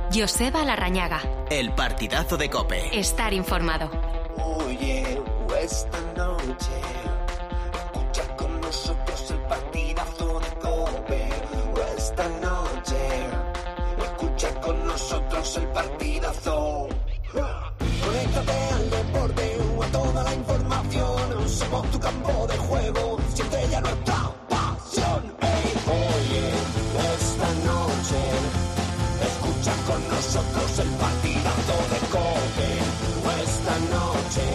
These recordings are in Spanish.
Joseba Larrañaga. El partidazo de COPE. Estar informado. Oye, esta noche escucha con nosotros el partidazo de COPE. Esta noche escucha con nosotros el partidazo. Conéctate al deporte o a toda la información. Somos tu campo de juego. Siente ya nuestra pasión. Hey, oye, esta noche escucha con nosotros el partidazo de COPE. Esta noche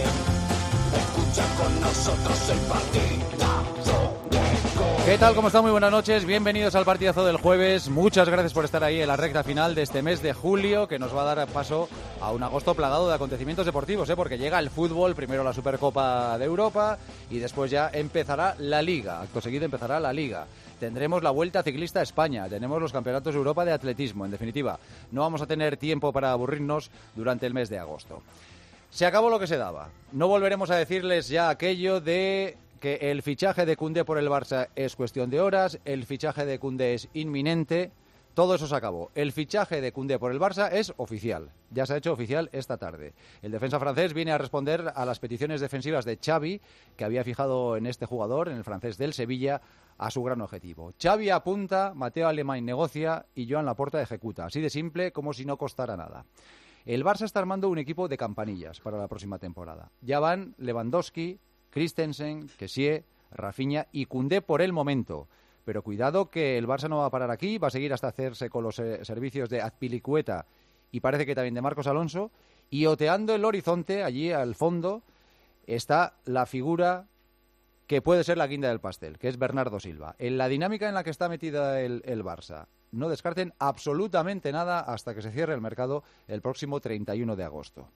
escucha con nosotros el partidazo de COPE. ¿Qué tal? ¿Cómo están? Muy buenas noches. Bienvenidos al partidazo del jueves. Muchas gracias por estar ahí en la recta final de este mes de julio, que nos va a dar paso a un agosto plagado de acontecimientos deportivos, porque llega el fútbol, primero la Supercopa de Europa y después ya empezará la Liga. Acto seguido empezará la Liga. Tendremos la Vuelta Ciclista a España, tenemos los Campeonatos de Europa de Atletismo. En definitiva, no vamos a tener tiempo para aburrirnos durante el mes de agosto. Se acabó lo que se daba. No volveremos a decirles ya aquello de que el fichaje de Koundé por el Barça es cuestión de horas, el fichaje de Koundé es inminente. Todo eso se acabó. El fichaje de Koundé por el Barça es oficial. Ya se ha hecho oficial esta tarde. El defensa francés viene a responder a las peticiones defensivas de Xavi, que había fijado en este jugador, en el francés del Sevilla, a su gran objetivo. Xavi apunta, Mateo Alemany negocia y Joan Laporta ejecuta. Así de simple, como si no costara nada. El Barça está armando un equipo de campanillas para la próxima temporada. Ya van Lewandowski, Christensen, Kessie, Rafinha y Koundé por el momento. Pero cuidado que el Barça no va a parar aquí, va a seguir hasta hacerse con los servicios de Azpilicueta y parece que también de Marcos Alonso. Y oteando el horizonte, allí al fondo, está la figura que puede ser la guinda del pastel, que es Bernardo Silva. En la dinámica en la que está metida el Barça, no descarten absolutamente nada hasta que se cierre el mercado el próximo 31 de agosto.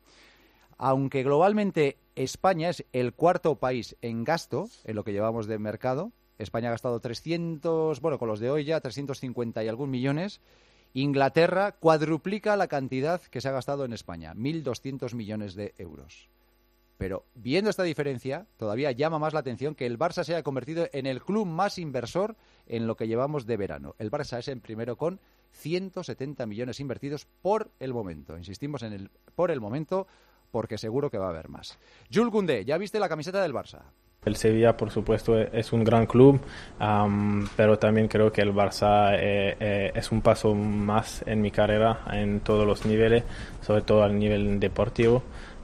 Aunque globalmente España es el cuarto país en gasto, en lo que llevamos de mercado, España ha gastado 300, bueno, con los de hoy ya 350 y algún millones. Inglaterra cuadruplica la cantidad que se ha gastado en España, 1.200 millones de euros. Pero viendo esta diferencia, todavía llama más la atención que el Barça se haya convertido en el club más inversor en lo que llevamos de verano. El Barça es el primero con 170 millones invertidos por el momento. Insistimos en el por el momento porque seguro que va a haber más. Jules Koundé, ¿ya viste la camiseta del Barça? El Sevilla, por supuesto, es un gran club, pero también creo que el Barça es un paso más en mi carrera en todos los niveles, sobre todo al nivel deportivo.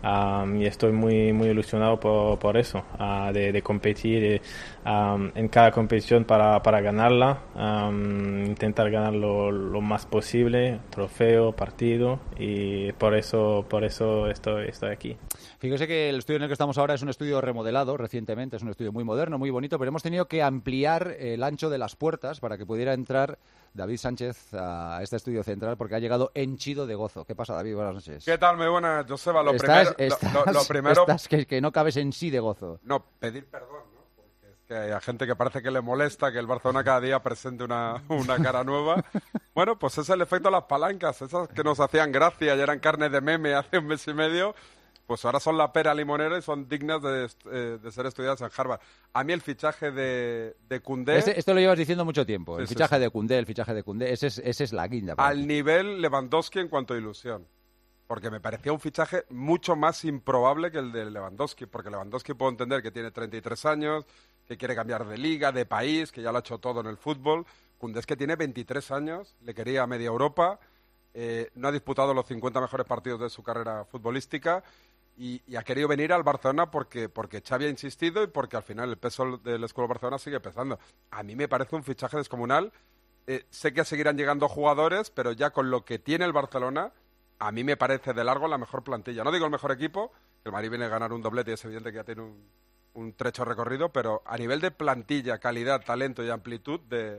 Y estoy muy ilusionado por eso, de competir en cada competición para ganarla, intentar ganar lo más posible, trofeo, partido, y por eso estoy aquí. Fíjese que el estudio en el que estamos ahora es un estudio remodelado recientemente, es un estudio muy moderno, muy bonito, pero hemos tenido que ampliar el ancho de las puertas para que pudiera entrar David Sánchez a este estudio central porque ha llegado henchido de gozo. ¿Qué pasa, David? Buenas noches. ¿Qué tal? Muy buenas, Joseba. Lo primero... que no cabes en sí de gozo. No, pedir perdón, ¿no? Porque es que hay gente que parece que le molesta que el Barcelona cada día presente una cara nueva. Bueno, pues es el efecto de las palancas, esas que nos hacían gracia y eran carne de meme hace un mes y medio. Pues ahora son la pera limonera y son dignas de ser estudiadas en Harvard. A mí el fichaje de Koundé... Esto lo llevas diciendo mucho tiempo. El fichaje de Koundé, ese es la guinda. Al nivel Lewandowski en cuanto a ilusión. Porque me parecía un fichaje mucho más improbable que el de Lewandowski. Porque Lewandowski puedo entender que tiene 33 años, que quiere cambiar de liga, de país, que ya lo ha hecho todo en el fútbol. Koundé es que tiene 23 años, le quería a media Europa, no ha disputado los 50 mejores partidos de su carrera futbolística. Y ha querido venir al Barcelona porque Xavi ha insistido y porque al final el peso del escudo Barcelona sigue pesando. A mí me parece un fichaje descomunal. Sé que seguirán llegando jugadores, pero ya con lo que tiene el Barcelona, a mí me parece de largo la mejor plantilla. No digo el mejor equipo, que el Madrid viene a ganar un doblete y es evidente que ya tiene un trecho recorrido, pero a nivel de plantilla, calidad, talento y amplitud de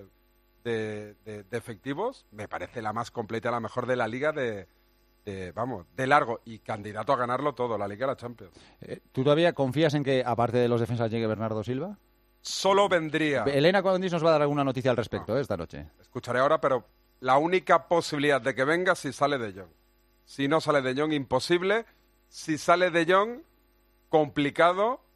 efectivos, me parece la más completa, la mejor de la liga de largo y candidato a ganarlo todo, la Liga y la Champions. ¿Tú todavía confías en que, aparte de los defensas, llegue Bernardo Silva? Solo vendría... Elena Condis nos va a dar alguna noticia al respecto esta noche. Escucharé ahora, pero la única posibilidad de que venga si sale De Jong. Si no sale De Jong, imposible. Si sale De Jong, complicado.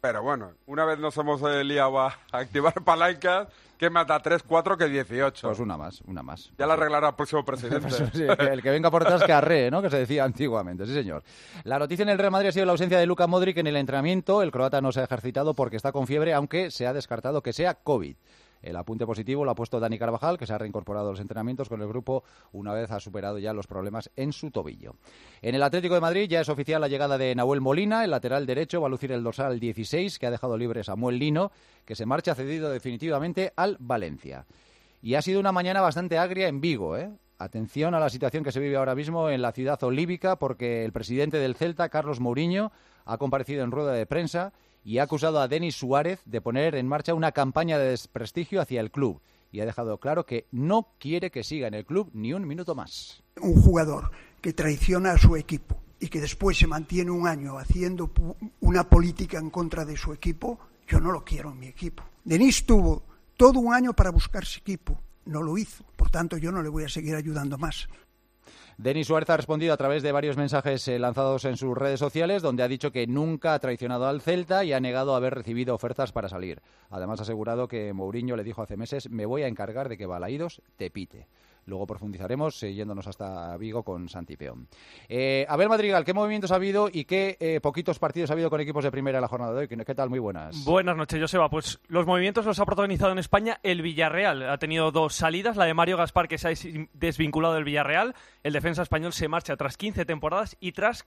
Pero bueno, una vez nos hemos liado a activar palancas, que mata 3, 4 que 18. Pues una más. Ya la arreglará el próximo presidente. Sí, el que venga por atrás que arree, ¿no? Que se decía antiguamente, sí señor. La noticia en el Real Madrid ha sido la ausencia de Luka Modric en el entrenamiento. El croata no se ha ejercitado porque está con fiebre, aunque se ha descartado que sea COVID. El apunte positivo lo ha puesto Dani Carvajal, que se ha reincorporado a los entrenamientos con el grupo una vez ha superado ya los problemas en su tobillo. En el Atlético de Madrid ya es oficial la llegada de Nahuel Molina, el lateral derecho, va a lucir el dorsal 16, que ha dejado libre Samuel Lino, que se marcha cedido definitivamente al Valencia. Y ha sido una mañana bastante agria en Vigo, ¿eh? Atención a la situación que se vive ahora mismo en la ciudad olívica, porque el presidente del Celta, Carlos Mourinho, ha comparecido en rueda de prensa y ha acusado a Denis Suárez de poner en marcha una campaña de desprestigio hacia el club. Y ha dejado claro que no quiere que siga en el club ni un minuto más. Un jugador que traiciona a su equipo y que después se mantiene un año haciendo una política en contra de su equipo, yo no lo quiero en mi equipo. Denis tuvo todo un año para buscarse equipo, no lo hizo. Por tanto, yo no le voy a seguir ayudando más. Denis Suárez ha respondido a través de varios mensajes lanzados en sus redes sociales, donde ha dicho que nunca ha traicionado al Celta y ha negado haber recibido ofertas para salir. Además, ha asegurado que Mourinho le dijo hace meses: me voy a encargar de que Balaídos te pite. Luego profundizaremos yéndonos hasta Vigo con Santi Peón. Abel Madrigal, ¿qué movimientos ha habido y qué poquitos partidos ha habido con equipos de primera en la jornada de hoy? ¿Qué tal? Muy buenas. Buenas noches, Joseba. Pues los movimientos los ha protagonizado en España el Villarreal. Ha tenido dos salidas, la de Mario Gaspar, que se ha desvinculado del Villarreal. El defensa español se marcha tras 15 temporadas y tras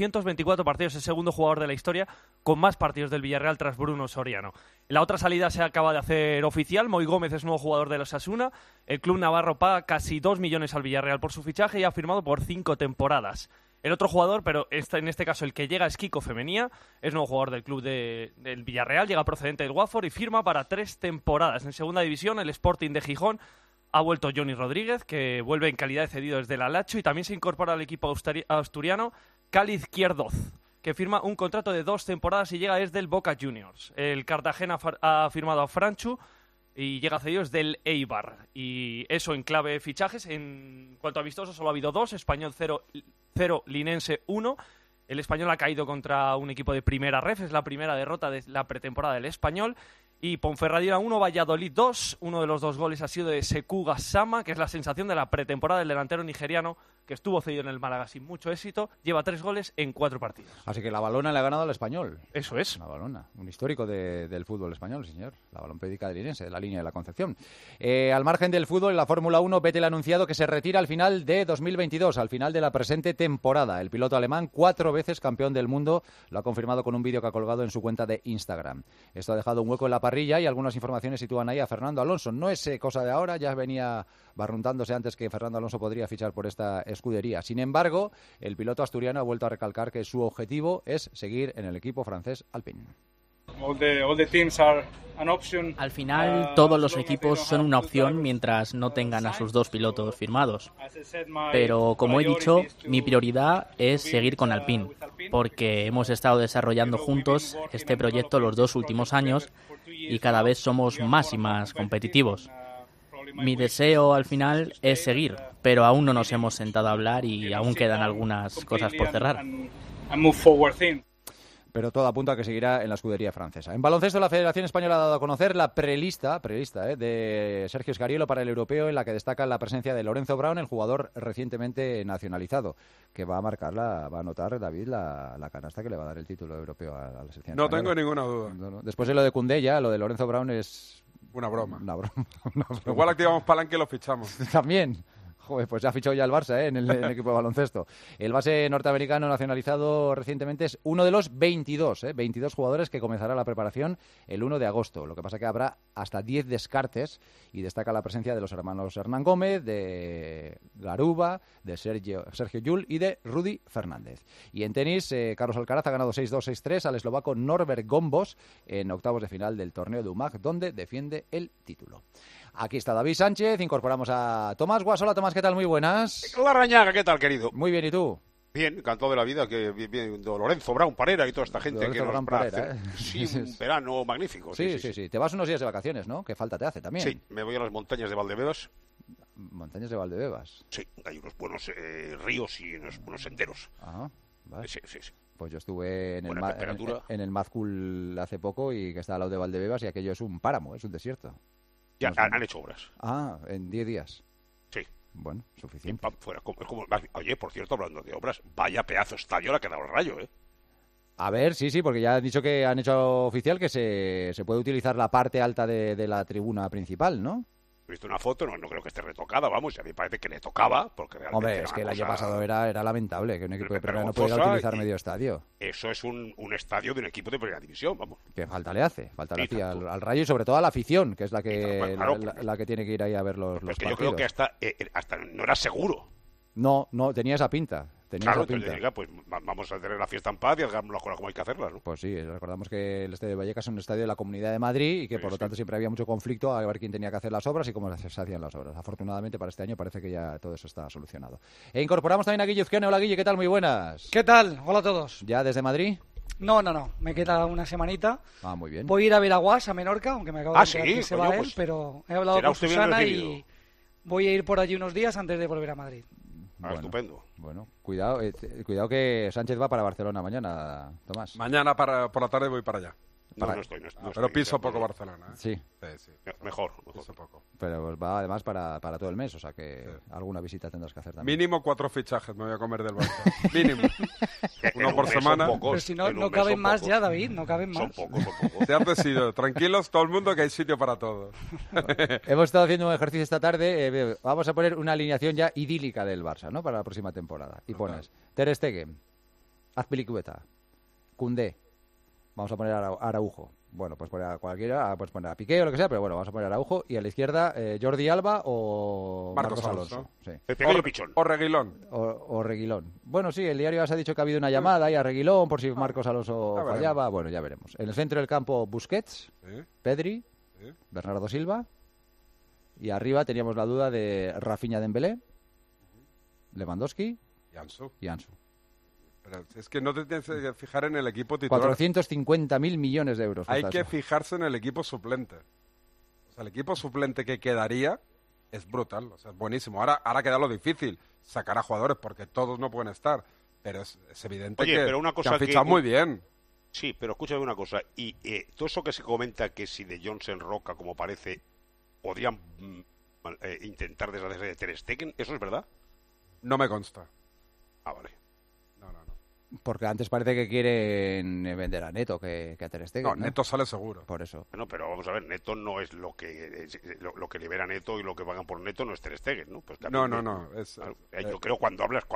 424 partidos, el segundo jugador de la historia con más partidos del Villarreal tras Bruno Soriano. La otra salida se acaba de hacer oficial. Moi Gómez es nuevo jugador de los Osasuna. El club navarro paga casi 2 millones al Villarreal por su fichaje y ha firmado por 5 temporadas. El otro jugador, pero en este caso el que llega, es Kiko Femenía, es nuevo jugador del club del Villarreal, llega procedente del Watford y firma para 3 temporadas. En segunda división, el Sporting de Gijón ha vuelto Johnny Rodríguez, que vuelve en calidad de cedido desde el Alacho, y también se incorpora al equipo asturiano Cáliz Quierdoz, que firma un contrato de 2 temporadas y llega desde el Boca Juniors. El Cartagena ha firmado a Franchu y llega cedido desde el Eibar. Y eso en clave de fichajes. En cuanto a vistosos, solo ha habido 2, Español 0, Linense 1. El Español ha caído contra un equipo de primera ref, es la primera derrota de la pretemporada del Español. Y Ponferradina 1, Valladolid 2. Uno de los 2 goles ha sido de Sekou Gassama, que es la sensación de la pretemporada del delantero nigeriano, que estuvo cedido en el Málaga sin mucho éxito. Lleva 3 goles en 4 partidos. Así que la Balona le ha ganado al Español. Eso es. La Balona, un histórico del fútbol español, señor. La Balompédica de Linense, de la línea de la Concepción. Al margen del fútbol, en la Fórmula 1, Vettel ha anunciado que se retira al final de 2022, al final de la presente temporada. El piloto alemán, 4 veces campeón del mundo, lo ha confirmado con un vídeo que ha colgado en su cuenta de Instagram. Esto ha dejado un hueco en la parrilla y algunas informaciones sitúan ahí a Fernando Alonso. No es cosa de ahora, ya venía barruntándose antes que Fernando Alonso podría fichar por esta escudería. Sin embargo, el piloto asturiano ha vuelto a recalcar que su objetivo es seguir en el equipo francés Alpine. Al final, todos los equipos son una opción mientras no tengan a sus 2 pilotos firmados. Pero, como he dicho, mi prioridad es seguir con Alpine, porque hemos estado desarrollando juntos este proyecto los 2 últimos años y cada vez somos más y más competitivos. Mi deseo al final es seguir, pero aún no nos hemos sentado a hablar y aún quedan algunas cosas por cerrar. Pero todo apunta a que seguirá en la escudería francesa. En baloncesto, la Federación Española ha dado a conocer la prelista de Sergio Scariolo para el europeo, en la que destaca la presencia de Lorenzo Brown, el jugador recientemente nacionalizado, que va a anotar, David, la canasta que le va a dar el título europeo a la selección No española. tengo ninguna duda. No. Después de lo de Koundé, ya lo de Lorenzo Brown es una broma. Una broma. Igual activamos palanque y lo fichamos. También. Joder, pues ya ha fichado ya el Barça en el equipo de baloncesto. El base norteamericano nacionalizado recientemente es uno de los 22 jugadores que comenzará la preparación el 1 de agosto. Lo que pasa que habrá hasta 10 descartes y destaca la presencia de los hermanos Hernán Gómez, de Garuba, de Sergio Llull y de Rudy Fernández. Y en tenis, Carlos Alcaraz ha ganado 6-2, 6-3 al eslovaco Norbert Gombos en octavos de final del torneo de UMAG, donde defiende el título. Aquí está David Sánchez, incorporamos a Tomás Guas. Hola Tomás, ¿qué tal? Muy buenas. La Rañaga, ¿qué tal, querido? Muy bien, ¿y tú? Bien, encantado de la vida, que bien, Lorenzo Brown Parera y toda esta gente Lorenzo que Brown nos va a Parera, hacer un verano magnífico. Sí. Te vas unos días de vacaciones, ¿no? ¿Qué falta te hace también? Sí, me voy a las montañas de Valdebebas. ¿Montañas de Valdebebas? Sí, hay unos buenos ríos y unos buenos senderos. Ajá. Vale. Sí. Pues yo estuve en Buena temperatura. en el Mazcool hace poco y que está al lado de Valdebebas y aquello es un páramo, es un desierto. Ya No sé. han hecho obras. Ah, en 10 días. Sí. Bueno, Y suficiente. pam, fuera. Oye, por cierto, hablando de obras, vaya pedazo de estadio le ha quedado el Rayo, ¿eh? A ver, sí, porque ya han dicho que han hecho oficial que se puede utilizar la parte alta de la tribuna principal, ¿no? He visto una foto, no creo que esté retocada, vamos, y a mí me parece que le tocaba, porque realmente Hombre, era es que el una año cosa pasado era lamentable que un equipo de primera no vergonzosa pudiera utilizar y- medio estadio. Eso es un estadio de un equipo de primera división, vamos. Que falta le hace Y hacía tanto. al Rayo y sobre todo a la afición, que es la que Y claro, la que tiene que ir ahí a ver los Es que yo partidos. creo que hasta no era seguro. No, tenía esa pinta. Claro, entonces diga, pues vamos a tener la fiesta en paz y hagamos las cosas como hay que hacerlas, ¿no? Pues sí, recordamos que el Estadio de Vallecas es un estadio de la Comunidad de Madrid y que por lo tanto siempre había mucho conflicto a ver quién tenía que hacer las obras y cómo se hacían las obras. Afortunadamente para este año parece que ya todo eso está solucionado. E incorporamos también a Guille Uzquiano. Hola Guille, ¿qué tal? Muy buenas. ¿Qué tal? Hola a todos. ¿Ya desde Madrid? No, me queda una semanita. Ah, muy bien. Voy a ir a ver a Guas, a Menorca, aunque me acabo de enterar sí, que se coño, va él, pues pero he hablado será con usted bien Susana recibido. y voy a ir por allí unos días antes de volver a Madrid. Estupendo. Bueno, cuidado que Sánchez va para Barcelona mañana, Tomás. Mañana por la tarde voy para allá. No estoy. Pero piso poco Barcelona, ¿eh? Sí. Sí. Mejor. Piso poco. Pero pues va además para todo el mes, o sea que alguna visita tendrás que hacer también. Mínimo 4 fichajes me voy a comer del Barça. Mínimo. Uno por semana. Pero si no caben más ya, David, no caben más. Son pocos. Se han decidido. Tranquilos, todo el mundo, que hay sitio para todos. Hemos estado haciendo un ejercicio esta tarde. Vamos a poner una alineación ya idílica del Barça, ¿no? Para la próxima temporada. Y pones Ter Stegen, Azpilicueta, Koundé. Vamos a poner a Araujo. Bueno, pues poner a cualquiera, pues poner a Piqué o lo que sea, pero bueno, vamos a poner a Araujo. Y a la izquierda, Jordi Alba o Marcos Alonso. Sí. O Reguilón. O Reguilón. Bueno, sí, el diario AS ha dicho que ha habido una llamada ahí a Reguilón por si Marcos Alonso veremos. fallaba. Bueno, ya veremos. En el centro del campo, Busquets, Sí. Pedri, Sí. Bernardo Silva. Y arriba teníamos la duda de Rafinha Dembélé, Lewandowski Y y Ansu. Pero es que no te tienes que fijar en el equipo titular. 450.000 millones de euros. Hay cuesta que eso. fijarse en el equipo suplente. O sea, el equipo suplente que quedaría es brutal, o sea, es buenísimo. Ahora queda lo difícil, sacar a jugadores porque todos no pueden estar. Pero es evidente Oye, que, pero una cosa que han fichado muy bien. Sí, pero escúchame una cosa. Y todo eso que se comenta que si de Jong se enroca, como parece, podrían intentar deshacerse de Ter Stegen, ¿eso es verdad? No me consta. Ah, vale. Porque antes parece que quieren vender a Neto que a Ter Stegen. No, Neto sale seguro. Por eso. Bueno, pero vamos a ver, Neto no es lo que libera Neto y lo que pagan por Neto no es Ter Stegen, ¿no? Pues también, No. yo creo cuando hablas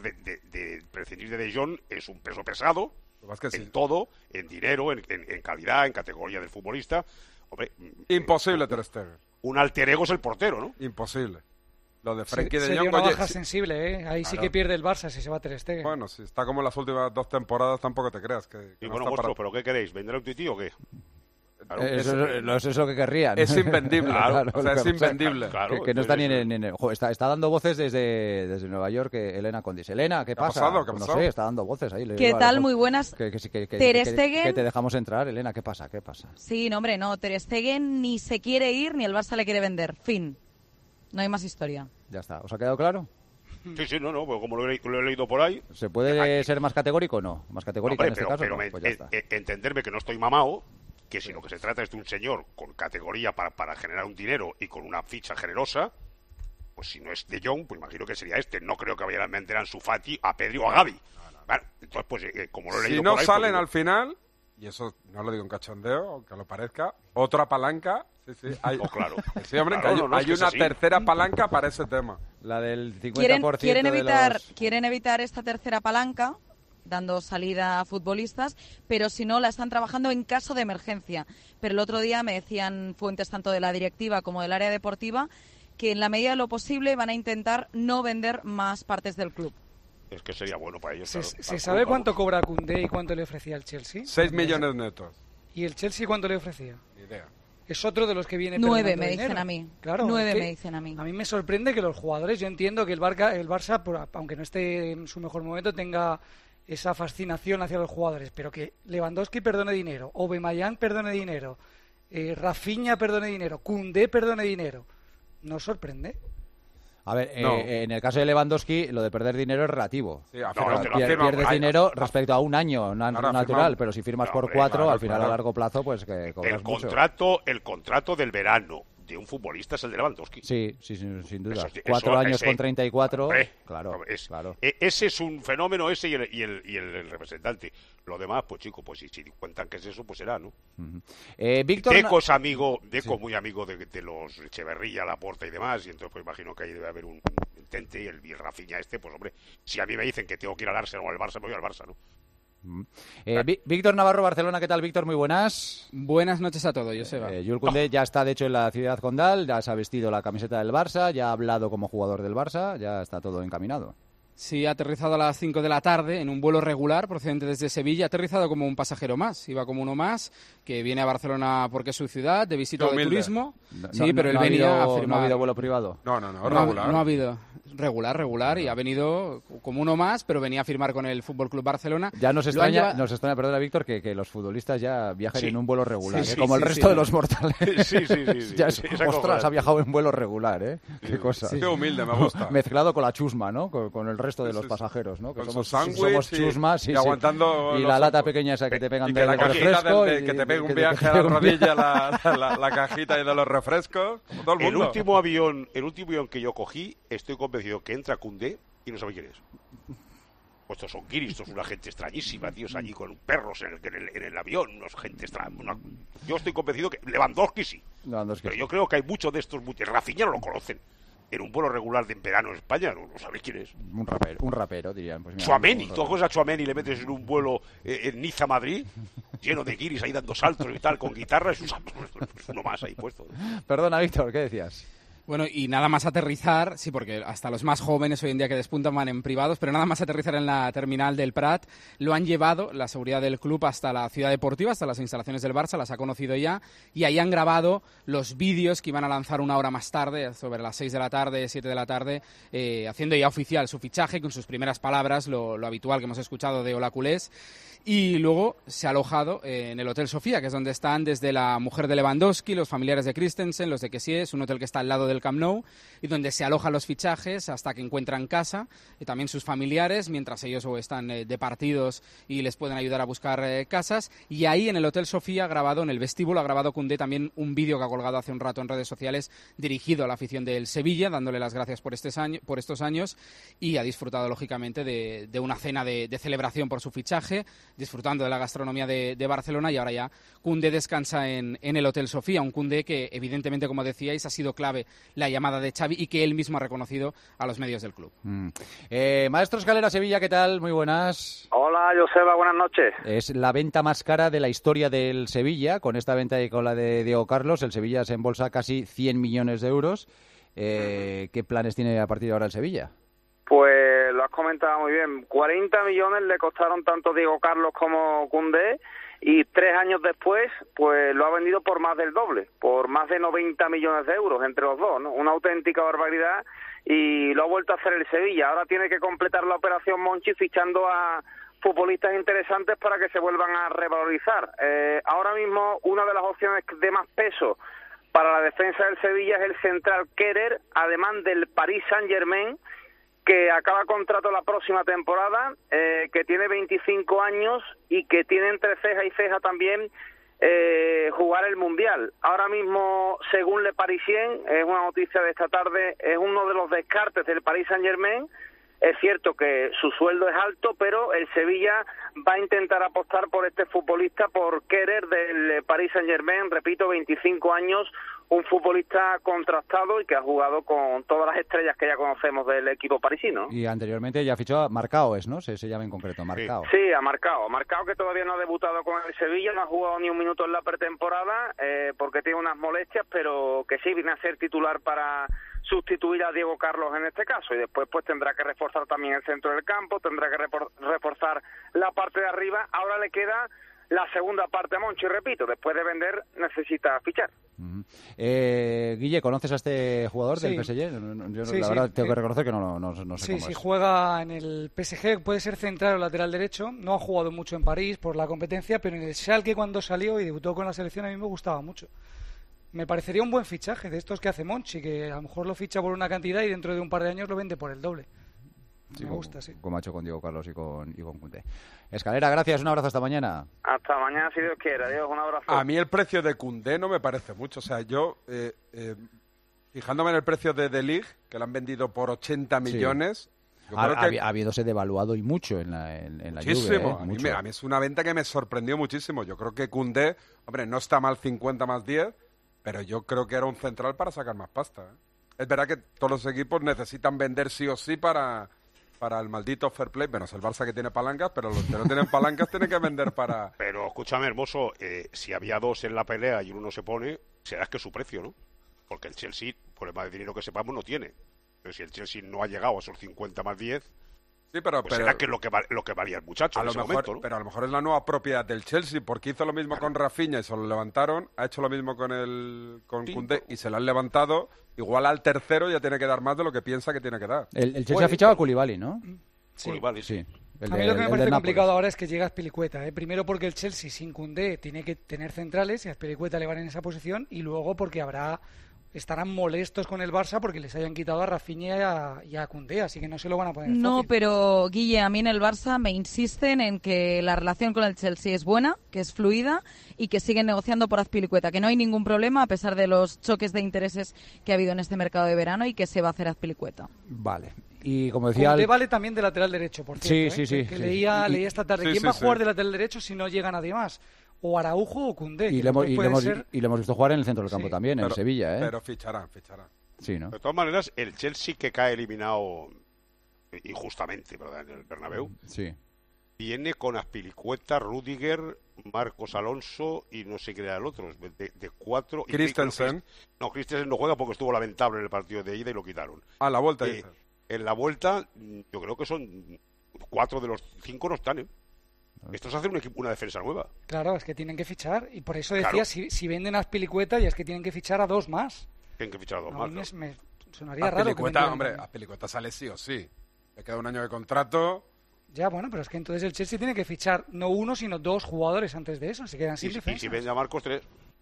de prescindir de Jong es un peso pesado en todo, en dinero, en calidad, en categoría del futbolista. Hombre, Imposible Ter Stegen. Un alter ego es el portero, ¿no? Imposible. Lo de Frenkie de Sería Jong, una oye, baja sensible, ¿eh? Ahí sí Claro. que pierde el Barça si se va Ter Stegen. Bueno, si está como en las últimas 2 temporadas, tampoco te creas que Y no bueno, está monstruo, para- ¿pero qué queréis? ¿Vender a un tití o qué? Claro, Eso es lo que querrían. Es invendible, Claro, o sea, es claro. invendible. Claro, que no está ni entonces, en el... Jo, está dando voces desde Nueva York Elena Condis. Elena, ¿qué ¿Qué ha pasa? pasado? ¿Qué ha No pasado? sé, está dando voces ahí. ¿Qué tal? Muy buenas. Que Ter Stegen- que te dejamos entrar, Elena. ¿Qué pasa? Sí, no, hombre, no. Ter Stegen ni se quiere ir ni el Barça le quiere vender. Fin. No hay más historia. Ya está. ¿Os ha quedado claro? Sí, no, pues como lo he leído por ahí. ¿Se puede ser más categórico o no? Más categórico Hombre, en este caso. pero No, pues ya está. entenderme que no estoy mamado, que si lo que se trata es de un señor con categoría para generar un dinero y con una ficha generosa, pues si no es de Jong, pues imagino que sería este. No creo que vayan a vender a Ansu Fati, a Pedri o a Gavi. Claro, entonces, pues como lo he leído Si no por ahí, salen pues, al final, y eso no lo digo en cachondeo, aunque lo parezca, otra palanca. Sí, hay, claro. Sí, hombre, Claro, que hay, no, es hay que es una así. tercera palanca para ese tema. La del 50% Quieren evitar esta tercera palanca, dando salida a futbolistas, pero si no, la están trabajando en caso de emergencia. Pero el otro día me decían fuentes tanto de la directiva como del área deportiva que en la medida de lo posible van a intentar no vender más partes del club. Es que sería bueno para ellos. ¿Se, claro, se para el sabe club, cuánto vamos. cobra Koundé y cuánto le ofrecía el Chelsea? 6 millones netos. ¿Y el Chelsea cuánto le ofrecía? Ni idea. Es otro de los que viene 9 perdiendo me dicen dinero. a mí. Claro, 9 es que me dicen a mí. A mí me sorprende que los jugadores, yo entiendo que el Barça, aunque no esté en su mejor momento, tenga esa fascinación hacia los jugadores, pero que Lewandowski perdone dinero, Aubameyang perdone dinero, Rafinha perdone dinero, Koundé perdone dinero, ¿no sorprende? A ver, No. en el caso de Lewandowski, lo de perder dinero es relativo. Sí, ha No, firmado. te lo firma Pierdes por ahí. dinero respecto a un año Ahora ha natural, firmado. pero si firmas No, por hombre, 4, claro, al final claro. a largo plazo, pues que cobras mucho. El contrato del verano de un futbolista es el de Lewandowski. Sí, sin duda. Eso- 4 eso- años ese- con 34, Hombre, claro. Ese es un fenómeno, ese y el representante. Lo demás, pues chico, pues si cuentan que es eso, pues será, ¿no? Víctor... Deco es amigo, Deco Sí. muy amigo de los Echeverría, Laporta y demás, y entonces pues imagino que ahí debe haber un Tente y el Rafinha pues hombre, si a mí me dicen que tengo que ir al Arsenal o al Barça, me voy al Barça, ¿no? Víctor Navarro, Barcelona, ¿qué tal, Víctor? Muy buenas. Buenas noches a todos, Joseba. Jules Koundé ya está, de hecho, en la Ciudad Condal, ya se ha vestido la camiseta del Barça, ya ha hablado como jugador del Barça, ya está todo encaminado. Sí, ha aterrizado a las 5 de la tarde en un vuelo regular procedente desde Sevilla. Ha aterrizado como un pasajero más, iba como uno más, que viene a Barcelona porque es su ciudad, de visita o de turismo. Sí, pero él venía a firmar. ¿No ha habido vuelo privado? No, regular. No ha habido. Regular, y ha venido como uno más, pero venía a firmar con el Fútbol Club Barcelona. Ya nos extraña, perdona, Víctor, que los futbolistas ya viajen en un vuelo regular, Sí, como el resto de los mortales. Sí. Ya ostras, ha viajado en vuelo regular, ¿eh? Qué cosa. Qué humilde, me gusta. Mezclado con la chusma, ¿no? Con el resto de los pasajeros, ¿no? Que Con somos su sándwich chusmas y aguantando y los la lata ojos. pequeña esa que te pegan Y que del la cajita refresco. que te pegue un viaje a la rodilla, la cajita de los refrescos. Como todo el El mundo. último avión que yo cogí, estoy convencido que entra Koundé y no sabe quién es. Pues estos son guiris, estos son una gente extrañísima, tíos, allí con perros en el avión, unos gente extraña. Yo estoy convencido que Lewandowski sí. Pero yo creo que hay muchos de estos, Rafinha no lo conocen. En un vuelo regular de verano en España, no sabéis quién es. Un rapero, dirían. Pues mira, Tchouaméni, tú coges a Tchouaméni y le metes en un vuelo en Niza, Madrid, lleno de guiris ahí dando saltos y tal, con guitarra, es uno más ahí puesto. Perdona, Víctor, ¿qué decías? Bueno, y nada más aterrizar, sí, porque hasta los más jóvenes hoy en día que despuntan van en privados, pero nada más aterrizar en la terminal del Prat, lo han llevado, la seguridad del club, hasta la ciudad deportiva, hasta las instalaciones del Barça, las ha conocido ya, y ahí han grabado los vídeos que iban a lanzar una hora más tarde, sobre las 6 de la tarde, 7 de la tarde, haciendo ya oficial su fichaje, con sus primeras palabras, lo habitual que hemos escuchado de Hola Culés. Y luego se ha alojado en el Hotel Sofía, que es donde están desde la mujer de Lewandowski, los familiares de Christensen, los de Kessie, es un hotel que está al lado del Camp Nou, y donde se alojan los fichajes hasta que encuentran casa, y también sus familiares, mientras ellos están de partidos y les pueden ayudar a buscar casas. Y ahí en el Hotel Sofía, grabado en el vestíbulo, ha grabado Koundé también un vídeo que ha colgado hace un rato en redes sociales dirigido a la afición del Sevilla, dándole las gracias por estos años, y ha disfrutado lógicamente de una cena de celebración por su fichaje, disfrutando de la gastronomía de Barcelona, y ahora ya Koundé descansa en el Hotel Sofía, un Koundé que evidentemente, como decíais, ha sido clave la llamada de Xavi y que él mismo ha reconocido a los medios del club. Maestro Escalera, Sevilla, ¿qué tal? Muy buenas. Hola, Joseba, buenas noches. Es la venta más cara de la historia del Sevilla, con esta venta y con la de Diego Carlos, el Sevilla se embolsa casi 100 millones de euros. ¿Qué planes tiene a partir de ahora el Sevilla? Pues lo has comentado muy bien. 40 millones le costaron tanto Diego Carlos como Koundé, y 3 años después pues lo ha vendido por más del doble, por más de 90 millones de euros entre los dos, ¿no? Una auténtica barbaridad, y lo ha vuelto a hacer el Sevilla. Ahora tiene que completar la operación Monchi fichando a futbolistas interesantes para que se vuelvan a revalorizar. Ahora mismo una de las opciones de más peso para la defensa del Sevilla es el central Kehrer, además del Paris Saint-Germain, que acaba contrato la próxima temporada, que tiene 25 años y que tiene entre ceja y ceja también jugar el Mundial. Ahora mismo, según Le Parisien, es una noticia de esta tarde, es uno de los descartes del Paris Saint-Germain. Es cierto que su sueldo es alto, pero el Sevilla va a intentar apostar por este futbolista, por Kehrer del Paris Saint-Germain, repito, 25 años, un futbolista contrastado y que ha jugado con todas las estrellas que ya conocemos del equipo parisino. Y anteriormente ya fichó a Marcao, ¿no? Se llama en concreto, Marcao. Sí, a Marcao que todavía no ha debutado con el Sevilla, no ha jugado ni un minuto en la pretemporada porque tiene unas molestias, pero que sí viene a ser titular para sustituir a Diego Carlos en este caso, y después pues tendrá que reforzar también el centro del campo, tendrá que reforzar la parte de arriba. Ahora le queda la segunda parte a Monchi, repito, después de vender necesita fichar. Guille, ¿conoces a este jugador del PSG? Yo la verdad tengo que reconocer que no sé cómo es. Sí, juega en el PSG, puede ser central o lateral derecho, no ha jugado mucho en París por la competencia, pero en el Schalke cuando salió y debutó con la selección a mí me gustaba mucho. Me parecería un buen fichaje de estos que hace Monchi, que a lo mejor lo ficha por una cantidad y dentro de un par de años lo vende por el doble. Sí, me gusta, sí. Como ha hecho con Diego Carlos y con Koundé. Escalera, gracias, un abrazo, hasta mañana. Hasta mañana, si Dios quiere. Adiós, un abrazo. A mí el precio de Koundé no me parece mucho. O sea, yo, fijándome en el precio de Ligt, que lo han vendido por 80 millones... Ha habido devaluado y mucho en la muchísimo. Juve, A mí es una venta que me sorprendió muchísimo. Yo creo que Koundé, hombre, no está mal 50 más 10, pero yo creo que era un central para sacar más pasta. Es verdad que todos los equipos necesitan vender sí o sí para el maldito fair play, menos el Barça que tiene palancas, pero los que no tienen palancas tienen que vender para... Pero escúchame, Hermoso, si había dos en la pelea y uno se pone, será que es su precio, ¿no? Porque el Chelsea, por el más de dinero que sepamos, no tiene. Pero si el Chelsea no ha llegado a esos 50 más 10, sí, pero será que es lo que valía el muchacho en ese momento, ¿no? Pero a lo mejor es la nueva propiedad del Chelsea, porque hizo lo mismo con Rafinha y se lo levantaron, ha hecho lo mismo con Koundé y se lo han levantado. Igual al tercero ya tiene que dar más de lo que piensa que tiene que dar. El Chelsea ha fichado a Koulibaly, ¿no? Sí. Koulibaly, sí. A mí lo que me parece complicado ahora es que llega Azpilicueta. Primero porque el Chelsea sin Koundé tiene que tener centrales y a Azpilicueta le van en esa posición, y luego porque estarán molestos con el Barça porque les hayan quitado a Rafinha y a Koundé, así que no se lo van a poner No, fácil. pero Guille, a mí en el Barça me insisten en que la relación con el Chelsea es buena, que es fluida y que siguen negociando por Azpilicueta, que no hay ningún problema a pesar de los choques de intereses que ha habido en este mercado de verano y que se va a hacer Azpilicueta. Vale. Y como decía... Koundé vale también de lateral derecho, por cierto. Sí. Que leía esta tarde. ¿Quién va a jugar de lateral derecho si no llega nadie más? O Araujo o Koundé. Y lo hemos visto jugar en el centro del campo también, en Sevilla, ¿eh? Pero ficharán. Sí, ¿no? De todas maneras, el Chelsea que cae eliminado injustamente, ¿verdad?, en el Bernabéu, sí, viene con Azpilicueta, Rüdiger, Marcos Alonso y no sé qué era el otro, de cuatro. Christensen. No, Christensen no juega porque estuvo lamentable en el partido de ida y lo quitaron. A la vuelta, en la vuelta, yo creo que son 4 de los 5 no están, ¿eh? Estos hacen una defensa nueva. Claro, es que tienen que fichar. Y por eso decía, si venden a Azpilicueta, ya es que tienen que fichar a 2 más. Tienen que fichar a 2 no, más. Me sonaría raro. Azpilicueta sale sí o sí. Le queda un año de contrato. Ya, bueno, pero es que entonces el Chelsea tiene que fichar no 1, sino 2 jugadores antes de eso. Se quedan sin defensa. Y si vende a Marcos, 3.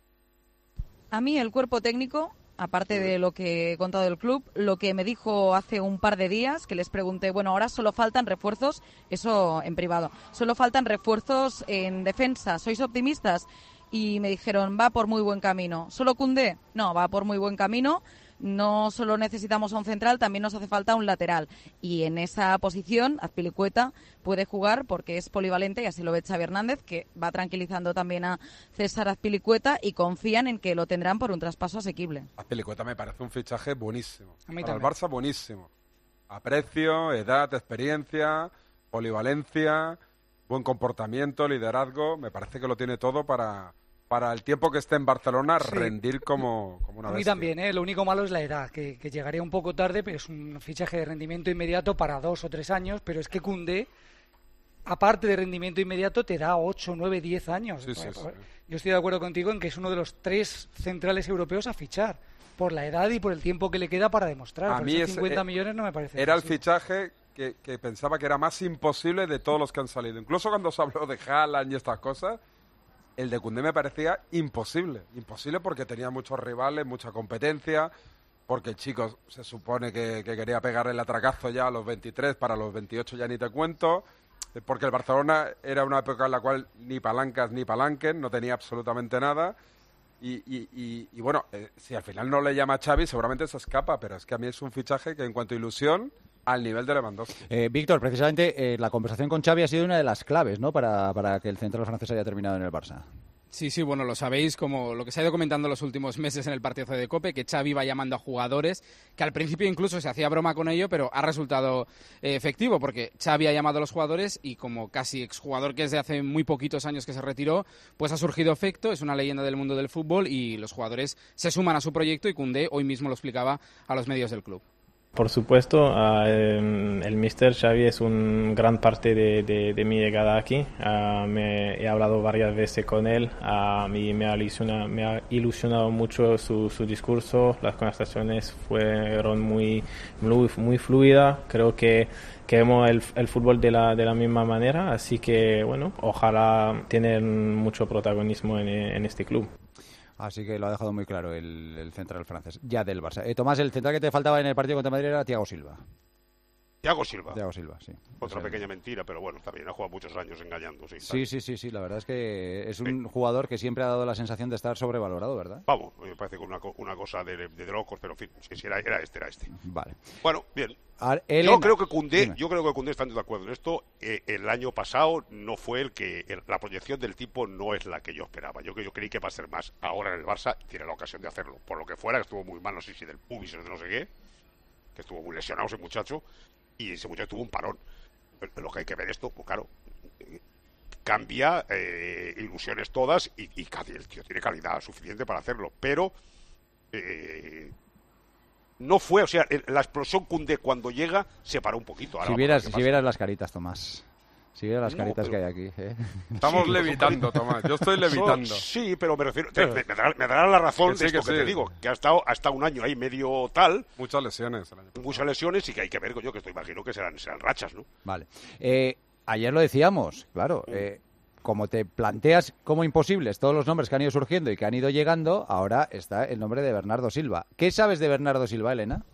A mí el cuerpo técnico, aparte de lo que he contado del club, lo que me dijo hace un par de días, que les pregunté, bueno, ahora solo faltan refuerzos, eso en privado, solo faltan refuerzos en defensa, ¿sois optimistas? Y me dijeron, va por muy buen camino. ¿Solo Koundé? No, va por muy buen camino. No solo necesitamos a un central, también nos hace falta un lateral. Y en esa posición, Azpilicueta puede jugar porque es polivalente, y así lo ve Xavi Hernández, que va tranquilizando también a César Azpilicueta y confían en que lo tendrán por un traspaso asequible. Azpilicueta me parece un fichaje buenísimo. A mí para también. el Barça, buenísimo. A precio, edad, experiencia, polivalencia, buen comportamiento, liderazgo. Me parece que lo tiene todo para el tiempo que esté en Barcelona, rendir como una bestia. A mí también, Lo único malo es la edad, que llegaría un poco tarde, pero es un fichaje de rendimiento inmediato para 2 o 3 años, pero es que Koundé, aparte de rendimiento inmediato, te da 8, 9, 10 años. Sí. Yo estoy de acuerdo contigo en que es uno de los 3 centrales europeos a fichar, por la edad y por el tiempo que le queda para demostrar. A por mí 50 millones no me parece. Era el fácil. fichaje que pensaba que era más imposible de todos los que han salido. Incluso cuando se habló de Haaland y estas cosas, el de Koundé me parecía imposible. Imposible porque tenía muchos rivales, mucha competencia, porque el chico se supone que quería pegar el atracazo ya a los 23, para los 28 ya ni te cuento, porque el Barcelona era una época en la cual ni palancas ni palanquen, no tenía absolutamente nada. Y bueno, si al final no le llama a Xavi, seguramente se escapa, pero es que a mí es un fichaje que en cuanto a ilusión, al nivel de Lewandowski. Víctor, precisamente la conversación con Xavi ha sido una de las claves, ¿no?, para que el central francés haya terminado en el Barça. Sí, bueno, lo sabéis, como lo que se ha ido comentando los últimos meses en el partido de COPE, que Xavi va llamando a jugadores, que al principio incluso se hacía broma con ello, pero ha resultado efectivo, porque Xavi ha llamado a los jugadores y como casi exjugador que es de hace muy poquitos años que se retiró, pues ha surgido efecto, es una leyenda del mundo del fútbol y los jugadores se suman a su proyecto, y Koundé hoy mismo lo explicaba a los medios del club. Por supuesto, el Mr. Xavi es un gran parte de mi llegada aquí. He hablado varias veces con él y me ha ilusionado mucho su discurso. Las conversaciones fueron muy fluidas. Creo que vemos el fútbol de la misma manera, así que bueno, ojalá tener mucho protagonismo en este club. Así que lo ha dejado muy claro el central francés, ya del Barça. Tomás, el central que te faltaba en el partido contra Madrid era Thiago Silva. Thiago Silva, sí. Otra pequeña mentira, pero bueno, está bien, ha jugado muchos años engañando. Sí, la verdad es que es un jugador que siempre ha dado la sensación de estar sobrevalorado, ¿verdad? Vamos, me parece que una cosa de locos, pero en fin, si era este. Vale. Bueno, bien. Elena, yo creo que Koundé, estando de acuerdo en esto, el año pasado no fue la proyección del tipo no es la que yo esperaba. Yo creí que va a ser más. Ahora en el Barça tiene la ocasión de hacerlo. Por lo que fuera, que estuvo muy mal, no sé si del pubis o de no sé qué, que estuvo muy lesionado ese muchacho, y ese muchacho tuvo un parón. Pero lo que hay que ver esto, pues claro, cambia ilusiones todas y el tío tiene calidad suficiente para hacerlo, pero no fue, o sea, la explosión Koundé cuando llega se paró un poquito. Ahora, si vieras las caritas, Tomás. Si vieras las caritas que hay aquí. Estamos levitando, Tomás. Yo estoy levitando. Sí, pero me refiero. Me dará la razón de esto que te digo, que ha estado un año ahí medio tal. Muchas lesiones. Muchas lesiones y que hay que ver, yo que estoy imagino que serán rachas, ¿no? Vale. Ayer lo decíamos, claro. Como te planteas como imposibles todos los nombres que han ido surgiendo y que han ido llegando, ahora está el nombre de Bernardo Silva. ¿Qué sabes de Bernardo Silva, Elena?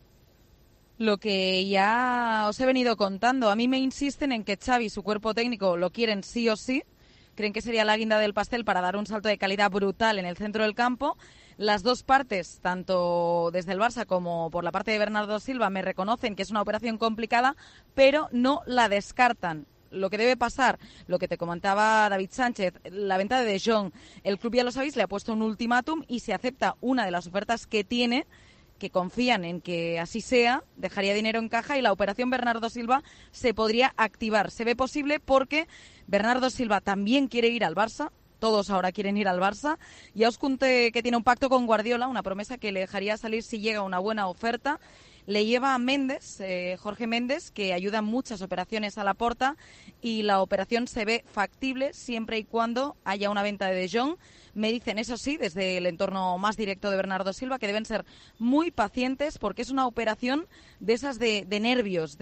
Lo que ya os he venido contando. A mí me insisten en que Xavi y su cuerpo técnico lo quieren sí o sí. Creen que sería la guinda del pastel para dar un salto de calidad brutal en el centro del campo. Las dos partes, tanto desde el Barça como por la parte de Bernardo Silva, me reconocen que es una operación complicada, pero no la descartan. Lo que debe pasar, lo que te comentaba David Sánchez, la venta de Jong. El club, ya lo sabéis, le ha puesto un ultimátum y si acepta una de las ofertas que tiene, que confían en que así sea, dejaría dinero en caja y la operación Bernardo Silva se podría activar. Se ve posible porque Bernardo Silva también quiere ir al Barça, todos ahora quieren ir al Barça. Ya os conté que tiene un pacto con Guardiola, una promesa que le dejaría salir si llega una buena oferta. Le lleva a Méndez, Jorge Méndez, que ayuda en muchas operaciones a Laporta y la operación se ve factible siempre y cuando haya una venta de Jong. Me dicen, eso sí, desde el entorno más directo de Bernardo Silva, que deben ser muy pacientes porque es una operación de esas de nervios,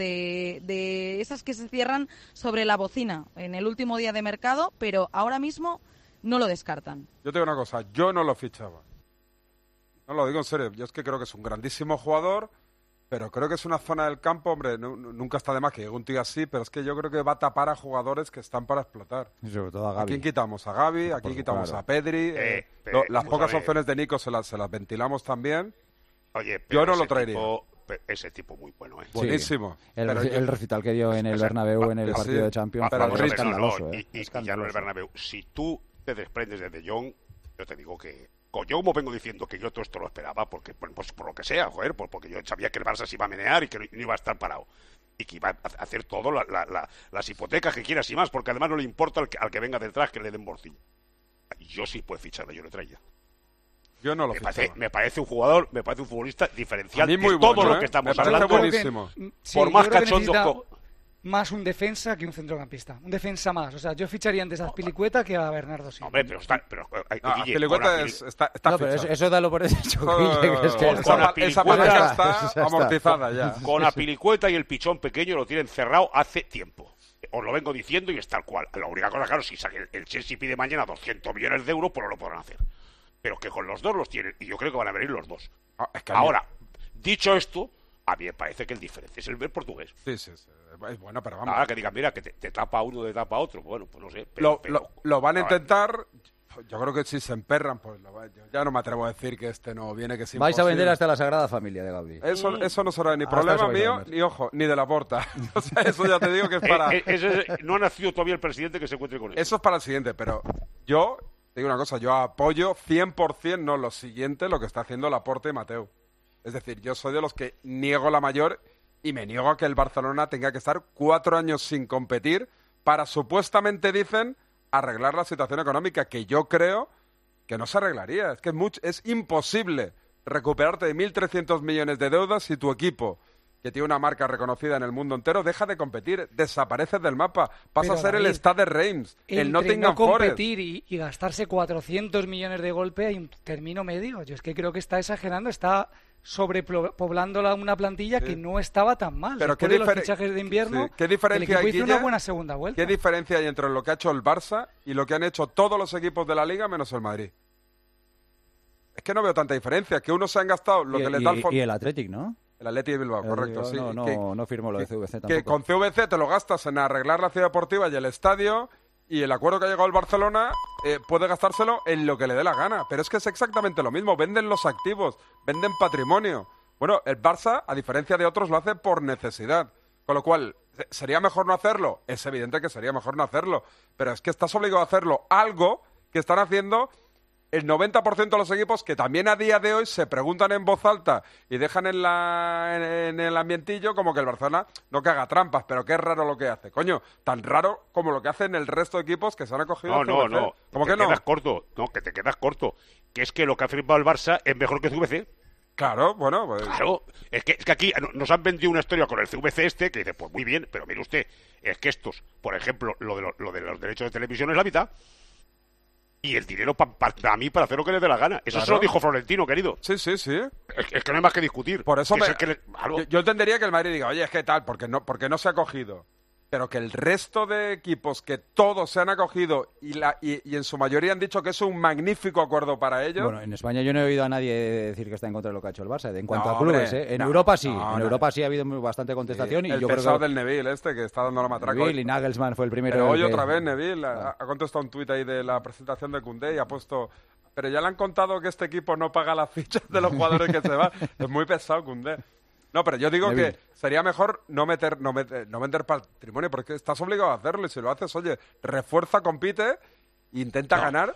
de esas que se cierran sobre la bocina en el último día de mercado, pero ahora mismo no lo descartan. Yo te digo una cosa, yo no lo fichaba. No lo digo en serio, yo es que creo que es un grandísimo jugador, pero creo que es una zona del campo, hombre, nunca está de más que llegue un tío así, pero es que yo creo que va a tapar a jugadores que están para explotar. Y sobre todo a Gavi. ¿A quién quitamos? A Gavi, aquí quitamos a Pedri. Las pocas opciones de Nico se las ventilamos también. Oye, yo no lo traería. Ese tipo muy bueno, Buenísimo. Sí. El recital que dio en el Bernabéu en el partido de Champions fue escandaloso. Y ya en el Bernabéu, si tú te desprendes de Jong, yo te digo que yo como vengo diciendo que yo todo esto lo esperaba, porque pues por lo que sea, porque yo sabía que el Barça se iba a menear y que no iba a estar parado. Y que iba a hacer todo, las hipotecas que quieras y más, porque además no le importa al que venga detrás que le den bolsillo. Yo sí puedo ficharle, yo lo traía. Yo no lo fichaba. Me parece un futbolista diferencial de todo bueno, lo que estamos me hablando. Buenísimo. Por más cachondo más un defensa que un centrocampista. Un defensa más. O sea, yo ficharía antes a Azpilicueta que a Bernardo Silva. Hombre, pero Azpilicueta está no, pero eso dalo por hecho. Esa pareja está amortizada ya. Con Azpilicueta y el pichón pequeño lo tienen cerrado hace tiempo. Os lo vengo diciendo y es tal cual. La única cosa, claro, si el Chelsea pide mañana 200 millones de euros, pues no lo podrán hacer. Pero que con los dos los tienen. Y yo creo que van a venir los dos. Ahora, dicho esto, a mí me parece que el diferencia es el ver portugués. Sí. Es bueno, pero vamos. Ahora que digan, mira, que te tapa uno, te tapa otro. Bueno, pues no sé. Lo van a intentar. Yo creo que si se emperran, pues ya no me atrevo a decir que este no viene, que es vais a vender hasta la Sagrada Familia de Gaudí. Eso no será ni problema mío, ni ojo, ni de Laporta. O sea, eso ya te digo que es para... no ha nacido todavía el presidente que se encuentre con él. Eso es para el siguiente, pero yo, te digo una cosa, yo apoyo 100% no lo siguiente, lo que está haciendo Laporta y Mateu. Es decir, yo soy de los que niego la mayor y me niego a que el Barcelona tenga que estar 4 años sin competir para, supuestamente dicen, arreglar la situación económica, que yo creo que no se arreglaría. Es que es imposible recuperarte de 1.300 millones de deudas si tu equipo, que tiene una marca reconocida en el mundo entero, deja de competir, desapareces del mapa, pasa a ser David, el Stade de Reims, el Nottingham Forest. Competir y gastarse 400 millones de golpe hay un término medio. Yo es que creo que está exagerando, está sobrepoblando una plantilla que no estaba tan mal. Pero después de los fichajes de invierno, ¿qué diferencia hizo una buena segunda vuelta. ¿Qué diferencia hay entre lo que ha hecho el Barça y lo que han hecho todos los equipos de la Liga menos el Madrid? Es que no veo tanta diferencia, que unos se han gastado lo que les da el fondo. Y el Athletic, ¿no? El Athletic de Bilbao, correcto, sí. No firmó lo de CVC tampoco. Que con CVC te lo gastas en arreglar la ciudad deportiva y el estadio, y el acuerdo que ha llegado el Barcelona puede gastárselo en lo que le dé la gana. Pero es que es exactamente lo mismo, venden los activos, venden patrimonio. Bueno, el Barça, a diferencia de otros, lo hace por necesidad. Con lo cual, ¿sería mejor no hacerlo? Es evidente que sería mejor no hacerlo. Pero es que estás obligado a hacerlo, algo que están haciendo el 90% de los equipos, que también a día de hoy se preguntan en voz alta y dejan en el ambientillo como que el Barcelona no que haga trampas, pero que es raro lo que hace. Coño, tan raro como lo que hacen el resto de equipos que se han acogido. No. ¿Cómo que que no? Quedas corto. No, que te quedas corto. Que es que lo que ha firmado el Barça es mejor que el CVC. Claro, bueno. Pues... Claro, es que aquí nos han vendido una historia con el CVC que dice, pues muy bien, pero mire usted, es que estos, por ejemplo, lo de los derechos de televisión es la mitad. Y el dinero para mí para hacer lo que le dé la gana. Eso se lo dijo Florentino, querido. Sí. Es que no hay más que discutir. Por eso yo entendería que el Madrid diga, oye, es que tal, porque no se ha acogido. Pero que el resto de equipos, que todos se han acogido y en su mayoría han dicho que es un magnífico acuerdo para ellos. Bueno, en España yo no he oído a nadie decir que está en contra de lo que ha hecho el Barça. En cuanto a hombre, clubes, En Europa sí. En Europa sí ha habido bastante contestación. Y el yo pesado creo que del Neville que está dando la matraca. Neville y Nagelsmann fue el primero. Pero hoy otra vez Neville ha contestado un tuit ahí de la presentación de Koundé y ha puesto... Pero ya le han contado que este equipo no paga las fichas de los jugadores que se van. Es muy pesado Koundé. No, pero yo digo que sería mejor no vender patrimonio, porque estás obligado a hacerlo y si lo haces, oye, refuerza, compite, intenta ganar.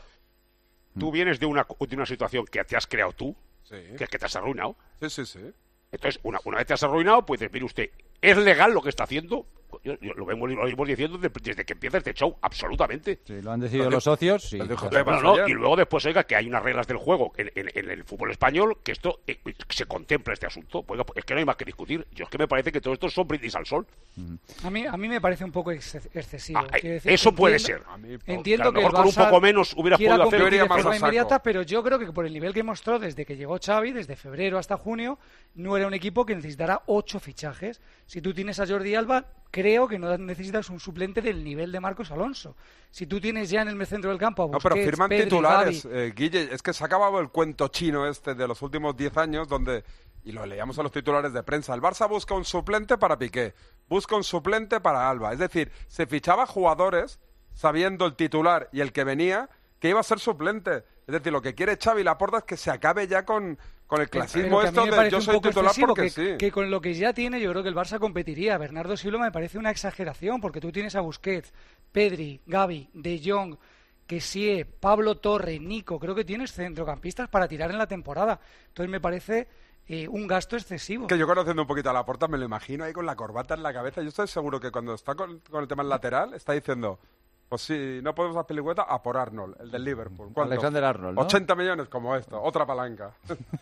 Tú vienes de una situación que te has creado tú, que te has arruinado. Sí. Entonces, una vez te has arruinado, pues mire usted, ¿es legal lo que está haciendo? Lo vemos diciendo desde que empieza este show, absolutamente. Sí, lo han decidido los socios. Sí, y luego después, oiga, que hay unas reglas del juego en el fútbol español que esto se contempla este asunto. Pues, es que no hay más que discutir. Yo es que me parece que todo esto son brindis al sol. A mí me parece un poco excesivo. Eso puede ser. Entiendo que a lo mejor con un poco menos hubieras podido hacer de forma inmediata, pero yo creo que por el nivel que mostró desde que llegó Xavi, desde febrero hasta junio, no era un equipo que necesitara 8 fichajes. Si tú tienes a Jordi Alba, creo que no necesitas un suplente del nivel de Marcos Alonso. Si tú tienes ya en el centro del campo a Busquets, pero firman Pedri, titulares, Gavi... Guille, es que se ha acabado el cuento chino de los últimos 10 años donde, y lo leíamos en los titulares de prensa, el Barça busca un suplente para Piqué, busca un suplente para Alba. Es decir, se fichaba jugadores sabiendo el titular y el que venía que iba a ser suplente. Es decir, lo que quiere Xavi Laporta es que se acabe ya con el clasismo esto de yo soy titular porque sí. Que con lo que ya tiene yo creo que el Barça competiría. Bernardo Silva me parece una exageración porque tú tienes a Busquets, Pedri, Gavi, De Jong, Kessie, Pablo Torre, Nico. Creo que tienes centrocampistas para tirar en la temporada. Entonces me parece un gasto excesivo. Que yo conociendo un poquito a Laporta me lo imagino ahí con la corbata en la cabeza. Yo estoy seguro que cuando está con el tema lateral está diciendo... Pues si no podemos hacer Pilicueta, a por Arnold, el del Liverpool. ¿Cuánto? Alexander Arnold, ¿no? 80 millones como esto, otra palanca.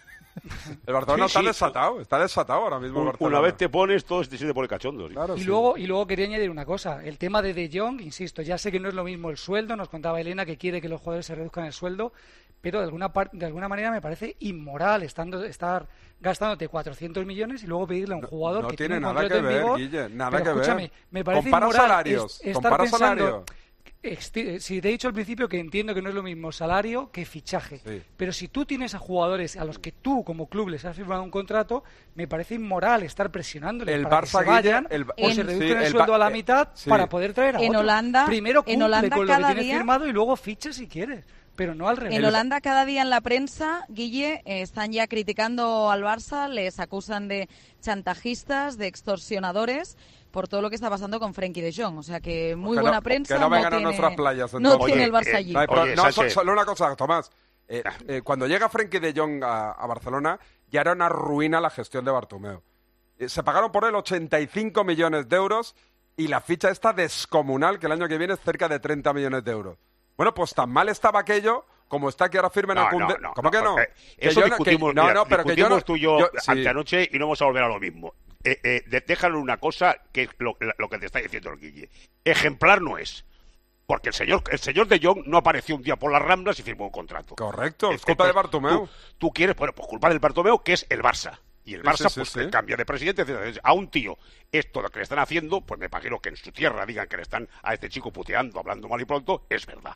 El Barcelona está desatado ahora mismo. Una vez te pones, todo se te pone cachondo. ¿Sí? Claro, y luego quería añadir una cosa. El tema de Jong, insisto, ya sé que no es lo mismo el sueldo. Nos contaba Elena que quiere que los jugadores se reduzcan el sueldo, pero de alguna manera me parece inmoral estar gastándote 400 millones y luego pedirle a un jugador que tiene un contrato en vigor. Guille, nada pero que escúchame, ver. Me parece compara inmoral salarios. estar pensando... Si te he dicho al principio que entiendo que no es lo mismo salario que fichaje, pero si tú tienes a jugadores a los que tú como club les has firmado un contrato, me parece inmoral estar presionándoles para Barça, que se vayan o se reduzcan el sueldo a la mitad para poder traer a otro. Primero cumple con lo que tienes firmado y luego ficha si quieres. Pero no al revés. En Holanda cada día en la prensa, Guille, están ya criticando al Barça, les acusan de chantajistas, de extorsionadores por todo lo que está pasando con Frenkie de Jong. O sea que muy buena prensa. Que no vengan a nuestras playas. No tiene el Barça allí. Solo una cosa, Tomás. Cuando llega Frenkie de Jong a Barcelona, ya era una ruina la gestión de Bartomeu. Se pagaron por él 85 millones de euros y la ficha está descomunal, que el año que viene es cerca de 30 millones de euros. Bueno, pues tan mal estaba aquello como está que ahora firmen a Koundé. ¿Cómo que no? Eso discutimos, discutimos tú y yo antenoche y no vamos a volver a lo mismo. Déjalo una cosa que es lo que te está diciendo el Guille. Ejemplar no es. Porque el señor de Jong no apareció un día por las Ramblas y firmó un contrato. Correcto, es culpa de Bartomeu. Tú quieres, bueno, pues culpa del Bartomeu, que es el Barça. Y el Barça sí. cambia de presidente, etc. A un tío, esto lo que le están haciendo, pues me imagino que en su tierra digan que le están a este chico puteando, hablando mal y pronto, es verdad.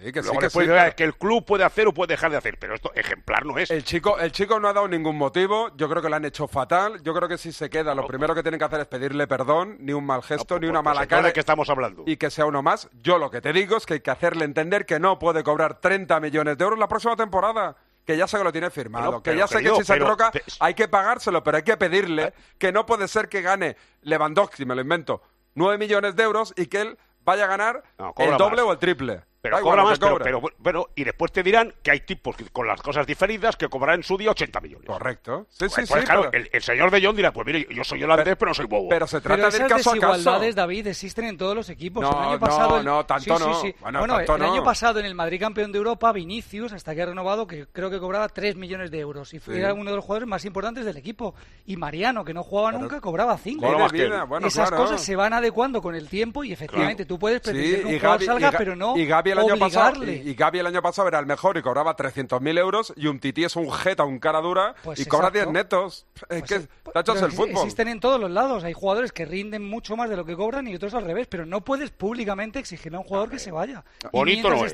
Que el club puede hacer o puede dejar de hacer, pero esto ejemplar no es. El chico no ha dado ningún motivo, yo creo que lo han hecho fatal, yo creo que si se queda, lo primero que tienen que hacer es pedirle perdón, ni un mal gesto, ni una mala cara. ¿De qué estamos hablando? Y que sea uno más. Yo lo que te digo es que hay que hacerle entender que no puede cobrar 30 millones de euros la próxima temporada. Que ya sé que lo tiene firmado, que ya sé que si se troca hay que pagárselo, pero hay que pedirle que no puede ser que gane Lewandowski, me lo invento, 9 millones de euros y que él vaya a ganar el doble o el triple. Pero cobra más, pero y después te dirán que hay tipos que, con las cosas diferidas que cobrarán en su día 80 millones. Correcto. Claro, el señor de Jong dirá, pues mire, yo soy holandés, pero no soy bobo. Pero se trata del caso a caso. Esas desigualdades, David, existen en todos los equipos. No, el año pasado, no, tanto no. Bueno, el año pasado en el Madrid campeón de Europa, Vinicius, hasta que ha renovado, que creo que cobraba 3 millones de euros. Y era uno de los jugadores más importantes del equipo. Y Mariano, que no jugaba nunca, cobraba 5. Esas cosas se van adecuando con el tiempo y efectivamente tú puedes pretender que un jugador salga, pero no obligarle. Y Gavi el año pasado era el mejor y cobraba 300.000 euros y un Tití es un jeta, un cara dura y cobra 10 netos. Es que tachas el fútbol. Existen en todos los lados. Hay jugadores que rinden mucho más de lo que cobran y otros al revés, pero no puedes públicamente exigir a un jugador que se vaya. Bonito no es.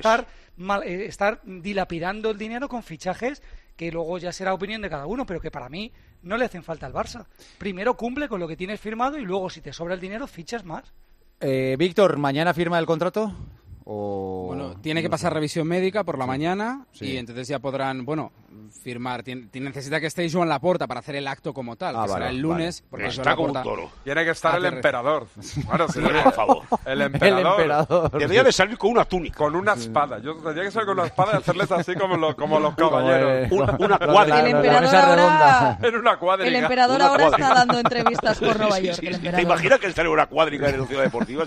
Estar dilapidando el dinero con fichajes que luego ya será opinión de cada uno, pero que para mí no le hacen falta al Barça. Primero cumple con lo que tienes firmado y luego si te sobra el dinero fichas más. Víctor, ¿mañana firma el contrato? Bueno, tiene que pasar revisión médica por la mañana y entonces ya podrán, firmar. Necesita que esté Joan Laporta para hacer el acto como tal, que será el lunes. Porque está como un toro. Tiene que estar el emperador. Bueno, por favor. El emperador. Debería de salir con una túnica. Con una espada. Yo tendría que salir con una espada y hacerles así como los caballeros. Una cuadra. El emperador ahora... En una cuadriga. El emperador ahora está dando entrevistas por Nueva York. ¿Te imaginas que estaría una cuadriga en la Ciudad Deportiva?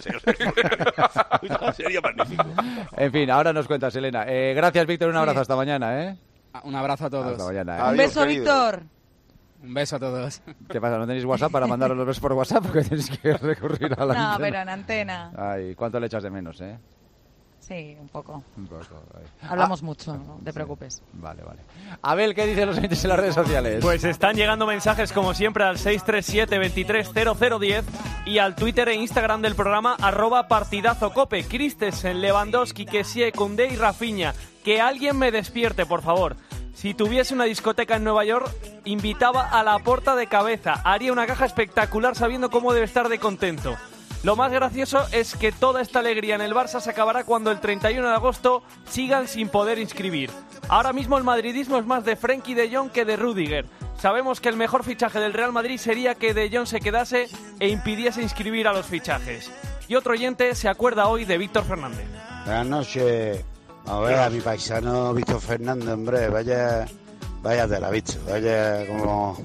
Sería magnífico. En fin, ahora nos cuentas, Elena. Gracias, Víctor. Un abrazo. Hasta mañana, Un abrazo a todos. Hasta mañana, Un beso, querido. Víctor. Un beso a todos. ¿Qué pasa? ¿No tenéis WhatsApp para mandaros los besos por WhatsApp? Porque tenéis que recurrir a la antena. No, pero en antena. Ay, ¿cuánto le echas de menos, Sí, un poco. Ahí. Hablamos mucho, no te preocupes. Vale. Abel, ¿qué dicen los oyentes en las redes sociales? Pues están llegando mensajes como siempre al 637-230010 y al Twitter e Instagram del programa @partidazocope. Christensen, Lewandowski, Kessie, Koundé y Rafinha. Que alguien me despierte, por favor. Si tuviese una discoteca en Nueva York, invitaba a Laporta de cabeza. Haría una caja espectacular sabiendo cómo debe estar de contento. Lo más gracioso es que toda esta alegría en el Barça se acabará cuando el 31 de agosto sigan sin poder inscribir. Ahora mismo el madridismo es más de Frenkie de Jong que de Rüdiger. Sabemos que el mejor fichaje del Real Madrid sería que de Jong se quedase e impidiese inscribir a los fichajes. Y otro oyente se acuerda hoy de Víctor Fernández. Buenas noches. A ver, a mi paisano Víctor Fernández, hombre, vaya de la bicho, vaya como...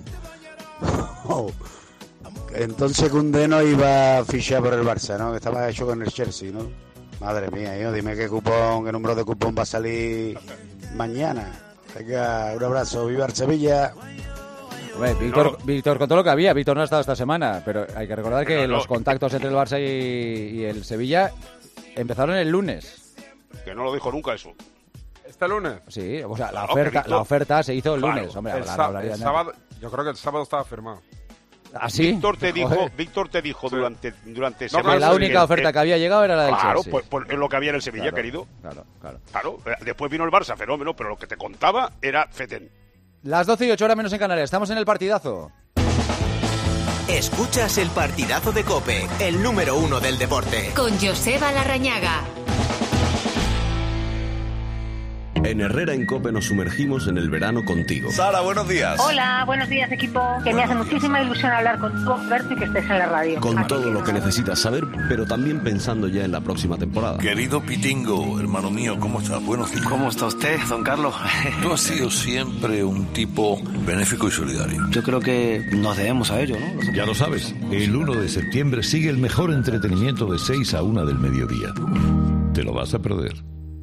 Entonces Koundé no iba a fichar por el Barça, ¿no? Que estaba hecho con el Chelsea, ¿no? Madre mía, dime qué número de cupón va a salir mañana. Venga, un abrazo, viva el Sevilla. Víctor contó lo que había. Víctor no ha estado esta semana, pero hay que recordar que los contactos entre el Barça y el Sevilla empezaron el lunes. Que no lo dijo nunca eso. ¿Este lunes? Sí, o sea, la oferta se hizo el lunes. Hombre, el sábado, yo creo que el sábado estaba firmado. ¿Ah, sí? Víctor te dijo durante semanas... la única oferta que había llegado era la del Chelsea. Claro, pues es lo que había en el Sevilla, querido. Claro. Después vino el Barça, fenómeno, pero lo que te contaba era Feten. Las 12:08 horas menos en Canarias. Estamos en el partidazo. Escuchas el partidazo de COPE, el número 1 del deporte. Con Joseba Larrañaga. En Herrera en COPE nos sumergimos en el verano contigo. Sara, buenos días. Hola, buenos días, equipo. Que me hace muchísima ilusión hablar contigo, Berto, y que estés en la radio. Con todo lo que necesitas saber, pero también pensando ya en la próxima temporada. Querido Pitingo, hermano mío, ¿cómo estás? Buenos días. ¿Cómo está usted, don Carlos? Tú has sido siempre un tipo benéfico y solidario. Yo creo que nos debemos a ello, ¿no? Ya lo sabes, el 1 de septiembre sigue el mejor entretenimiento de 6 a 1 del mediodía. Te lo vas a perder.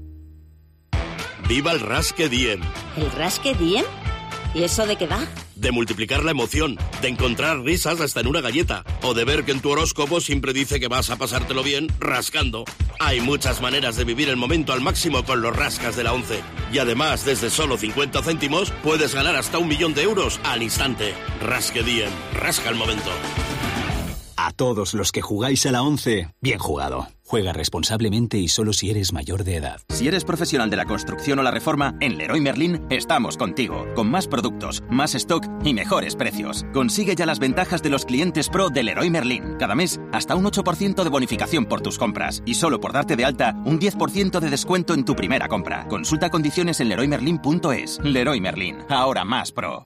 ¡Viva el Rasque Diem! ¿El Rasque Diem? ¿Y eso de qué va? De multiplicar la emoción, de encontrar risas hasta en una galleta, o de ver que en tu horóscopo siempre dice que vas a pasártelo bien rascando. Hay muchas maneras de vivir el momento al máximo con los rascas de la 11. Y además, desde solo 50 céntimos, puedes ganar hasta 1 millón de euros al instante. Rasque Diem, rasca el momento. A todos los que jugáis a la 11, bien jugado. Juega responsablemente y solo si eres mayor de edad. Si eres profesional de la construcción o la reforma, en Leroy Merlin estamos contigo. Con más productos, más stock y mejores precios. Consigue ya las ventajas de los clientes pro de Leroy Merlin. Cada mes, hasta un 8% de bonificación por tus compras. Y solo por darte de alta, un 10% de descuento en tu primera compra. Consulta condiciones en leroymerlin.es. Leroy Merlin, ahora más pro.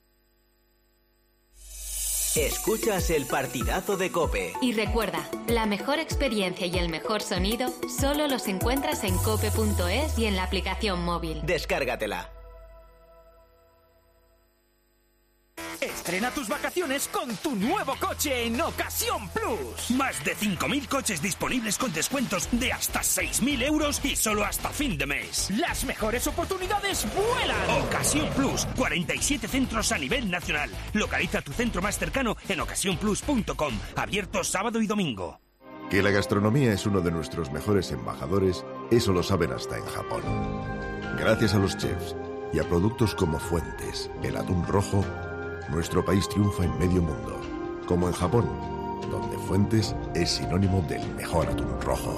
Escuchas el partidazo de COPE. Y recuerda, la mejor experiencia y el mejor sonido solo los encuentras en cope.es y en la aplicación móvil. Descárgatela. Estrena tus vacaciones con tu nuevo coche en Ocasión Plus. Más de 5.000 coches disponibles con descuentos de hasta 6.000 euros y solo hasta fin de mes. Las mejores oportunidades vuelan. Ocasión Plus, 47 centros a nivel nacional. Localiza tu centro más cercano en ocasiónplus.com. Abierto sábado y domingo. Que la gastronomía es uno de nuestros mejores embajadores, eso lo saben hasta en Japón. Gracias a los chefs y a productos como Fuentes, el atún rojo, nuestro país triunfa en medio mundo, como en Japón, donde Fuentes es sinónimo del mejor atún rojo.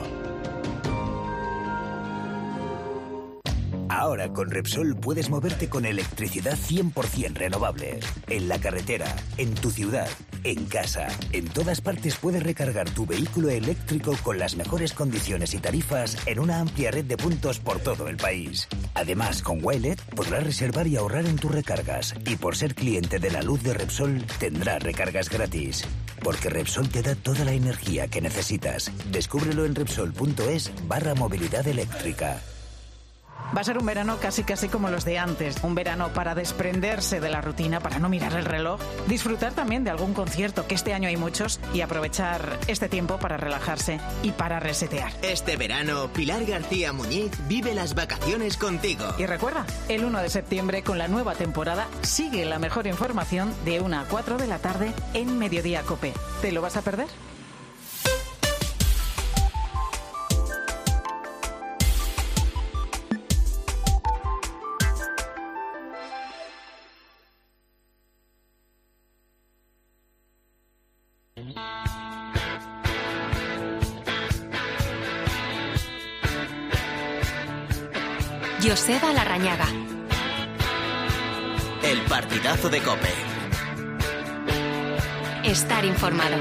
Ahora con Repsol puedes moverte con electricidad 100% renovable. En la carretera, en tu ciudad, en casa, en todas partes puedes recargar tu vehículo eléctrico con las mejores condiciones y tarifas en una amplia red de puntos por todo el país. Además, con Wilet podrás reservar y ahorrar en tus recargas. Y por ser cliente de la luz de Repsol, tendrás recargas gratis. Porque Repsol te da toda la energía que necesitas. Descúbrelo en Repsol.es/movilidad eléctrica. Va a ser un verano casi como los de antes. Un verano para desprenderse de la rutina, para no mirar el reloj. Disfrutar también de algún concierto, que este año hay muchos, y aprovechar este tiempo para relajarse y para resetear. Este verano, Pilar García Muñiz vive las vacaciones contigo. Y recuerda, el 1 de septiembre con la nueva temporada sigue la mejor información de 1 a 4 de la tarde en Mediodía COPE. ¿Te lo vas a perder? Joseba Larrañaga. El partidazo de COPE. Estar informado.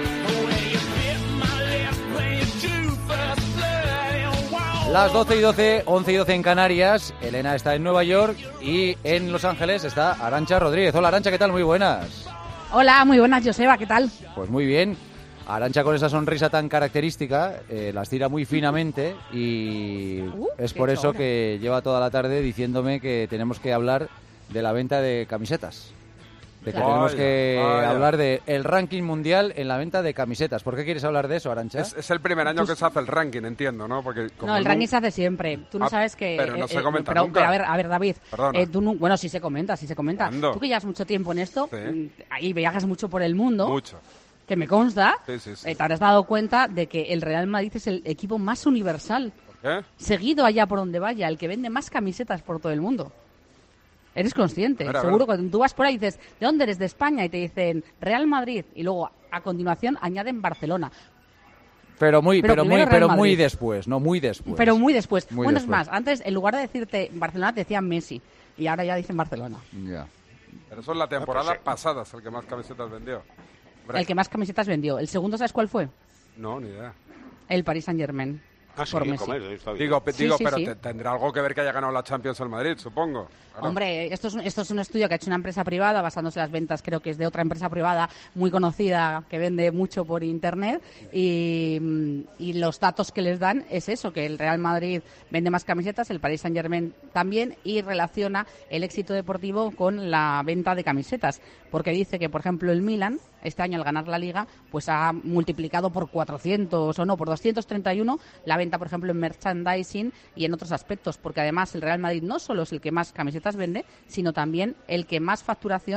Las 12 y 12, 11 y 12 en Canarias. Elena está en Nueva York y en Los Ángeles está Arantxa Rodríguez. Hola Arantxa, ¿qué tal? Muy buenas. Hola, muy buenas Joseba, ¿qué tal? Pues muy bien. Arantxa con esa sonrisa tan característica, las tira muy finamente y es por eso que lleva toda la tarde diciéndome que tenemos que hablar de la venta de camisetas. De que tenemos que hablar del ranking mundial en la venta de camisetas. ¿Por qué quieres hablar de eso, Arantxa? Es el primer año que se hace el ranking, entiendo, ¿no? Porque no, el ranking se hace siempre. Tú no sabes que... Pero no se comenta nunca. Pero a ver, David. Bueno, sí se comenta. ¿Cuándo? Tú que llevas mucho tiempo en esto, sí. Ahí viajas mucho por el mundo. Mucho. Que me consta, sí. Te habrás dado cuenta de que el Real Madrid es el equipo más universal. ¿Por qué? Seguido allá por donde vaya, el que vende más camisetas por todo el mundo. Eres consciente. Seguro cuando tú vas por ahí y dices, ¿de dónde eres? De España. Y te dicen Real Madrid. Y luego, a continuación, añaden Barcelona. Pero muy después, no muy después. Pero muy después. Es más, antes, en lugar de decirte Barcelona, te decían Messi. Y ahora ya dicen Barcelona. Ya. Pero eso es la temporada pasada, es el que más camisetas vendió. El que más camisetas vendió. ¿El segundo sabes cuál fue? No, ni idea. El Paris Saint-Germain. Por Messi. Digo, pero tendrá algo que ver que haya ganado la Champions el Madrid, supongo. Claro. Hombre, esto es un estudio que ha hecho una empresa privada, basándose en las ventas, creo que es de otra empresa privada muy conocida que vende mucho por Internet, y los datos que les dan es eso, que el Real Madrid vende más camisetas, el Paris Saint-Germain también, y relaciona el éxito deportivo con la venta de camisetas, porque dice que, por ejemplo, el Milan, este año al ganar la Liga, pues ha multiplicado por 400 o no, por 231 la venta, por ejemplo, en merchandising y en otros aspectos, porque además el Real Madrid no solo es el que más camisetas vende, sino también el que más facturación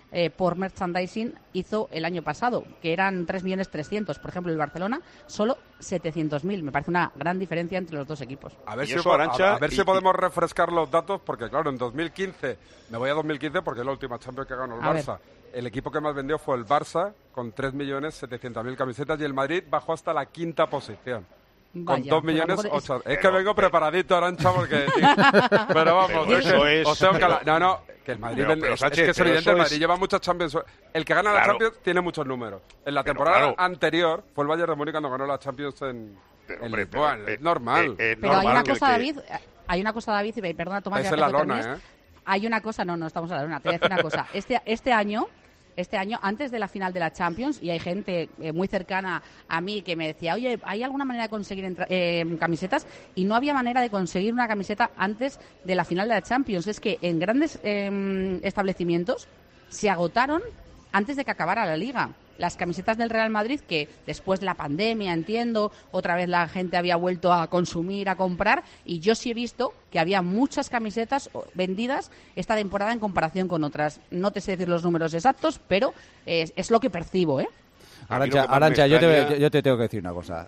por merchandising hizo el año pasado, que eran 3.300.000. Por ejemplo, el Barcelona solo 700.000. Me parece una gran diferencia entre los dos equipos. A ver si podemos refrescar los datos, porque claro, en 2015, me voy a 2015 porque es la última Champions que ganó el Barça. El equipo que más vendió fue el Barça, con 3.700.000 camisetas, y el Madrid bajó hasta la 5ª posición. Con 2.008.000. Es que vengo preparadito, Arantxa, porque... pero vamos, que el Madrid es que es evidente, el Madrid lleva muchas Champions. El que gana la Champions tiene muchos números. En la temporada anterior fue el Bayern de Múnich cuando ganó la Champions en Lisboa. Es normal. Pero hay una cosa, David, y perdona, Tomás, es en la lona, Hay una cosa, no estamos en la lona, te voy a decir una cosa. Este año, antes de la final de la Champions, y hay gente muy cercana a mí que me decía, oye, ¿hay alguna manera de conseguir camisetas? Y no había manera de conseguir una camiseta antes de la final de la Champions. Es que en grandes establecimientos se agotaron antes de que acabara la Liga. Las camisetas del Real Madrid, que después de la pandemia, entiendo, otra vez la gente había vuelto a consumir, a comprar, y yo sí he visto que había muchas camisetas vendidas esta temporada en comparación con otras. No te sé decir los números exactos, pero es lo que percibo, ¿eh? Arantxa, yo te tengo que decir una cosa.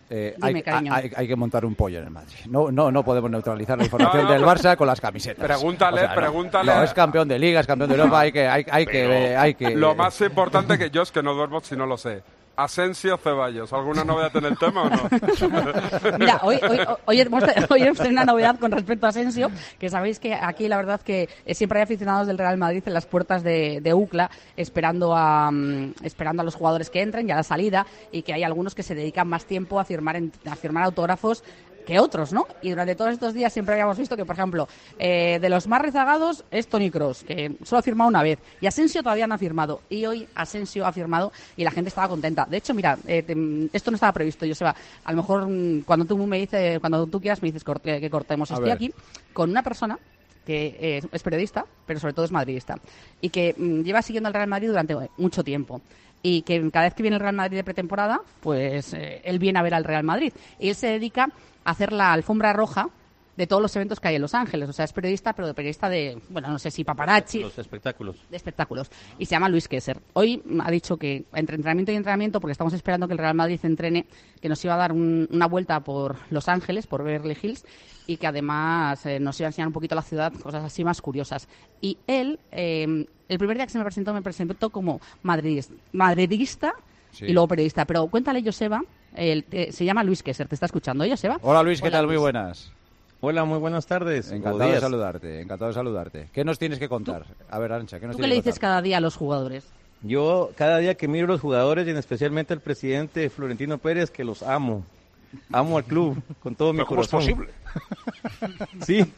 Hay que montar un pollo en el Madrid. No podemos neutralizar la información del Barça con las camisetas. Pregúntale. No, es campeón de Liga, es campeón de Europa, hay que... Lo más importante que yo es que no duermo si no lo sé. Asensio, Ceballos, ¿alguna novedad en el tema o no? Mira, hoy hemos tenido una novedad con respecto a Asensio, que sabéis que aquí la verdad que siempre hay aficionados del Real Madrid en las puertas de UCLA esperando a los jugadores que entren y a la salida, y que hay algunos que se dedican más tiempo a firmar autógrafos que otros, ¿no? Y durante todos estos días siempre habíamos visto que, por ejemplo, de los más rezagados es Toni Kroos, que solo ha firmado una vez, y Asensio todavía no ha firmado, y hoy Asensio ha firmado y la gente estaba contenta. De hecho, mira, esto no estaba previsto, Joseba. A lo mejor cuando tú quieras me dices que cortemos. Estoy aquí con una persona que es periodista, pero sobre todo es madridista, y que lleva siguiendo al Real Madrid durante mucho tiempo. Y que cada vez que viene el Real Madrid de pretemporada, pues él viene a ver al Real Madrid. Y él se dedica a hacer la alfombra roja de todos los eventos que hay en Los Ángeles. O sea, es periodista, pero periodista de, no sé si paparazzi. Los espectáculos. De espectáculos. Y se llama Luis Kesser. Hoy ha dicho que entre entrenamiento y entrenamiento, porque estamos esperando que el Real Madrid entrene, que nos iba a dar una vuelta por Los Ángeles, por Beverly Hills, y que además nos iba a enseñar un poquito la ciudad, cosas así más curiosas. Y él, el primer día que se me presentó como madridista sí. Y luego periodista. Pero cuéntale, Joseba, se llama Luis Kesser, te está escuchando, Joseba. Hola Luis, ¿qué tal? Luis. Muy buenas. Hola, muy buenas tardes. Encantado de saludarte. ¿Qué nos tienes que contar? A ver, Arantxa, ¿qué nos tienes que contar? ¿Tú qué le dices cada día a los jugadores? Yo, cada día que miro a los jugadores, y especialmente al presidente Florentino Pérez, que los amo. Amo al club con todo mi corazón. ¿Cómo es posible? Sí.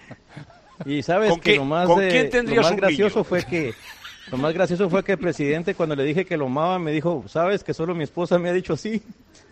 Y sabes que lo más gracioso fue que el presidente, cuando le dije que lo amaba, me dijo, ¿sabes que solo mi esposa me ha dicho sí?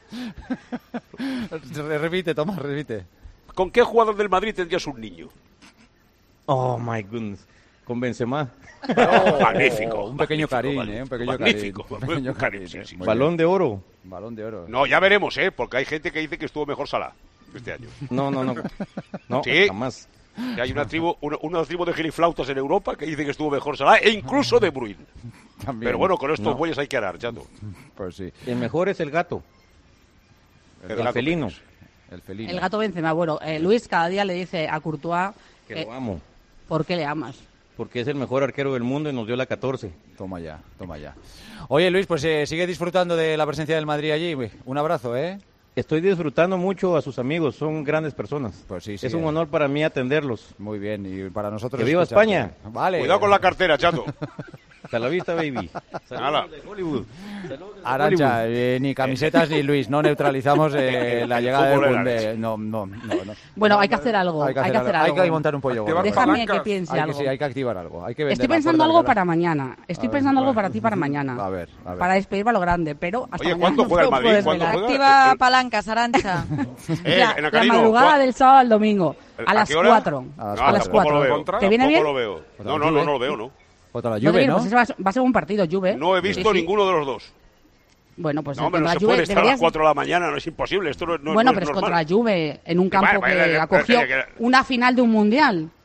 Repite, Tomás, repite. ¿Con qué jugador del Madrid tendrías un niño? Oh, my goodness. Con Benzema. Oh, magnífico. Un pequeño Karim, un pequeño Karim. Sí. Balón de oro. Balón de oro. No, ya veremos, porque hay gente que dice que estuvo mejor Salah este año. No, ¿sí? Jamás. Hay una tribu de giliflautas en Europa que dice que estuvo mejor Salah e incluso De Bruyne. También. Pero bueno, con estos bueyes hay que arar, Chato. Pues sí. El mejor es el gato. El felino. El gato Benzema. Bueno, Luis cada día le dice a Courtois que lo amo. ¿Por qué le amas? Porque es el mejor arquero del mundo y nos dio la 14. Toma ya. Oye, Luis, pues sigue disfrutando de la presencia del Madrid allí. Un abrazo, ¿eh? Estoy disfrutando mucho a sus amigos, son grandes personas. Pues sí, es un honor para mí atenderlos. Muy bien, y para nosotros... ¡Que viva España! Vale. Cuidado con la cartera, Chato. Hasta la vista, baby. Saludos de Hollywood. Arantxa, ni camisetas ni Luis, no neutralizamos la llegada del Bunde. No. Bueno, hay que hacer algo. Hay que montar un pollo. Déjame que piense algo. Sí, hay que activar algo. Estoy pensando algo para mañana. Estoy pensando algo para ti para mañana. A ver. Para despedirme a lo grande, pero hasta mañana. ¿Cuándo juega el Madrid? Activa palancas, Arantxa. La madrugada del sábado al domingo. A las 4. A las 4. ¿Te viene bien? No lo veo. No lo veo, ¿no? Contra la Juve, ¿no? Pues va a ser un partido, Juve. No he visto ninguno de los dos. Bueno, pues no se puede estar a las 4 de la mañana, no es imposible. Esto no bueno, es pero es normal. contra la Juve, en un campo que acogió una final de un mundial.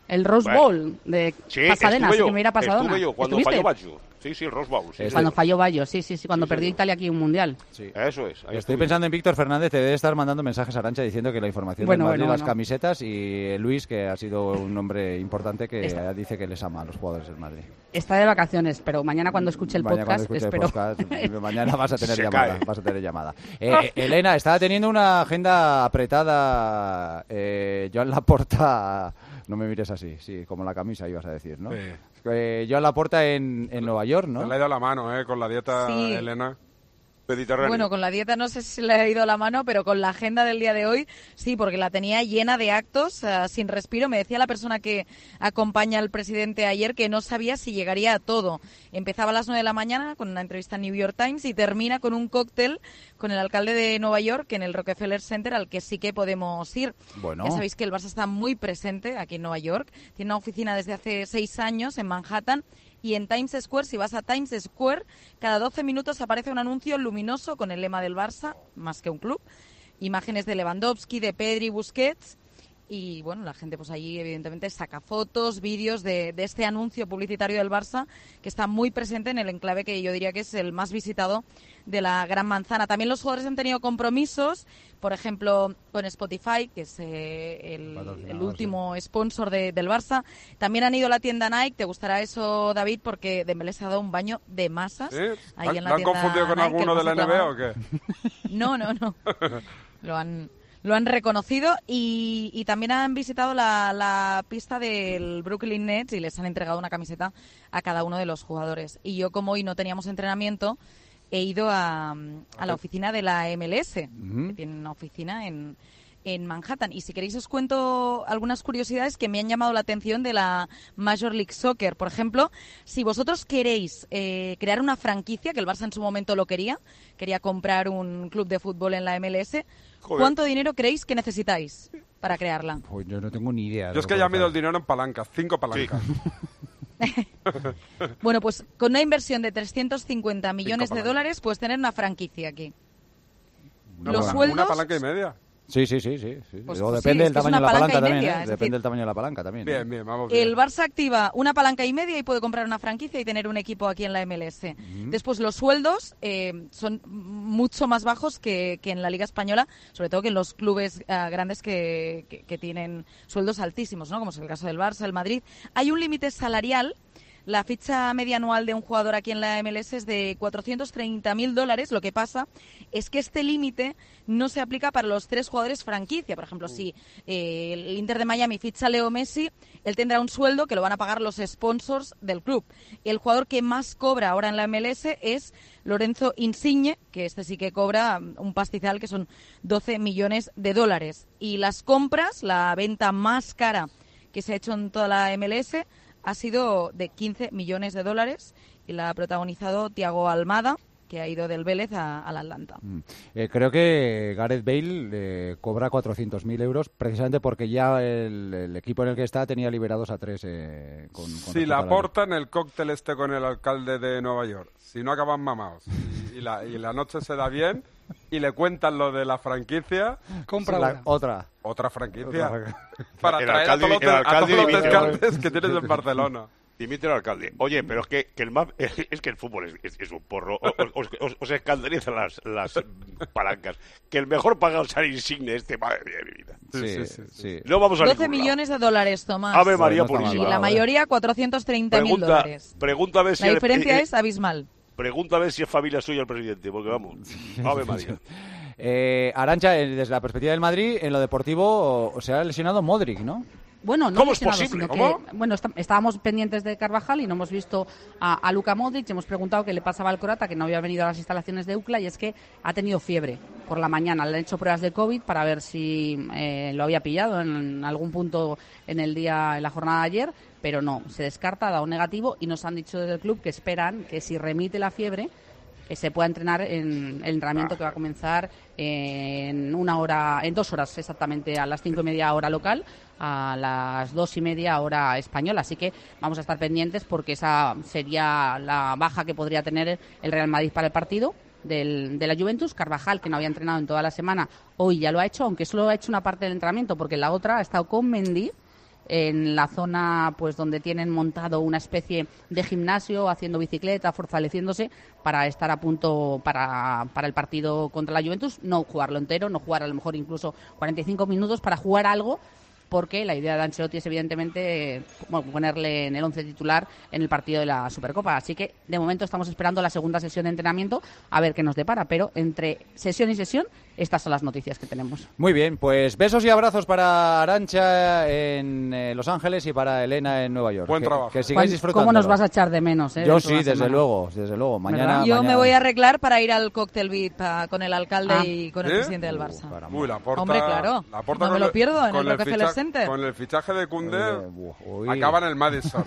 El Rose Bowl de Pasadena, así que me irá a Pasadena. Estuve yo cuando falló Baggio. Sí, el Rose Bowl. Sí, cuando falló Baggio, sí, cuando perdió Italia aquí un mundial. Sí. Eso es. Estoy pensando en Víctor Fernández, te debe estar mandando mensajes a Arantxa diciendo que la información del Madrid, las camisetas, y Luis, que ha sido un hombre importante, que dice que les ama a los jugadores del Madrid. Está de vacaciones, pero mañana cuando escuche el podcast, espero. Mañana vas a tener llamada. Elena, estaba teniendo una agenda apretada. Joan Laporta, no me mires así, sí, como la camisa ibas a decir, ¿no? Sí. Joan Laporta en Nueva York, ¿no? Se le ha ido la mano, con la dieta, sí. Elena. Mediterráneo. Bueno, con la dieta no sé si le ha ido la mano, pero con la agenda del día de hoy, sí, porque la tenía llena de actos, sin respiro. Me decía la persona que acompaña al presidente ayer que no sabía si llegaría a todo. Empezaba a las 9 de la mañana con una entrevista en New York Times y termina con un cóctel con el alcalde de Nueva York en el Rockefeller Center, al que sí que podemos ir. Bueno. Ya sabéis que el Barça está muy presente aquí en Nueva York. Tiene una oficina desde hace 6 años en Manhattan. Y en Times Square, si vas a Times Square, cada 12 minutos aparece un anuncio luminoso con el lema del Barça, más que un club. Imágenes de Lewandowski, de Pedri, Busquets. Y bueno, la gente pues allí evidentemente saca fotos, vídeos de este anuncio publicitario del Barça, que está muy presente en el enclave que yo diría que es el más visitado de la Gran Manzana. También los jugadores han tenido compromisos, por ejemplo, con Spotify, que es el último sponsor del Barça. También han ido a la tienda Nike. ¿Te gustará eso, David? Porque Dembélé se ha dado un baño de masas. ¿Sí? Ahí en la tienda confundido con Nike, alguno de la NBA o qué? No. Lo han reconocido y también han visitado la pista del Brooklyn Nets y les han entregado una camiseta a cada uno de los jugadores. Y yo, como hoy no teníamos entrenamiento, he ido a la oficina de la MLS, que tiene una oficina en Manhattan. Y si queréis os cuento algunas curiosidades que me han llamado la atención de la Major League Soccer. Por ejemplo, si vosotros queréis crear una franquicia, que el Barça en su momento lo quería comprar un club de fútbol en la MLS, ¿cuánto dinero creéis que necesitáis para crearla? Pues yo no tengo ni idea. Yo es que ya mido el dinero en palancas, 5 palancas. Sí. Bueno, pues con una inversión de 350 millones de dólares puedes tener una franquicia aquí. Una palanca y media. Sí. Pues depende del tamaño de la palanca también. Media, Depende del tamaño de la palanca también. Bien, vamos bien. El Barça activa una palanca y media y puede comprar una franquicia y tener un equipo aquí en la MLS. Después los sueldos son mucho más bajos que en la Liga Española, sobre todo que en los clubes grandes que tienen sueldos altísimos, ¿no? Como es el caso del Barça, el Madrid. Hay un límite salarial. La ficha media anual de un jugador aquí en la MLS es de $430.000. Lo que pasa es que este límite no se aplica para los 3 jugadores franquicia. Por ejemplo, si el Inter de Miami ficha a Leo Messi, él tendrá un sueldo que lo van a pagar los sponsors del club. El jugador que más cobra ahora en la MLS es Lorenzo Insigne, que este sí que cobra un pastizal que son $12 millones. Y las compras, la venta más cara que se ha hecho en toda la MLS, ha sido de $15 millones y la ha protagonizado Thiago Almada, que ha ido del Vélez al Atlanta. Creo que Gareth Bale cobra 400.000 euros precisamente porque ya el equipo en el que está tenía liberados a 3 con si la aportan el cóctel con el alcalde de Nueva York, si no acaban mamados y la noche se da bien y le cuentan lo de la franquicia, compra otra franquicia para traer a todos los descartes que tienes en Barcelona. Dimite el alcalde. Oye, pero es que el fútbol es un porro. Os escandalizan las palancas. Que el mejor pagado sea Insigne madre de mi vida. Sí. No vamos a 12 millones de dólares, Tomás. Ave María purísima. Y la mayoría $430.000. Pregunta a ver si la diferencia es abismal. Pregunta a ver si es familia suya el presidente, porque vamos. Ave María. Arantxa, desde la perspectiva del Madrid, en lo deportivo se ha lesionado Modric, ¿no? Bueno, no ¿Cómo es posible? Estábamos pendientes de Carvajal y no hemos visto a Luka Modric. Hemos preguntado qué le pasaba al croata, que no había venido a las instalaciones de UCLA, y es que ha tenido fiebre por la mañana. Le han hecho pruebas de COVID para ver si lo había pillado en algún punto en la jornada de ayer, pero no, se descarta, ha dado negativo y nos han dicho desde el club que esperan que si remite la fiebre se pueda entrenar en el entrenamiento que va a comenzar en 2 horas exactamente, a las 5:30 hora local, a las 2:30 hora española. Así que vamos a estar pendientes porque esa sería la baja que podría tener el Real Madrid para el partido de la Juventus. Carvajal, que no había entrenado en toda la semana, hoy ya lo ha hecho, aunque solo ha hecho una parte del entrenamiento porque la otra ha estado con Mendy en la zona pues donde tienen montado una especie de gimnasio, haciendo bicicleta, fortaleciéndose para estar a punto para el partido contra la Juventus, no jugarlo entero, no jugar a lo mejor incluso 45 minutos, para jugar algo, porque la idea de Ancelotti es evidentemente ponerle en el 11 titular en el partido de la Supercopa. Así que de momento estamos esperando la segunda sesión de entrenamiento a ver qué nos depara, pero entre sesión y sesión estas son las noticias que tenemos. Muy bien, pues besos y abrazos para Arantxa en Los Ángeles y para Elena en Nueva York. Buen trabajo. Que sigáis disfrutando. ¿Cómo nos vas a echar de menos? Yo sí, desde luego. Mañana. Yo me voy a arreglar para ir al cóctel VIP con el alcalde y con el presidente del Barça. Laporta, hombre, claro. Laporta no me lo pierdo en el Rockefeller Center. Con el fichaje de Koundé, acaba en el Madison.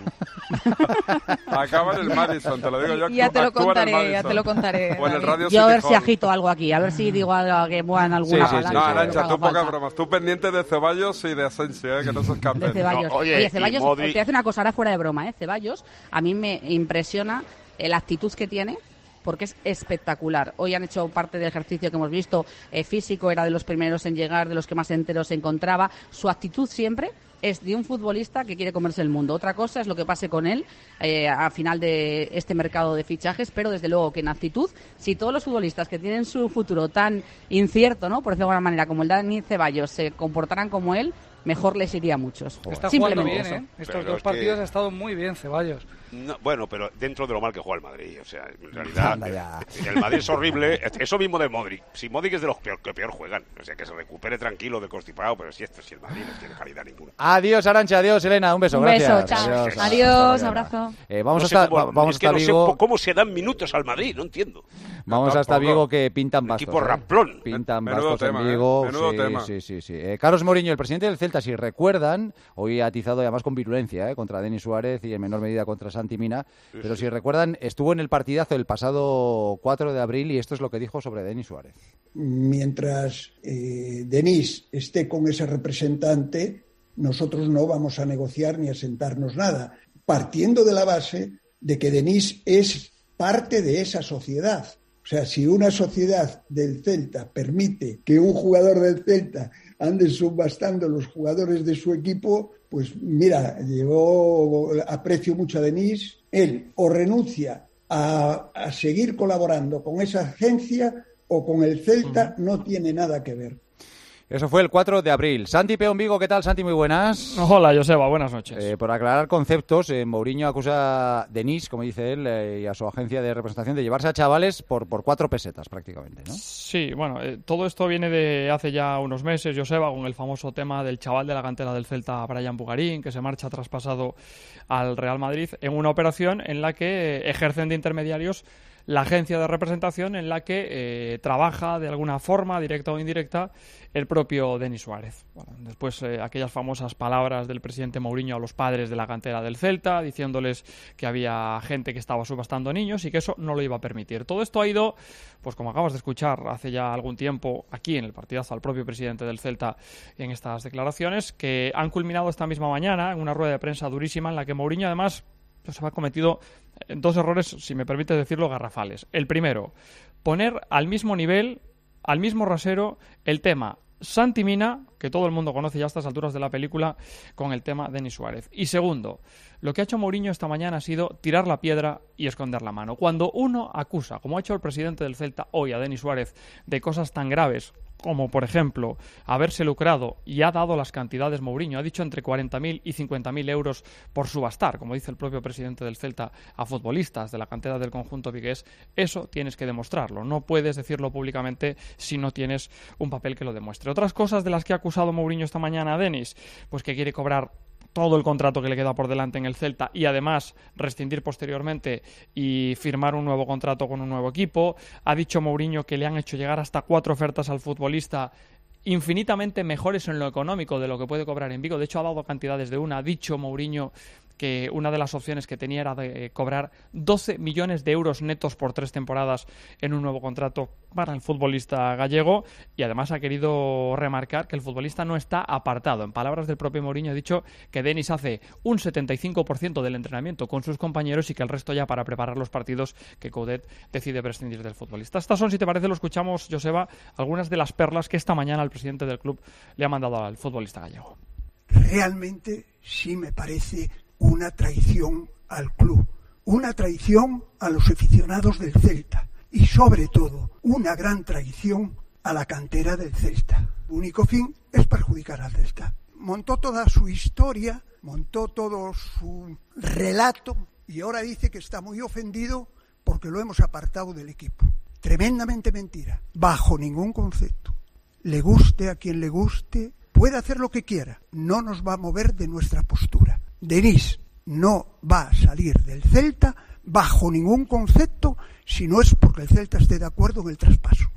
Acaba en el Madison, te lo digo yo. Ya te lo contaré. O en el Radio yo a ver City si Hall. agito algo aquí, a ver si digo algo que mueva en alguna balanza. No, Arantxa, tú pocas bromas. Tú pendiente de Ceballos y de Asensio, que no se escapen. De Ceballos. No, oye, Ceballos, te voy a decir una cosa, ahora fuera de broma, Ceballos, a mí me impresiona la actitud que tiene, porque es espectacular. Hoy han hecho parte del ejercicio que hemos visto, físico, era de los primeros en llegar, de los que más enteros se encontraba. Su actitud siempre es de un futbolista que quiere comerse el mundo. Otra cosa es lo que pase con él a final de este mercado de fichajes, pero desde luego que en actitud, si todos los futbolistas que tienen su futuro tan incierto, ¿no?, por decirlo de alguna manera, como el Dani Ceballos, se comportaran como él, mejor les iría a muchos. Está jugando bien, ¿eh? Estos dos partidos ha estado muy bien Ceballos. No, bueno, pero dentro de lo mal que juega el Madrid. O sea, en realidad, el Madrid es horrible. Eso mismo de Modric. Si Modric es de los que peor juegan. O sea, que se recupere tranquilo de constipado, pero si el Madrid no tiene calidad ninguna. Adiós, Arantxa. Adiós, Elena. Un beso. Un Gracias. beso, chao. Adiós, abrazo. Vamos hasta Vigo. No sé cómo se dan minutos al Madrid, no entiendo. Vamos hasta Vigo, que pintan bastos. Equipo ramplón. Pintan Menudo bastos tema, en Vigo. menudo tema. Sí. Carlos Mourinho, el presidente del Celta, si recuerdan, hoy ha atizado además con virulencia contra Denis Suárez y en menor medida contra Santi Mina. Pero si recuerdan, estuvo en el partidazo el pasado 4 de abril y esto es lo que dijo sobre Denis Suárez. Mientras Denis esté con ese representante, nosotros no vamos a negociar ni a sentarnos nada, partiendo de la base de que Denis es parte de esa sociedad. O sea, si una sociedad del Celta permite que un jugador del Celta ande subastando los jugadores de su equipo, pues mira, yo aprecio mucho a Denis. Él o renuncia a seguir colaborando con esa agencia o con el Celta, no tiene nada que ver. Eso fue el 4 de abril. Santi Peón Vigo, ¿qué tal, Santi? Muy buenas. Hola, Joseba, buenas noches. Por aclarar conceptos, Mourinho acusa a Denis, como dice él, y a su agencia de representación de llevarse a chavales por 4 pesetas prácticamente, ¿no? Sí, bueno, todo esto viene de hace ya unos meses, Joseba, con el famoso tema del chaval de la cantera del Celta, Brian Bugarín, que se marcha traspasado al Real Madrid en una operación en la que ejercen de intermediarios la agencia de representación en la que trabaja de alguna forma, directa o indirecta, el propio Denis Suárez. Bueno, después aquellas famosas palabras del presidente Mourinho a los padres de la cantera del Celta, diciéndoles que había gente que estaba subastando niños y que eso no lo iba a permitir. Todo esto ha ido, pues como acabas de escuchar hace ya algún tiempo aquí en el partidazo al propio presidente del Celta en estas declaraciones, que han culminado esta misma mañana en una rueda de prensa durísima en la que Mourinho además se ha cometido 2 errores, si me permite decirlo, garrafales. El primero, poner al mismo nivel, al mismo rasero, el tema Santi Mina, que todo el mundo conoce ya a estas alturas de la película, con el tema Denis Suárez. Y segundo, lo que ha hecho Mourinho esta mañana ha sido tirar la piedra y esconder la mano. Cuando uno acusa, como ha hecho el presidente del Celta hoy a Denis Suárez, de cosas tan graves como, por ejemplo, haberse lucrado, y ha dado las cantidades Mourinho, ha dicho entre 40.000 y 50.000 euros por subastar, como dice el propio presidente del Celta, a futbolistas de la cantera del conjunto vigués, eso tienes que demostrarlo. No puedes decirlo públicamente si no tienes un papel que lo demuestre. Otras cosas de las que ha acusado Mourinho esta mañana a Denis, pues que quiere cobrar todo el contrato que le queda por delante en el Celta y además rescindir posteriormente y firmar un nuevo contrato con un nuevo equipo. Ha dicho Mourinho que le han hecho llegar hasta 4 ofertas al futbolista infinitamente mejores en lo económico de lo que puede cobrar en Vigo. De hecho, ha dado cantidades de una. Ha dicho Mourinho que una de las opciones que tenía era de cobrar 12 millones de euros netos por 3 temporadas en un nuevo contrato para el futbolista gallego, y además ha querido remarcar que el futbolista no está apartado. En palabras del propio Mourinho ha dicho que Denis hace un 75% del entrenamiento con sus compañeros y que el resto ya para preparar los partidos que Coudet decide prescindir del futbolista. Estas son, si te parece, lo escuchamos, Joseba, algunas de las perlas que esta mañana el presidente del club le ha mandado al futbolista gallego. realmente sí me parece una traición al club, una traición a los aficionados del Celta y sobre todo una gran traición a la cantera del Celta. El único fin es perjudicar al Celta. Montó toda su historia, montó todo su relato y ahora dice que está muy ofendido porque lo hemos apartado del equipo. Tremendamente mentira, bajo ningún concepto. Le guste a quien le guste, puede hacer lo que quiera, no nos va a mover de nuestra postura. Denis no va a salir del Celta bajo ningún concepto si no es porque el Celta esté de acuerdo en el traspaso.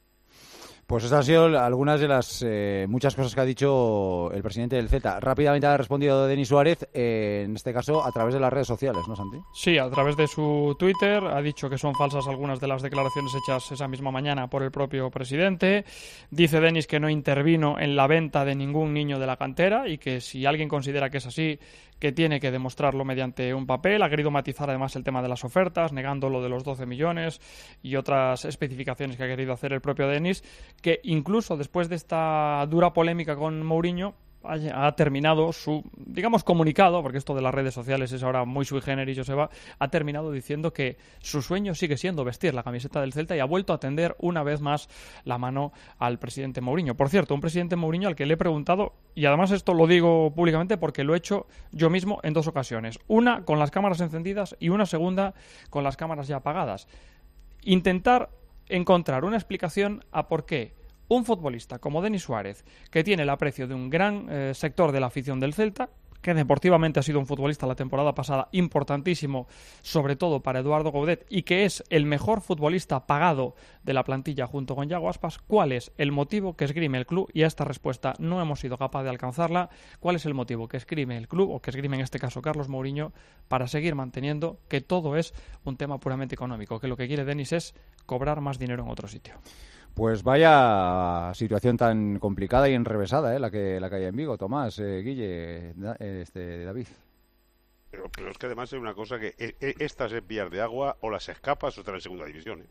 Pues estas han sido algunas de las muchas cosas que ha dicho el presidente del Celta. Rápidamente ha respondido Denis Suárez, en este caso a través de las redes sociales, ¿no, Santi? Sí, a través de su Twitter ha dicho que son falsas algunas de las declaraciones hechas esa misma mañana por el propio presidente. Dice Denis que no intervino en la venta de ningún niño de la cantera y que si alguien considera que es así, que tiene que demostrarlo mediante un papel. Ha querido matizar además el tema de las ofertas, negando lo de los 12 millones y otras especificaciones que ha querido hacer el propio Denis, que incluso después de esta dura polémica con Mourinho ha terminado su, digamos, comunicado, porque esto de las redes sociales es ahora muy sui generis, Joseba, ha terminado diciendo que su sueño sigue siendo vestir la camiseta del Celta y ha vuelto a tender una vez más la mano al presidente Mourinho. Por cierto, un presidente Mourinho al que le he preguntado, y además esto lo digo públicamente porque lo he hecho yo mismo en 2 ocasiones, una con las cámaras encendidas y una segunda con las cámaras ya apagadas. Intentar encontrar una explicación a por qué un futbolista como Denis Suárez, que tiene el aprecio de un gran sector de la afición del Celta, que deportivamente ha sido un futbolista la temporada pasada importantísimo, sobre todo para Eduardo Gaudet, y que es el mejor futbolista pagado de la plantilla junto con Yago Aspas, ¿cuál es el motivo que esgrime el club? Y a esta respuesta no hemos sido capaces de alcanzarla. ¿Cuál es el motivo que esgrime el club, o que esgrime en este caso Carlos Mourinho, para seguir manteniendo que todo es un tema puramente económico, que lo que quiere Denis es cobrar más dinero en otro sitio? Pues vaya situación tan complicada y enrevesada, la que hay en Vigo. Tomás, Guille, David. Pero es que además hay una cosa que estas es vías de agua, o las escapas o están en segunda división.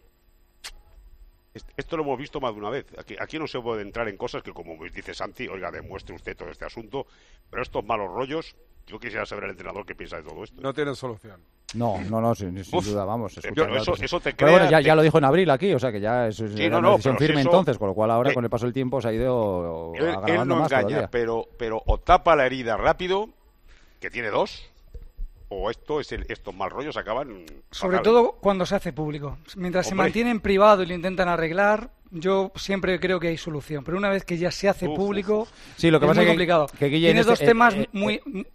Esto lo hemos visto más de una vez. Aquí no se puede entrar en cosas que, como dice Santi, oiga, demuestre usted todo este asunto, pero estos malos rollos, yo quisiera saber el entrenador qué piensa de todo esto. No tienen solución. No, sin duda, vamos. Pero eso te crea... Pero bueno, ya lo dijo en abril aquí, o sea que ya es una decisión firme entonces, con lo cual ahora con el paso del tiempo se ha ido agravando él no más engaña, todavía. pero o tapa la herida rápido, que tiene 2, o estos mal rollos acaban... Sobre todo cuando se hace público. Mientras se mantiene en privado y lo intentan arreglar, yo siempre creo que hay solución. Pero una vez que ya se hace público, sí, lo que es pasa muy complicado. Que Tienes dos temas muy...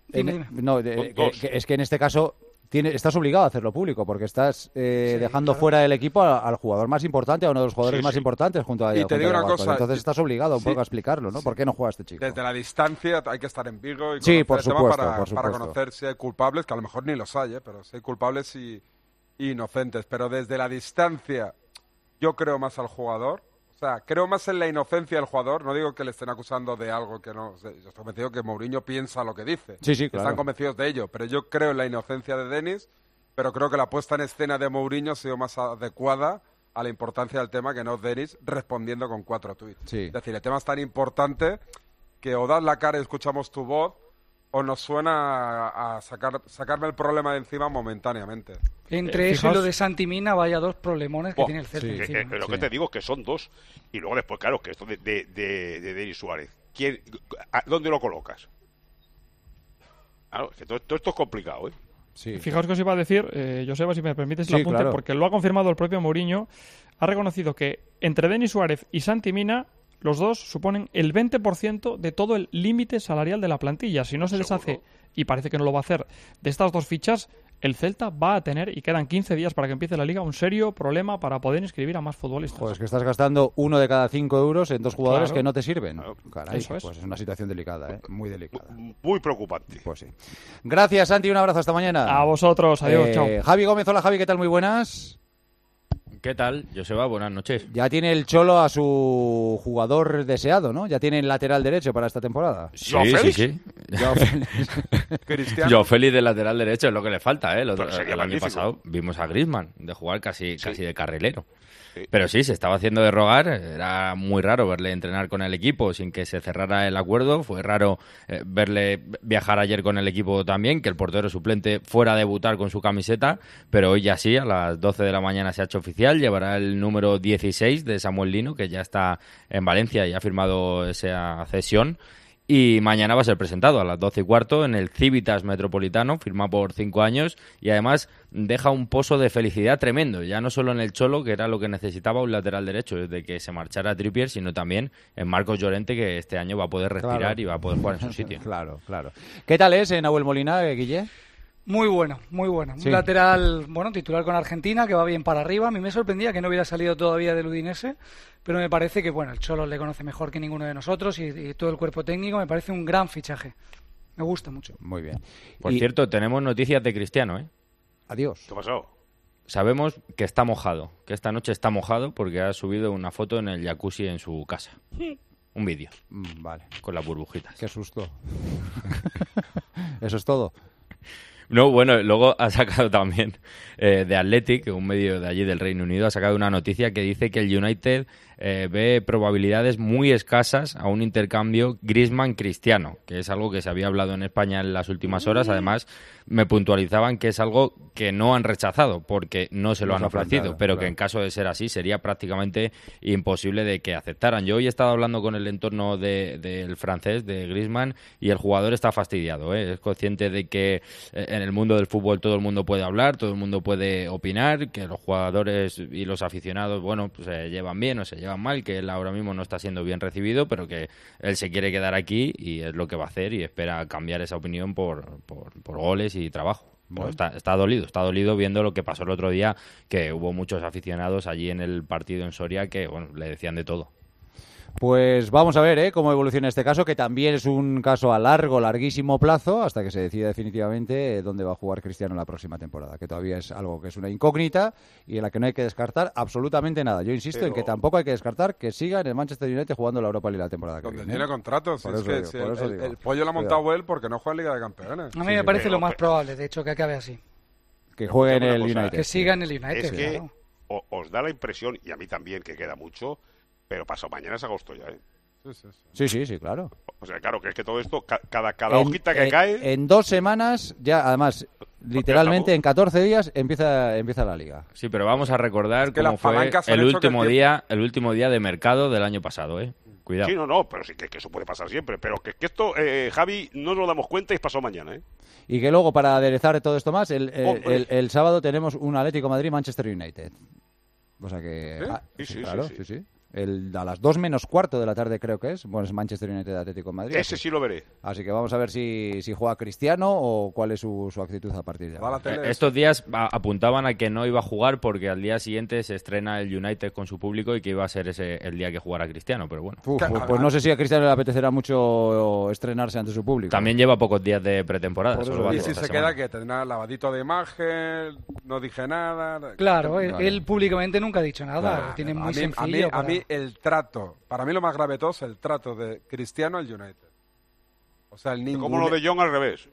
es que en este caso... estás obligado a hacerlo público porque estás dejando fuera del equipo al jugador más importante, a uno de los jugadores más importantes junto a y te digo una cosa, entonces estás obligado un poco a explicarlo, ¿no? ¿Por qué no juega este chico? Desde la distancia hay que estar en Vigo y conocer por el supuesto, tema para conocer si hay culpables, que a lo mejor ni los hay, pero si hay culpables y inocentes. Pero desde la distancia yo creo más al jugador. O sea, creo más en la inocencia del jugador. No digo que le estén acusando de algo que no... Yo estoy convencido que Mourinho piensa lo que dice. Sí, claro. Están convencidos de ello. Pero yo creo en la inocencia de Denis, pero creo que la puesta en escena de Mourinho ha sido más adecuada a la importancia del tema que no Denis respondiendo con 4 tuits. Sí. Es decir, el tema es tan importante que o das la cara y escuchamos tu voz, o nos suena a sacarme el problema de encima momentáneamente. Entre eso y lo de Santi Mina, vaya 2 problemones que tiene el Celta encima. Lo que te digo que son 2. Y luego después, claro, que esto de Denis Suárez, ¿dónde lo colocas? Claro, que todo esto es complicado, Sí, fijaos que os iba a decir, Joseba, si me permites el apunte, claro. Porque lo ha confirmado el propio Mourinho, ha reconocido que entre Denis Suárez y Santi Mina, los dos suponen el 20% de todo el límite salarial de la plantilla. Si no se deshace, y parece que no lo va a hacer, de estas 2 fichas, el Celta va a tener, y quedan 15 días para que empiece la Liga, un serio problema para poder inscribir a más futbolistas. Pues que estás gastando 1 de cada 5 euros en 2 jugadores que no te sirven. Caray, eso es. Pues es una situación delicada, muy delicada. Muy preocupante. Pues sí. Gracias, Santi, un abrazo, hasta mañana. A vosotros, adiós, chao. Javi Gómez, hola Javi, ¿qué tal? Muy buenas. ¿Qué tal? Joseba, buenas noches. Ya tiene el Cholo a su jugador deseado, ¿no? Ya tiene el lateral derecho para esta temporada. Sí. Joao Félix de lateral derecho es lo que le falta, ¿eh? El año pasado vimos a Griezmann de jugar casi de carrilero. Sí. Pero sí, se estaba haciendo de rogar. Era muy raro verle entrenar con el equipo sin que se cerrara el acuerdo. Fue raro verle viajar ayer con el equipo también, que el portero suplente fuera a debutar con su camiseta. Pero hoy ya sí, a las 12 de la mañana se ha hecho oficial. Llevará el número 16 de Samuel Lino, que ya está en Valencia y ha firmado esa cesión. Y mañana va a ser presentado a las 12:15 en el Civitas Metropolitano, firma por 5 años y además deja un pozo de felicidad tremendo, ya no solo en el Cholo, que era lo que necesitaba un lateral derecho desde que se marchara Trippier, sino también en Marcos Llorente, que este año va a poder respirar y va a poder jugar en su sitio. Claro. ¿Qué tal es Nahuel Molina, Guille? Muy bueno. Sí. Un lateral, titular con Argentina, que va bien para arriba. A mí me sorprendía que no hubiera salido todavía del Udinese, pero me parece que, el Cholo le conoce mejor que ninguno de nosotros y todo el cuerpo técnico. Me parece un gran fichaje. Me gusta mucho. Muy bien. Por cierto, tenemos noticias de Cristiano, ¿eh? Adiós. ¿Qué ha pasado? Sabemos que está mojado, que esta noche está mojado porque ha subido una foto en el jacuzzi en su casa. Un vídeo. Vale. Con las burbujitas. Qué susto. Eso es todo. No, luego ha sacado también de Athletic, un medio de allí del Reino Unido, ha sacado una noticia que dice que el United ve probabilidades muy escasas a un intercambio Griezmann-Cristiano, que es algo que se había hablado en España en las últimas horas. Además, me puntualizaban que es algo que no han rechazado porque no se lo han ofrecido, pero que en caso de ser así sería prácticamente imposible de que aceptaran. Yo hoy he estado hablando con el entorno del francés, de Griezmann, y el jugador está fastidiado, ¿eh? Es consciente de que en el mundo del fútbol todo el mundo puede hablar, todo el mundo puede opinar, que los jugadores y los aficionados, se llevan bien o se llevan mal, que él ahora mismo no está siendo bien recibido, pero que él se quiere quedar aquí y es lo que va a hacer y espera cambiar esa opinión por goles y trabajo. Bueno. Está dolido viendo lo que pasó el otro día, que hubo muchos aficionados allí en el partido en Soria que le decían de todo. Pues vamos a ver cómo evoluciona este caso, que también es un caso a larguísimo plazo, hasta que se decida definitivamente dónde va a jugar Cristiano la próxima temporada, que todavía es algo que es una incógnita y en la que no hay que descartar absolutamente nada. Yo insisto en que tampoco hay que descartar que siga en el Manchester United jugando la Europa League la temporada que viene. Tiene contratos, el pollo lo ha montado él porque no juega en Liga de Campeones. A mí me parece lo más probable, de hecho, que acabe así. Que juegue en el United. Que siga en el United. Es que os da la impresión, y a mí también, que queda mucho. Pero pasado mañana es agosto ya, ¿eh? Sí, claro. O sea, claro, que es que todo esto, cada hojita que cae... En 2 semanas, ya además, literalmente en 14 días empieza la Liga. Sí, pero vamos a recordar cómo fue el último día de mercado del año pasado, ¿eh? Cuidado. Sí, pero sí que eso puede pasar siempre. Pero que esto, Javi, no nos damos cuenta y es pasado mañana, ¿eh? Y que luego, para aderezar todo esto más, el sábado tenemos un Atlético Madrid-Manchester United. O sea que... Sí. A las 2:15 de la tarde creo que es. Es Manchester United Atlético de Madrid. Ese sí lo veré. Así que vamos a ver si juega Cristiano o cuál es su actitud a partir de ahora. Estos días apuntaban a que no iba a jugar porque al día siguiente se estrena el United con su público y que iba a ser ese el día que jugara Cristiano, pero bueno. Pues no sé si a Cristiano le apetecerá mucho estrenarse ante su público. También lleva pocos días de pretemporada. Y si se queda que tendrá lavadito de imagen, no dije nada. Claro, él públicamente nunca ha dicho nada. Lo tiene muy sencillo. A mí el trato, para mí lo más grave de todo es el trato de Cristiano al United. O sea, como lo de John al revés.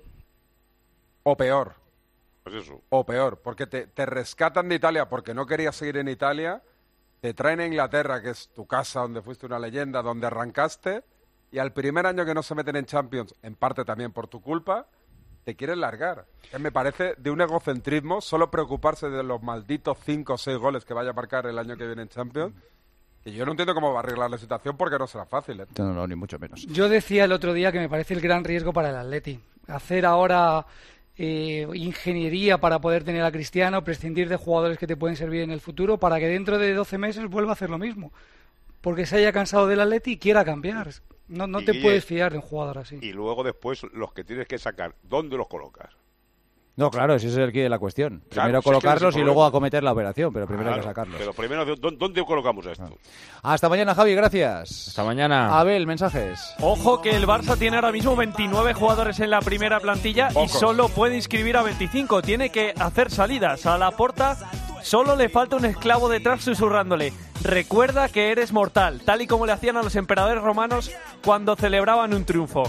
O peor. Pues eso. O peor, porque te rescatan de Italia porque no querías seguir en Italia, te traen a Inglaterra, que es tu casa, donde fuiste una leyenda, donde arrancaste, y al primer año que no se meten en Champions, en parte también por tu culpa, te quieren largar. Me parece de un egocentrismo solo preocuparse de los malditos 5 o 6 goles que vaya a marcar el año que viene en Champions. Y yo no entiendo cómo va a arreglar la situación porque no será fácil, ¿eh? No, ni mucho menos. Yo decía el otro día que me parece el gran riesgo para el Atleti. Hacer ahora ingeniería para poder tener a Cristiano, prescindir de jugadores que te pueden servir en el futuro para que dentro de 12 meses vuelva a hacer lo mismo. Porque se haya cansado del Atleti y quiera cambiar. No te puedes fiar de un jugador así. Y luego después los que tienes que sacar, ¿dónde los colocas? No, claro, ese es el quid de la cuestión. Primero colocarlos y luego acometer la operación, pero primero hay que sacarlos. Pero primero, ¿dónde colocamos esto? Hasta mañana, Javi, gracias. Hasta mañana. Abel, mensajes. Ojo que el Barça tiene ahora mismo 29 jugadores en la primera plantilla y solo puede inscribir a 25. Tiene que hacer salidas. A Laporta solo le falta un esclavo detrás susurrándole: recuerda que eres mortal, tal y como le hacían a los emperadores romanos cuando celebraban un triunfo.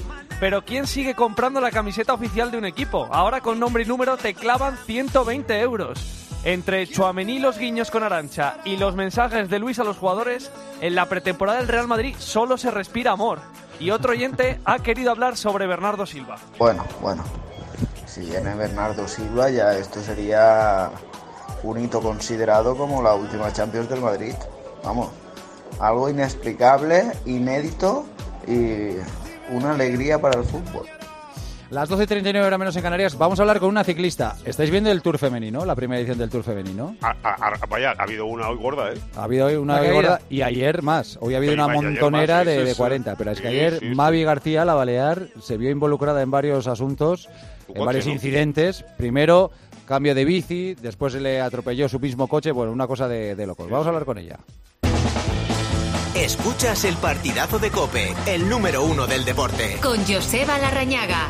Pero ¿quién sigue comprando la camiseta oficial de un equipo? Ahora con nombre y número te clavan 120 euros. Entre Tchouaméni, los guiños con Arantxa y los mensajes de Luis a los jugadores, en la pretemporada del Real Madrid solo se respira amor. Y otro oyente ha querido hablar sobre Bernardo Silva. Bueno, si viene Bernardo Silva ya esto sería un hito considerado como la última Champions del Madrid. Vamos, algo inexplicable, inédito y una alegría para el fútbol. Las 12:39 horas menos en Canarias. Vamos a hablar con una ciclista. ¿Estáis viendo el Tour femenino? La primera edición del Tour femenino. Vaya, ha habido una hoy gorda, ¿eh? Ha habido hoy una hoy gorda y ayer más. Hoy ha habido una montonera de 40. Pero es que ayer Mavi García, la balear, se vio involucrada en varios asuntos, en varios incidentes. Primero, cambio de bici. Después le atropelló su mismo coche. Bueno, una cosa de locos. Vamos a hablar con ella. Escuchas el partidazo de COPE, el número 1 del deporte. Con Joseba Larrañaga.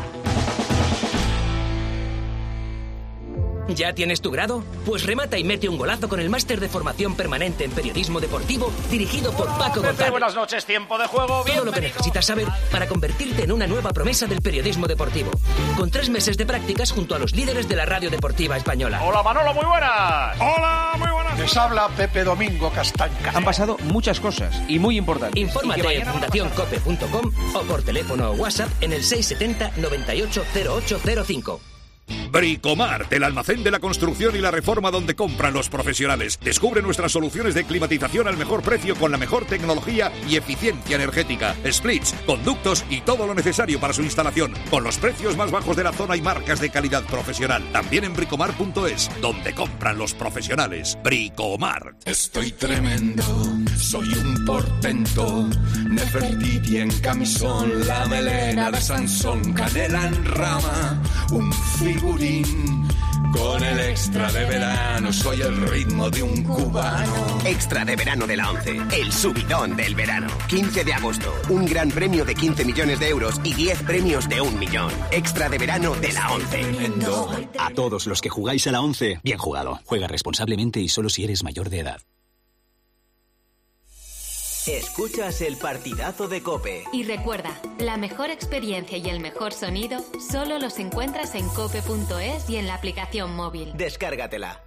¿Ya tienes tu grado? Pues remata y mete un golazo con el máster de formación permanente en periodismo deportivo dirigido por Paco González. Buenas noches, tiempo de juego. Todo lo que necesitas saber para convertirte en una nueva promesa del periodismo deportivo. Con 3 meses de prácticas junto a los líderes de la radio deportiva española. Hola Manolo, muy buenas. Hola, muy buenas. Les habla Pepe Domingo Castaña. Han pasado muchas cosas y muy importantes. Infórmate en fundacioncope.com o por teléfono o WhatsApp en el 670 98 0805. Bricomart, el almacén de la construcción y la reforma donde compran los profesionales. Descubre nuestras soluciones de climatización al mejor precio con la mejor tecnología y eficiencia energética. Splits, conductos y todo lo necesario para su instalación. Con los precios más bajos de la zona y marcas de calidad profesional. También en bricomart.es, donde compran los profesionales. Bricomart. Estoy tremendo, soy un portento. Nefertiti en camisón, la melena de Sansón, canela en rama, un figurín. Con el extra de verano soy el ritmo de un cubano. Extra de verano de la ONCE, el subidón del verano. 15 de agosto, un gran premio de 15 millones de euros y 10 premios de 1 millón. Extra de verano de la ONCE. A todos los que jugáis a la ONCE, bien jugado. Juega responsablemente y solo si eres mayor de edad. Escuchas el partidazo de COPE. Y recuerda, la mejor experiencia y el mejor sonido solo los encuentras en cope.es y en la aplicación móvil. Descárgatela.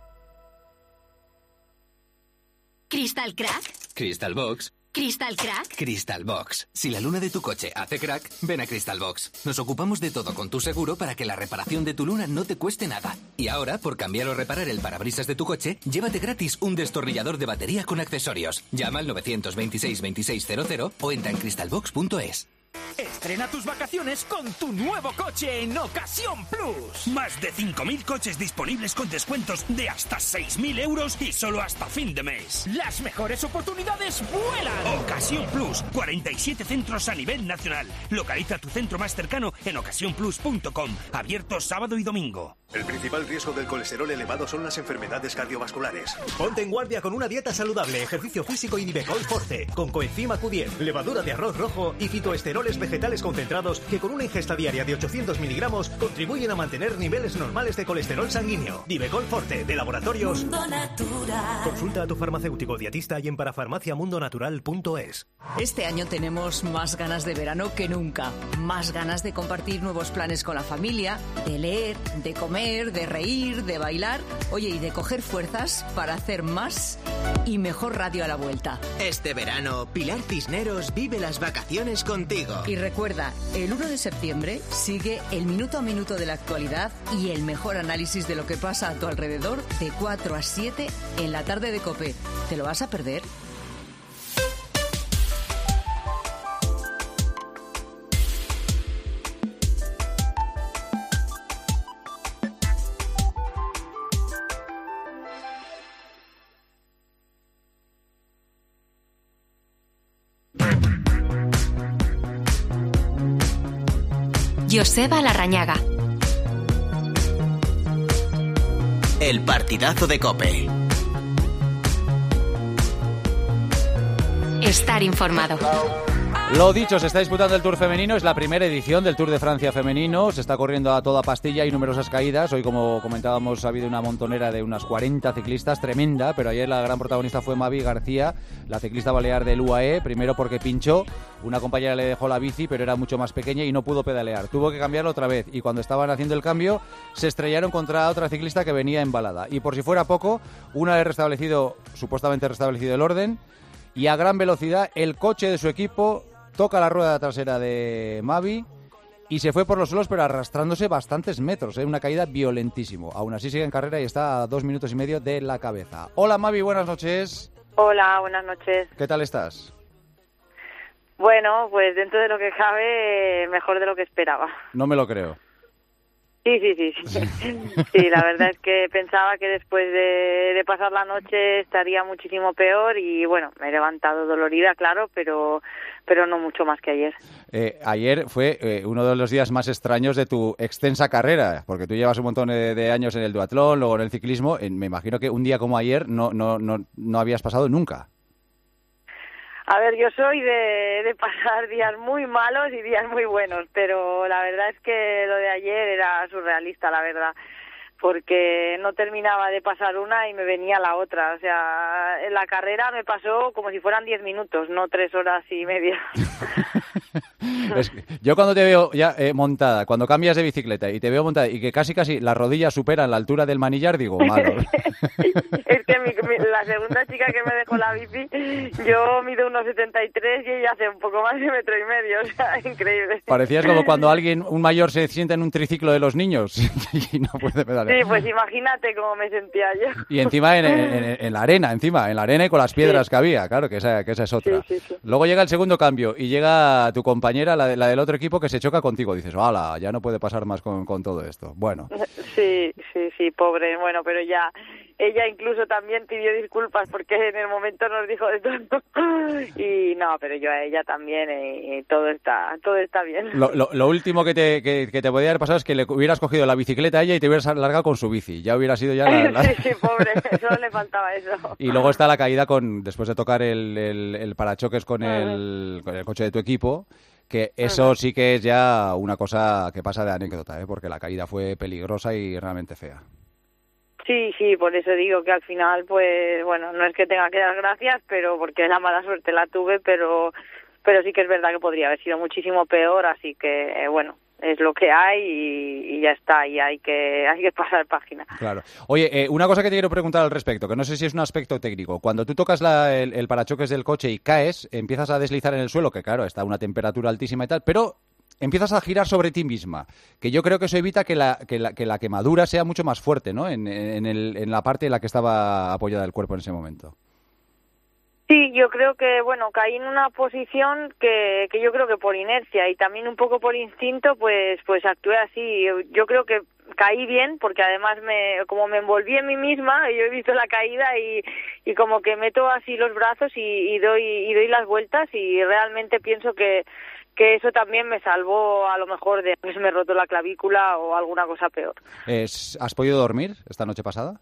¿Crystal Crack? Crystal Box. ¿Crystal Crack? Crystal Box. Si la luna de tu coche hace crack, ven a Crystal Box. Nos ocupamos de todo con tu seguro para que la reparación de tu luna no te cueste nada. Y ahora, por cambiar o reparar el parabrisas de tu coche, llévate gratis un destornillador de batería con accesorios. Llama al 926 2600 o entra en crystalbox.es. Estrena tus vacaciones con tu nuevo coche en Ocasión Plus. Más de 5.000 coches disponibles con descuentos de hasta 6.000 euros y solo hasta fin de mes. Las mejores oportunidades vuelan. Ocasión Plus, 47 centros a nivel nacional. Localiza tu centro más cercano en ocasiónplus.com. Abierto sábado y domingo. El principal riesgo del colesterol elevado son las enfermedades cardiovasculares. Ponte en guardia con una dieta saludable, ejercicio físico y Nivecol Forte, con coenzima Q10, levadura de arroz rojo y fitoesteroles vegetales concentrados que con una ingesta diaria de 800 miligramos contribuyen a mantener niveles normales de colesterol sanguíneo. Nivecol Forte, de Laboratorios Mundo Natural. Consulta a tu farmacéutico dietista y en parafarmaciamundonatural.es. Este año tenemos más ganas de verano que nunca. Más ganas de compartir nuevos planes con la familia, de leer, de comer, de reír, de bailar, oye, y de coger fuerzas para hacer más y mejor radio a la vuelta. Este verano, Pilar Cisneros vive las vacaciones contigo. Y recuerda, el 1 de septiembre sigue el minuto a minuto de la actualidad y el mejor análisis de lo que pasa a tu alrededor de 4 a 7 en la tarde de COPE. ¿Te lo vas a perder? Joseba Larrañaga. El partidazo de COPE. Estar informado. Lo dicho, se está disputando el Tour femenino, es la primera edición del Tour de Francia femenino, se está corriendo a toda pastilla, hay numerosas caídas, hoy como comentábamos ha habido una montonera de unas 40 ciclistas, tremenda, pero ayer la gran protagonista fue Mavi García, la ciclista balear del UAE, primero porque pinchó, una compañera le dejó la bici, pero era mucho más pequeña y no pudo pedalear, tuvo que cambiarlo otra vez y cuando estaban haciendo el cambio se estrellaron contra otra ciclista que venía embalada y por si fuera poco, una vez supuestamente restablecido el orden y a gran velocidad el coche de su equipo toca la rueda trasera de Mavi y se fue por los suelos, pero arrastrándose bastantes metros, una caída violentísimo. Aún así sigue en carrera y está a 2 minutos y medio de la cabeza. Hola Mavi, buenas noches. Hola, buenas noches. ¿Qué tal estás? Bueno, pues dentro de lo que cabe, mejor de lo que esperaba. No me lo creo. Sí. Sí, la verdad es que pensaba que después de pasar la noche estaría muchísimo peor y bueno, me he levantado dolorida, claro, pero no mucho más que ayer. Ayer fue uno de los días más extraños de tu extensa carrera, porque tú llevas un montón de años en el duatlón, luego en el ciclismo, me imagino que un día como ayer no habías pasado nunca. A ver, yo soy de pasar días muy malos y días muy buenos, pero la verdad es que lo de ayer era surrealista, la verdad, porque no terminaba de pasar una y me venía la otra. O sea, en la carrera me pasó como si fueran 10 minutos, no 3 horas y media. Yo cuando te veo ya montada, cuando cambias de bicicleta y te veo montada y que casi las rodillas superan la altura del manillar, digo, malo. Es que la segunda chica que me dejó la bici, yo mido 1,73 y ella hace un poco más de 1,5 metros, o sea, increíble. Parecías como cuando un mayor se sienta en un triciclo de los niños y no puede pedalear. Sí, pues imagínate cómo me sentía yo. Y encima en la arena, y con las piedras que había, claro, que esa es otra. Sí. Luego llega el segundo cambio y llega tu compañera, la del otro equipo, que se choca contigo. Dices, ¡hala! Ya no puede pasar más con todo esto. Bueno. Sí, pobre. Bueno, pero ya ella incluso también pidió disculpas porque en el momento nos dijo de todo. Y no, pero yo a ella también y todo está bien. Lo último que te podía haber pasado es que le hubieras cogido la bicicleta a ella y te hubieras largado con su bici. Ya hubiera sido ya Sí, pobre. Solo le faltaba eso. Y luego está la caída después de tocar el parachoques con el coche de tu equipo, que eso sí que es ya una cosa que pasa de anécdota, porque la caída fue peligrosa y realmente fea. Sí, por eso digo que al final, pues bueno, no es que tenga que dar gracias, pero porque la mala suerte la tuve, pero sí que es verdad que podría haber sido muchísimo peor, así que bueno, es lo que hay y ya está, y hay que pasar página. Claro. Oye, una cosa que te quiero preguntar al respecto, que no sé si es un aspecto técnico. Cuando tú tocas el parachoques del coche y caes, empiezas a deslizar en el suelo, que claro, está a una temperatura altísima y tal, pero empiezas a girar sobre ti misma, que yo creo que eso evita que la quemadura sea mucho más fuerte, ¿no? En la parte en la que estaba apoyada el cuerpo en ese momento. Sí, yo creo que, bueno, caí en una posición que yo creo que por inercia y también un poco por instinto, pues actué así. Yo creo que caí bien, porque además como me envolví en mí misma, yo he visto la caída y como que meto así los brazos y doy las vueltas y realmente pienso que eso también me salvó a lo mejor de haberme roto la clavícula o alguna cosa peor. ¿Has podido dormir esta noche pasada?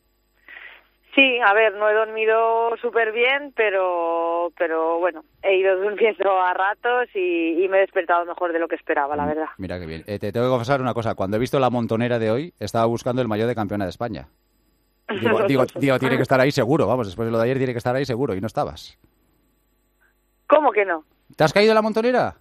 Sí, a ver, no he dormido súper bien, pero bueno, he ido durmiendo a ratos y me he despertado mejor de lo que esperaba, la verdad. Mira qué bien. Te tengo que confesar una cosa. Cuando he visto la montonera de hoy, estaba buscando el maillot de campeona de España. Digo, tiene que estar ahí seguro, vamos, después de lo de ayer tiene que estar ahí seguro, y no estabas. ¿Cómo que no? ¿Te has caído en la montonera?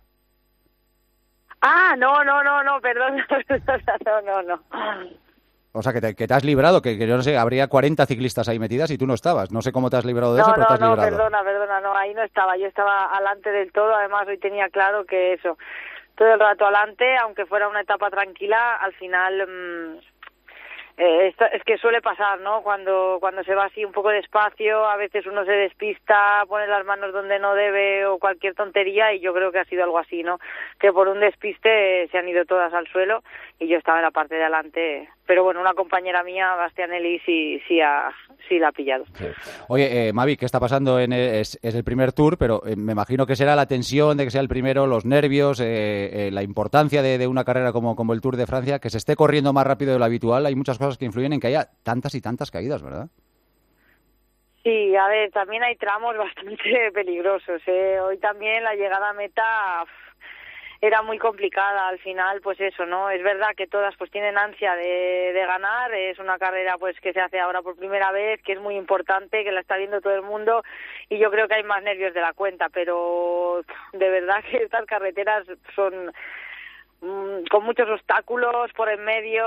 Ah, no, perdón, no. O sea, que te has librado, que yo no sé, habría 40 ciclistas ahí metidas y tú no estabas. No sé cómo te has librado de eso, pero te has librado. Perdona, no, ahí no estaba. Yo estaba alante del todo, además hoy tenía claro que eso, todo el rato alante, aunque fuera una etapa tranquila, al final es que suele pasar, ¿no? Cuando se va así un poco despacio, a veces uno se despista, pone las manos donde no debe o cualquier tontería, y yo creo que ha sido algo así, ¿no? Que por un despiste se han ido todas al suelo y yo estaba en la parte de adelante. Pero bueno, una compañera mía, Bastianelli, sí la ha pillado. Sí. Oye, Mavi, ¿qué está pasando? Es el primer Tour, pero me imagino que será la tensión de que sea el primero, los nervios, la importancia de una carrera como el Tour de Francia, que se esté corriendo más rápido de lo habitual. Hay muchas cosas que influyen en que haya tantas y tantas caídas, ¿verdad? Sí, a ver, también hay tramos bastante peligrosos, ¿eh? Hoy también la llegada a meta era muy complicada al final, pues eso, ¿no? Es verdad que todas pues tienen ansia de ganar, es una carrera pues que se hace ahora por primera vez, que es muy importante, que la está viendo todo el mundo y yo creo que hay más nervios de la cuenta, pero de verdad que estas carreteras son con muchos obstáculos por en medio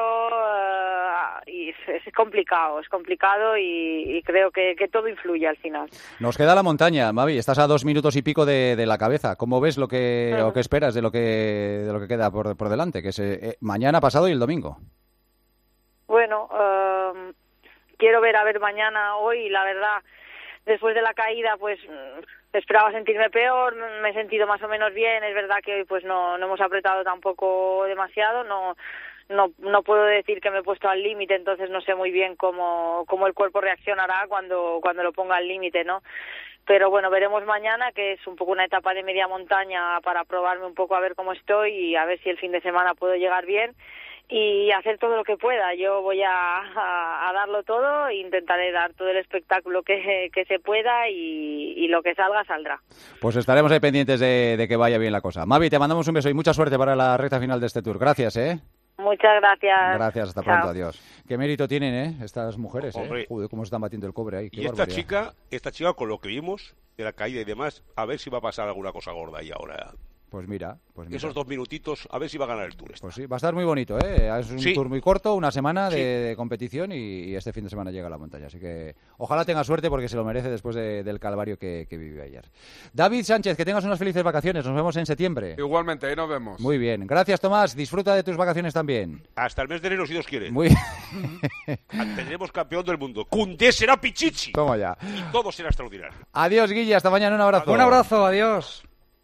y es complicado y creo que todo influye al final. Nos queda la montaña, Mavi, estás a 2 minutos y pico de la cabeza. ¿Cómo ves lo que esperas de lo que queda por delante, que es mañana, pasado y el domingo? Bueno, quiero ver mañana, hoy, la verdad, después de la caída, pues esperaba sentirme peor, me he sentido más o menos bien, es verdad que hoy pues no hemos apretado tampoco demasiado, no puedo decir que me he puesto al límite, entonces no sé muy bien cómo el cuerpo reaccionará cuando lo ponga al límite, ¿no? Pero bueno, veremos mañana, que es un poco una etapa de media montaña para probarme un poco a ver cómo estoy y a ver si el fin de semana puedo llegar bien y hacer todo lo que pueda. Yo voy a darlo todo e intentaré dar todo el espectáculo que se pueda y lo que salga, saldrá. Pues estaremos ahí pendientes de que vaya bien la cosa. Mavi, te mandamos un beso y mucha suerte para la recta final de este Tour. Gracias, ¿eh? Muchas gracias. Gracias, hasta pronto, adiós. Qué mérito tienen, estas mujeres, Hombre. Joder, cómo se están batiendo el cobre ahí. Y esta chica, con lo que vimos de la caída y demás, a ver si va a pasar alguna cosa gorda ahí ahora. Pues mira. Esos 2 minutitos, a ver si va a ganar el Tour. Pues sí, va a estar muy bonito, ¿eh? Es un Tour muy corto, una semana de competición y este fin de semana llega a la montaña. Así que ojalá tenga suerte porque se lo merece después del calvario que vivió ayer. David Sánchez, que tengas unas felices vacaciones. Nos vemos en septiembre. Igualmente, ahí nos vemos. Muy bien. Gracias, Tomás. Disfruta de tus vacaciones también. Hasta el mes de enero, si Dios quiere. Muy Tendremos campeón del mundo. Koundé será Pichichi. Toma ya. Y todo será extraordinario. Adiós, Guille. Hasta mañana. Un abrazo. Un abrazo. Adiós.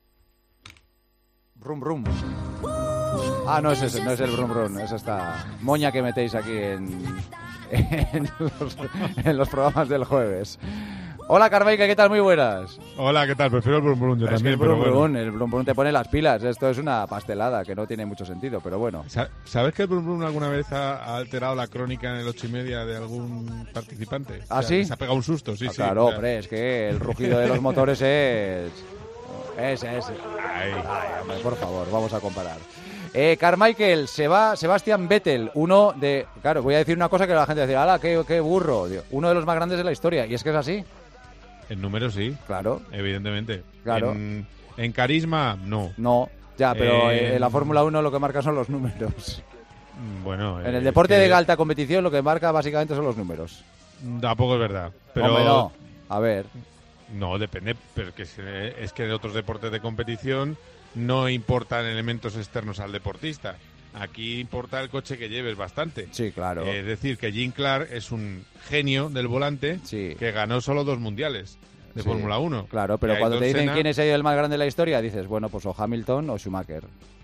Brum, brum. Ah, no es ese, no es el brum, brum. Es esta moña que metéis aquí en los programas del jueves. Hola, Carvaica, ¿qué tal? Muy buenas. Hola, ¿qué tal? Prefiero el brum, brum yo también. El brum, brum te pone las pilas. Esto es una pastelada que no tiene mucho sentido, pero bueno. ¿Sabes que el brum, brum alguna vez ha alterado la crónica en el 8:30 de algún participante? ¿Ah, sí? Se ha pegado un susto, sí. Claro, hombre, es que el rugido de los motores es... Ese. Ay, hombre, por favor, vamos a comparar. Carmichael, se va Sebastian Vettel, uno de... Claro, voy a decir una cosa que la gente va a decir, ¡hala, qué burro! Uno de los más grandes de la historia, y es que es así. En números sí. Claro. Evidentemente. Claro. En carisma, no. No, ya, pero en la Fórmula 1 lo que marca son los números. Bueno... En el deporte de alta competición lo que marca básicamente son los números. Tampoco es verdad. Pero... Hombre, no. A ver... No, depende, pero es que en otros deportes de competición no importan elementos externos al deportista. Aquí importa el coche que lleves bastante. Sí, claro. Es decir, que Jim Clark es un genio del volante que ganó solo 2 mundiales de Fórmula 1. Claro, pero cuando te dicen quién es el más grande de la historia, dices, bueno, pues o Hamilton o Schumacher.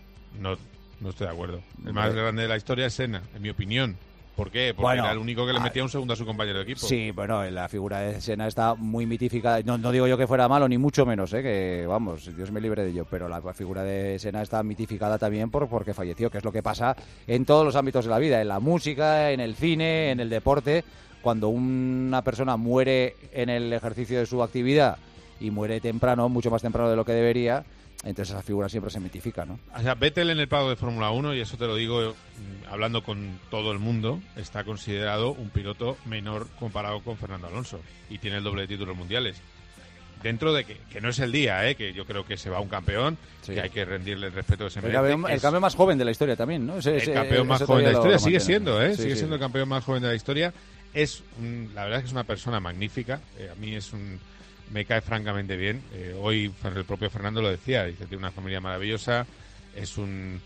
No estoy de acuerdo. El más grande de la historia es Senna, en mi opinión. ¿Por qué? Porque era el único que le metía un segundo a su compañero de equipo. Sí, bueno, la figura de Senna está muy mitificada. No digo yo que fuera malo, ni mucho menos, que vamos, Dios me libre de ello. Pero la figura de Senna está mitificada también porque falleció, que es lo que pasa en todos los ámbitos de la vida, en la música, en el cine, en el deporte. Cuando una persona muere en el ejercicio de su actividad y muere temprano, mucho más temprano de lo que debería, entonces esa figura siempre se mitifica, ¿no? O sea, Vettel en el paddock de Fórmula 1, y eso te lo digo hablando con todo el mundo, está considerado un piloto menor comparado con Fernando Alonso y tiene el doble de títulos mundiales. Dentro de que no es el día, que yo creo que se va un campeón, que hay que rendirle el respeto que se merece. El campeón más joven de la historia también, ¿no? El campeón más joven de la historia sigue siendo, sigue siendo el campeón más joven de la historia. La verdad es que es una persona magnífica. A mí me cae francamente bien. Hoy el propio Fernando lo decía, dice, tiene una familia maravillosa, es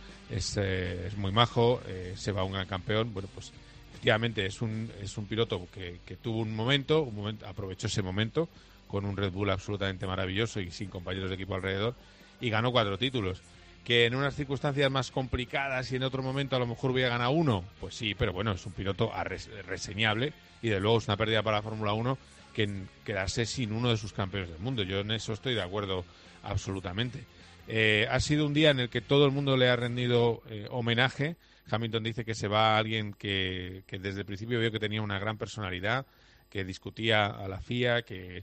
muy majo, se va un gran campeón. Bueno, pues efectivamente es un piloto que tuvo un momento, aprovechó ese momento con un Red Bull absolutamente maravilloso y sin compañeros de equipo alrededor, y ganó 4 títulos. Que en unas circunstancias más complicadas y en otro momento a lo mejor hubiera ganado 1, pues sí, pero bueno, es un piloto reseñable y de luego es una pérdida para la Fórmula 1 que quedarse sin uno de sus campeones del mundo. Yo en eso estoy de acuerdo absolutamente. Ha sido un día en el que todo el mundo le ha rendido homenaje. Hamilton dice que se va a alguien que desde el principio vio que tenía una gran personalidad, que discutía a la FIA, que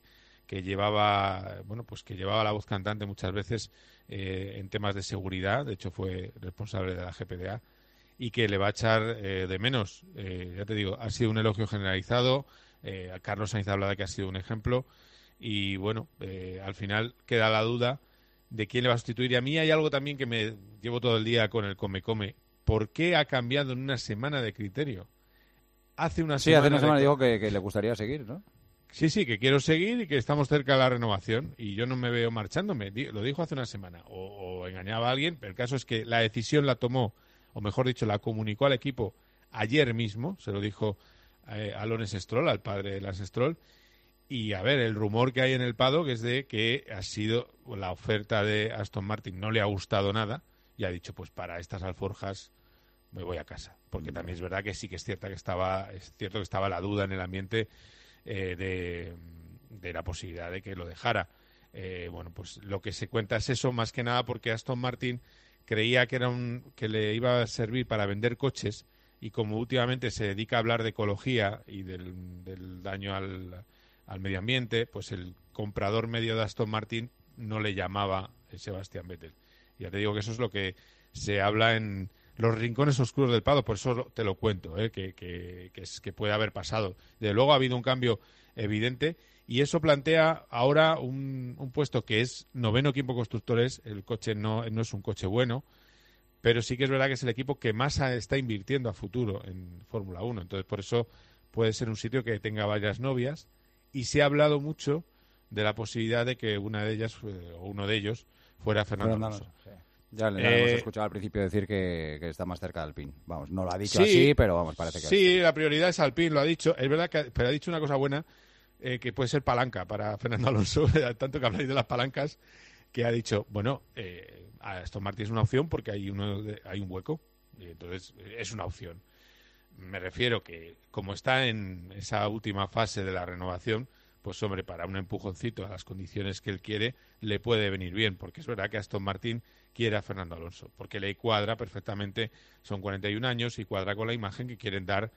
llevaba la voz cantante muchas veces en temas de seguridad. De hecho, fue responsable de la GPDA y que le va a echar de menos. Ya te digo, ha sido un elogio generalizado. Carlos Sainz habla de que ha sido un ejemplo y bueno, al final queda la duda de quién le va a sustituir. Y a mí hay algo también que me llevo todo el día con el come-come. ¿Por qué ha cambiado en una semana de criterio? Hace una semana dijo que le gustaría seguir, ¿no? Sí, que quiero seguir y que estamos cerca de la renovación y yo no me veo marchándome. Lo dijo hace una semana. O engañaba a alguien, pero el caso es que la decisión la tomó, o mejor dicho, la comunicó al equipo ayer mismo. Se lo dijo a Lawrence Stroll, al padre de Lance Stroll. Y a ver, el rumor que hay en el paddock es de que ha sido la oferta de Aston Martin, no le ha gustado nada y ha dicho, pues para estas alforjas me voy a casa. Porque también es verdad que sí que es cierto que estaba la duda en el ambiente de la posibilidad de que lo dejara. Bueno, pues lo que se cuenta es eso, más que nada porque Aston Martin creía que le iba a servir para vender coches y como últimamente se dedica a hablar de ecología y del daño al medio ambiente, pues el comprador medio de Aston Martin no le llamaba Sebastian Vettel. Ya te digo que eso es lo que se habla en los rincones oscuros del paddock, por eso te lo cuento, que puede haber pasado. Desde luego ha habido un cambio evidente y eso plantea ahora un puesto que es 9º equipo constructores. El coche no es un coche bueno, pero sí que es verdad que es el equipo que más está invirtiendo a futuro en Fórmula 1. Entonces, por eso puede ser un sitio que tenga varias novias. Y se ha hablado mucho de la posibilidad de que una de ellas o uno de ellos fuera Fernando Alonso. Sí. Ya le hemos escuchado al principio decir que está más cerca de Alpine. Vamos, no lo ha dicho así, pero vamos, parece que sí. La prioridad es Alpine, lo ha dicho. Es verdad pero ha dicho una cosa buena, que puede ser palanca para Fernando Alonso. Tanto que habláis de las palancas, que ha dicho, bueno, Aston Martin es una opción porque hay un hueco, y entonces es una opción. Me refiero que, como está en esa última fase de la renovación, pues hombre, para un empujoncito a las condiciones que él quiere, le puede venir bien, porque es verdad que Aston Martin quiere a Fernando Alonso, porque le cuadra perfectamente, son 41 años y cuadra con la imagen que quieren dar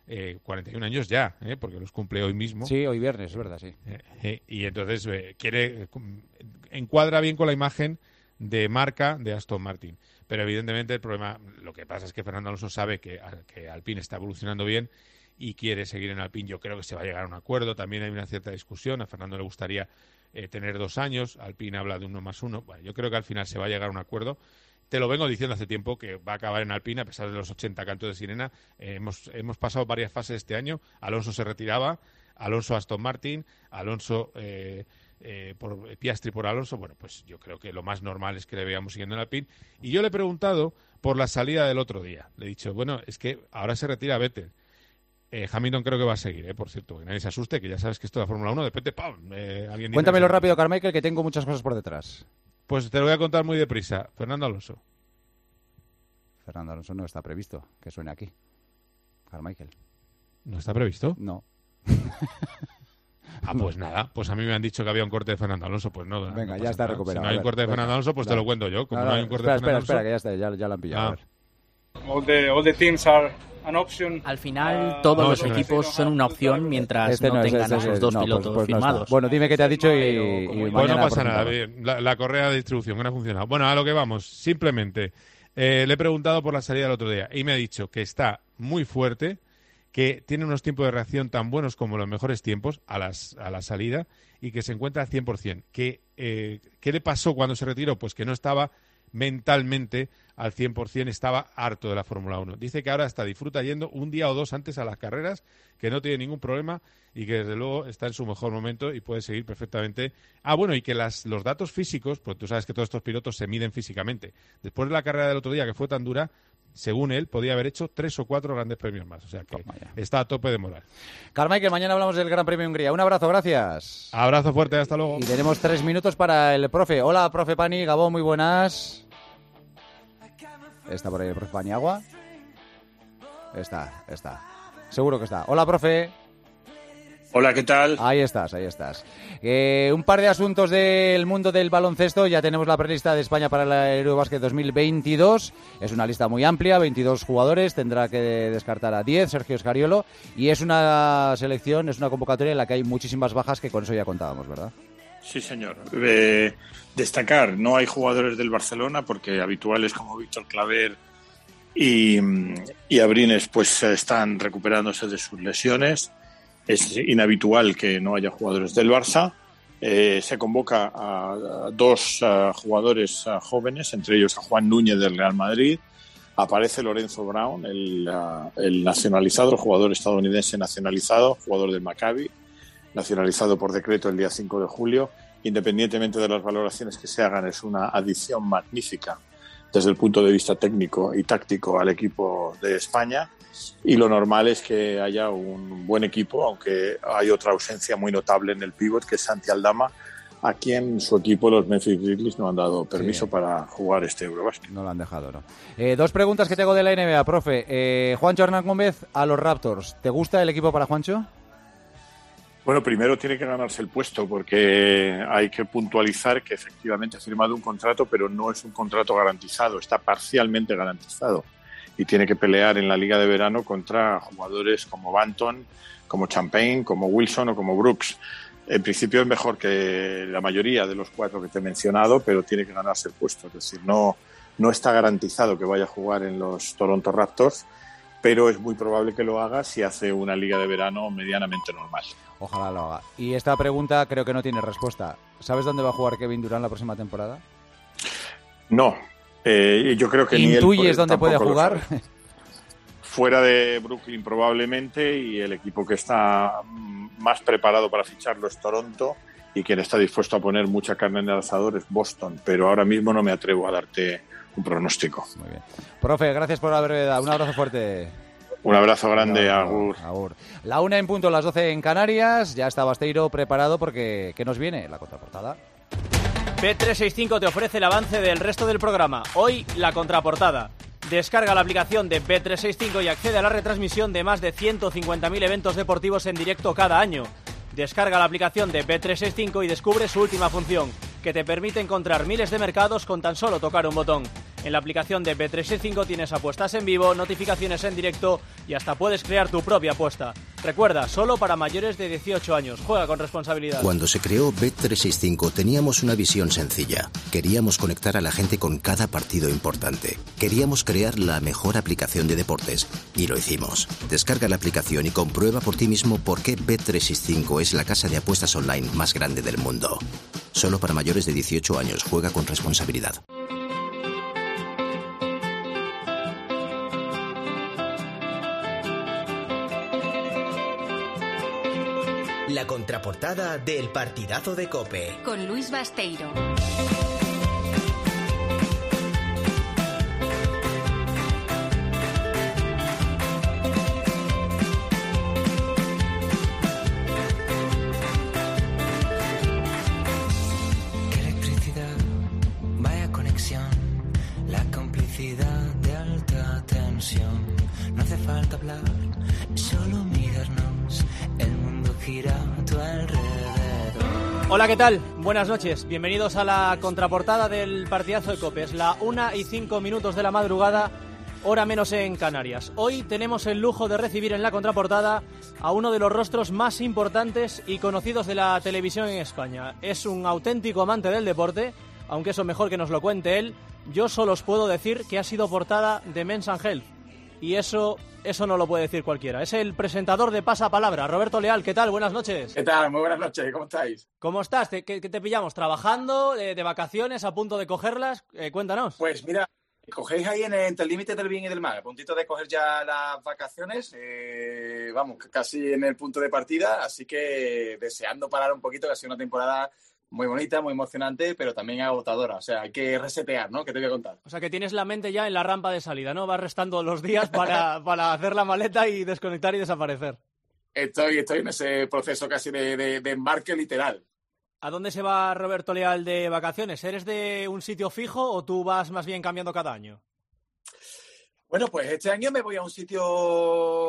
41 años ya, porque los cumple hoy mismo. Sí, hoy viernes, es verdad, sí. Y entonces encuadra bien con la imagen de marca de Aston Martin. Pero evidentemente el problema, lo que pasa es que Fernando Alonso sabe que Alpine está evolucionando bien y quiere seguir en Alpine. Yo creo que se va a llegar a un acuerdo. También hay una cierta discusión. A Fernando le gustaría tener 2 años. Alpine habla de 1+1. Bueno, yo creo que al final se va a llegar a un acuerdo. Te lo vengo diciendo hace tiempo que va a acabar en Alpine a pesar de los 80 cantos de sirena. Hemos pasado varias fases este año. Alonso se retiraba, Alonso Aston Martin, Alonso por Piastri por Alonso. Bueno, pues yo creo que lo más normal es que le veamos siguiendo en Alpine. Y yo le he preguntado por la salida del otro día. Le he dicho, bueno, es que ahora se retira Vettel. Hamilton creo que va a seguir, por cierto, que nadie se asuste, que ya sabes que esto de la Fórmula 1 de repente, ¡pam! Alguien Cuéntamelo rápido, Carmichael, que tengo muchas cosas por detrás. Pues te lo voy a contar muy deprisa. Fernando Alonso. Fernando Alonso no está previsto que suene aquí. Carmichael. ¿No está previsto? No. Pues nada, pues a mí me han dicho que había un corte de Fernando Alonso, pues no. Venga, ya está recuperado. Si no hay un corte de Fernando Alonso, pues te lo cuento yo. Como no hay un corte de Fernando Alonso... Espera, que ya está, ya lo han pillado. A ver. All the teams are an option. Al final, todos los equipos son una opción mientras no tengan a sus dos pilotos firmados. Bueno, dime qué te ha dicho y pues no pasa nada. La correa de distribución que no ha funcionado. Bueno, a lo que vamos. Simplemente le he preguntado por la salida del otro día y me ha dicho que está muy fuerte, que tiene unos tiempos de reacción tan buenos como los mejores tiempos a la salida y que se encuentra al 100%. ¿Qué le pasó cuando se retiró? Pues que no estaba mentalmente al 100%, estaba harto de la Fórmula 1. Dice que ahora hasta disfruta yendo un día o dos antes a las carreras, que no tiene ningún problema y que desde luego está en su mejor momento y puede seguir perfectamente. Bueno, y que los datos físicos, pues tú sabes que todos estos pilotos se miden físicamente. Después de la carrera del otro día, que fue tan dura, según él, podía haber hecho 3 o 4 grandes premios más. O sea que está a tope de moral. Carmichael, mañana hablamos del Gran Premio de Hungría. Un abrazo, gracias. Abrazo fuerte, hasta luego. Y tenemos 3 minutos para el profe. Hola, profe Pani, Gabón, muy buenas. ¿Está por ahí el profe Paniagua? Está. Seguro que está. Hola, profe. Hola, ¿qué tal? Ahí estás. Un par de asuntos del mundo del baloncesto. Ya tenemos la prelista de España para la Eurobasket 2022. Es una lista muy amplia, 22 jugadores. Tendrá que descartar a 10, Sergio Scariolo. Y es una selección, es una convocatoria en la que hay muchísimas bajas, que con eso ya contábamos, ¿verdad? Sí, señor. Destacar, no hay jugadores del Barcelona porque habituales como Víctor Claver y Abrines pues están recuperándose de sus lesiones. Es inhabitual que no haya jugadores del Barça. Se convoca a 2 jugadores jóvenes, entre ellos a Juan Núñez del Real Madrid. Aparece Lorenzo Brown, el nacionalizado, el jugador estadounidense nacionalizado, jugador del Maccabi, nacionalizado por decreto el día 5 de julio. Independientemente de las valoraciones que se hagan, es una adición magnífica desde el punto de vista técnico y táctico al equipo de España. Y lo normal es que haya un buen equipo, aunque hay otra ausencia muy notable en el pívot, que es Santi Aldama, a quien su equipo, los Memphis Grizzlies, no han dado permiso para jugar este Eurobasket. No lo han dejado, ¿no? 2 preguntas que tengo de la NBA, profe. Juancho Hernán Gómez a los Raptors. ¿Te gusta el equipo para Juancho? Bueno, primero tiene que ganarse el puesto, porque hay que puntualizar que efectivamente ha firmado un contrato, pero no es un contrato garantizado, está parcialmente garantizado. Y tiene que pelear en la Liga de Verano contra jugadores como Banton, como Champagne, como Wilson o como Brooks. En principio es mejor que la mayoría de los 4 que te he mencionado, pero tiene que ganarse el puesto. Es decir, no está garantizado que vaya a jugar en los Toronto Raptors, pero es muy probable que lo haga si hace una Liga de Verano medianamente normal. Ojalá lo haga. Y esta pregunta creo que no tiene respuesta. ¿Sabes dónde va a jugar Kevin Durant la próxima temporada? No. Yo creo que ni él. ¿Intuyes dónde puede jugar? Fuera de Brooklyn probablemente, y el equipo que está más preparado para ficharlo es Toronto, y quien está dispuesto a poner mucha carne en el asador es Boston, pero ahora mismo no me atrevo a darte un pronóstico. Muy bien. Profe, gracias por la brevedad. Un abrazo fuerte. Un abrazo grande, agur. La 1 en punto, las 12 en Canarias. Ya está Basteiro preparado porque ¿qué nos viene? La contraportada. Bet365 te ofrece el avance del resto del programa. Hoy, la contraportada. Descarga la aplicación de Bet365 y accede a la retransmisión de más de 150.000 eventos deportivos en directo cada año. Descarga la aplicación de Bet365 y descubre su última función, que te permite encontrar miles de mercados con tan solo tocar un botón. En la aplicación de Bet365 tienes apuestas en vivo, notificaciones en directo y hasta puedes crear tu propia apuesta. Recuerda, solo para mayores de 18 años. Juega con responsabilidad. Cuando se creó Bet365 teníamos una visión sencilla. Queríamos conectar a la gente con cada partido importante. Queríamos crear la mejor aplicación de deportes. Y lo hicimos. Descarga la aplicación y comprueba por ti mismo por qué Bet365 es la casa de apuestas online más grande del mundo. Solo para mayores de 18 años. Juega con responsabilidad. La contraportada del partidazo de COPE. Con Luis Basteiro. Qué electricidad, vaya conexión, la complicidad de alta tensión. No hace falta hablar, solo mirarnos, el mundo gira a tu alrededor. Hola, ¿qué tal? Buenas noches, bienvenidos a la contraportada del partidazo de COPE. Es la 1:05 de la madrugada, hora menos en Canarias. Hoy tenemos el lujo de recibir en la contraportada a uno de los rostros más importantes y conocidos de la televisión en España. Es un auténtico amante del deporte, aunque eso mejor que nos lo cuente él. Yo solo os puedo decir que ha sido portada de Men's Health. Y eso no lo puede decir cualquiera. Es el presentador de Pasapalabra, Roberto Leal. ¿Qué tal? Buenas noches. ¿Qué tal? Muy buenas noches. ¿Cómo estáis? ¿Cómo estás? ¿Qué te pillamos? ¿Trabajando? ¿De vacaciones? ¿A punto de cogerlas? Cuéntanos. Pues mira, cogéis ahí entre el límite del bien y del mal. A puntito de coger ya las vacaciones. Vamos, casi en el punto de partida. Así que deseando parar un poquito, que ha sido una temporada muy bonita, muy emocionante, pero también agotadora. O sea, hay que resetear, ¿no? ¿Qué te voy a contar? O sea, que tienes la mente ya en la rampa de salida, ¿no? Vas restando los días para hacer la maleta y desconectar y desaparecer. Estoy en ese proceso casi de embarque literal. ¿A dónde se va Roberto Leal de vacaciones? ¿Eres de un sitio fijo o tú vas más bien cambiando cada año? Bueno, pues este año me voy a un sitio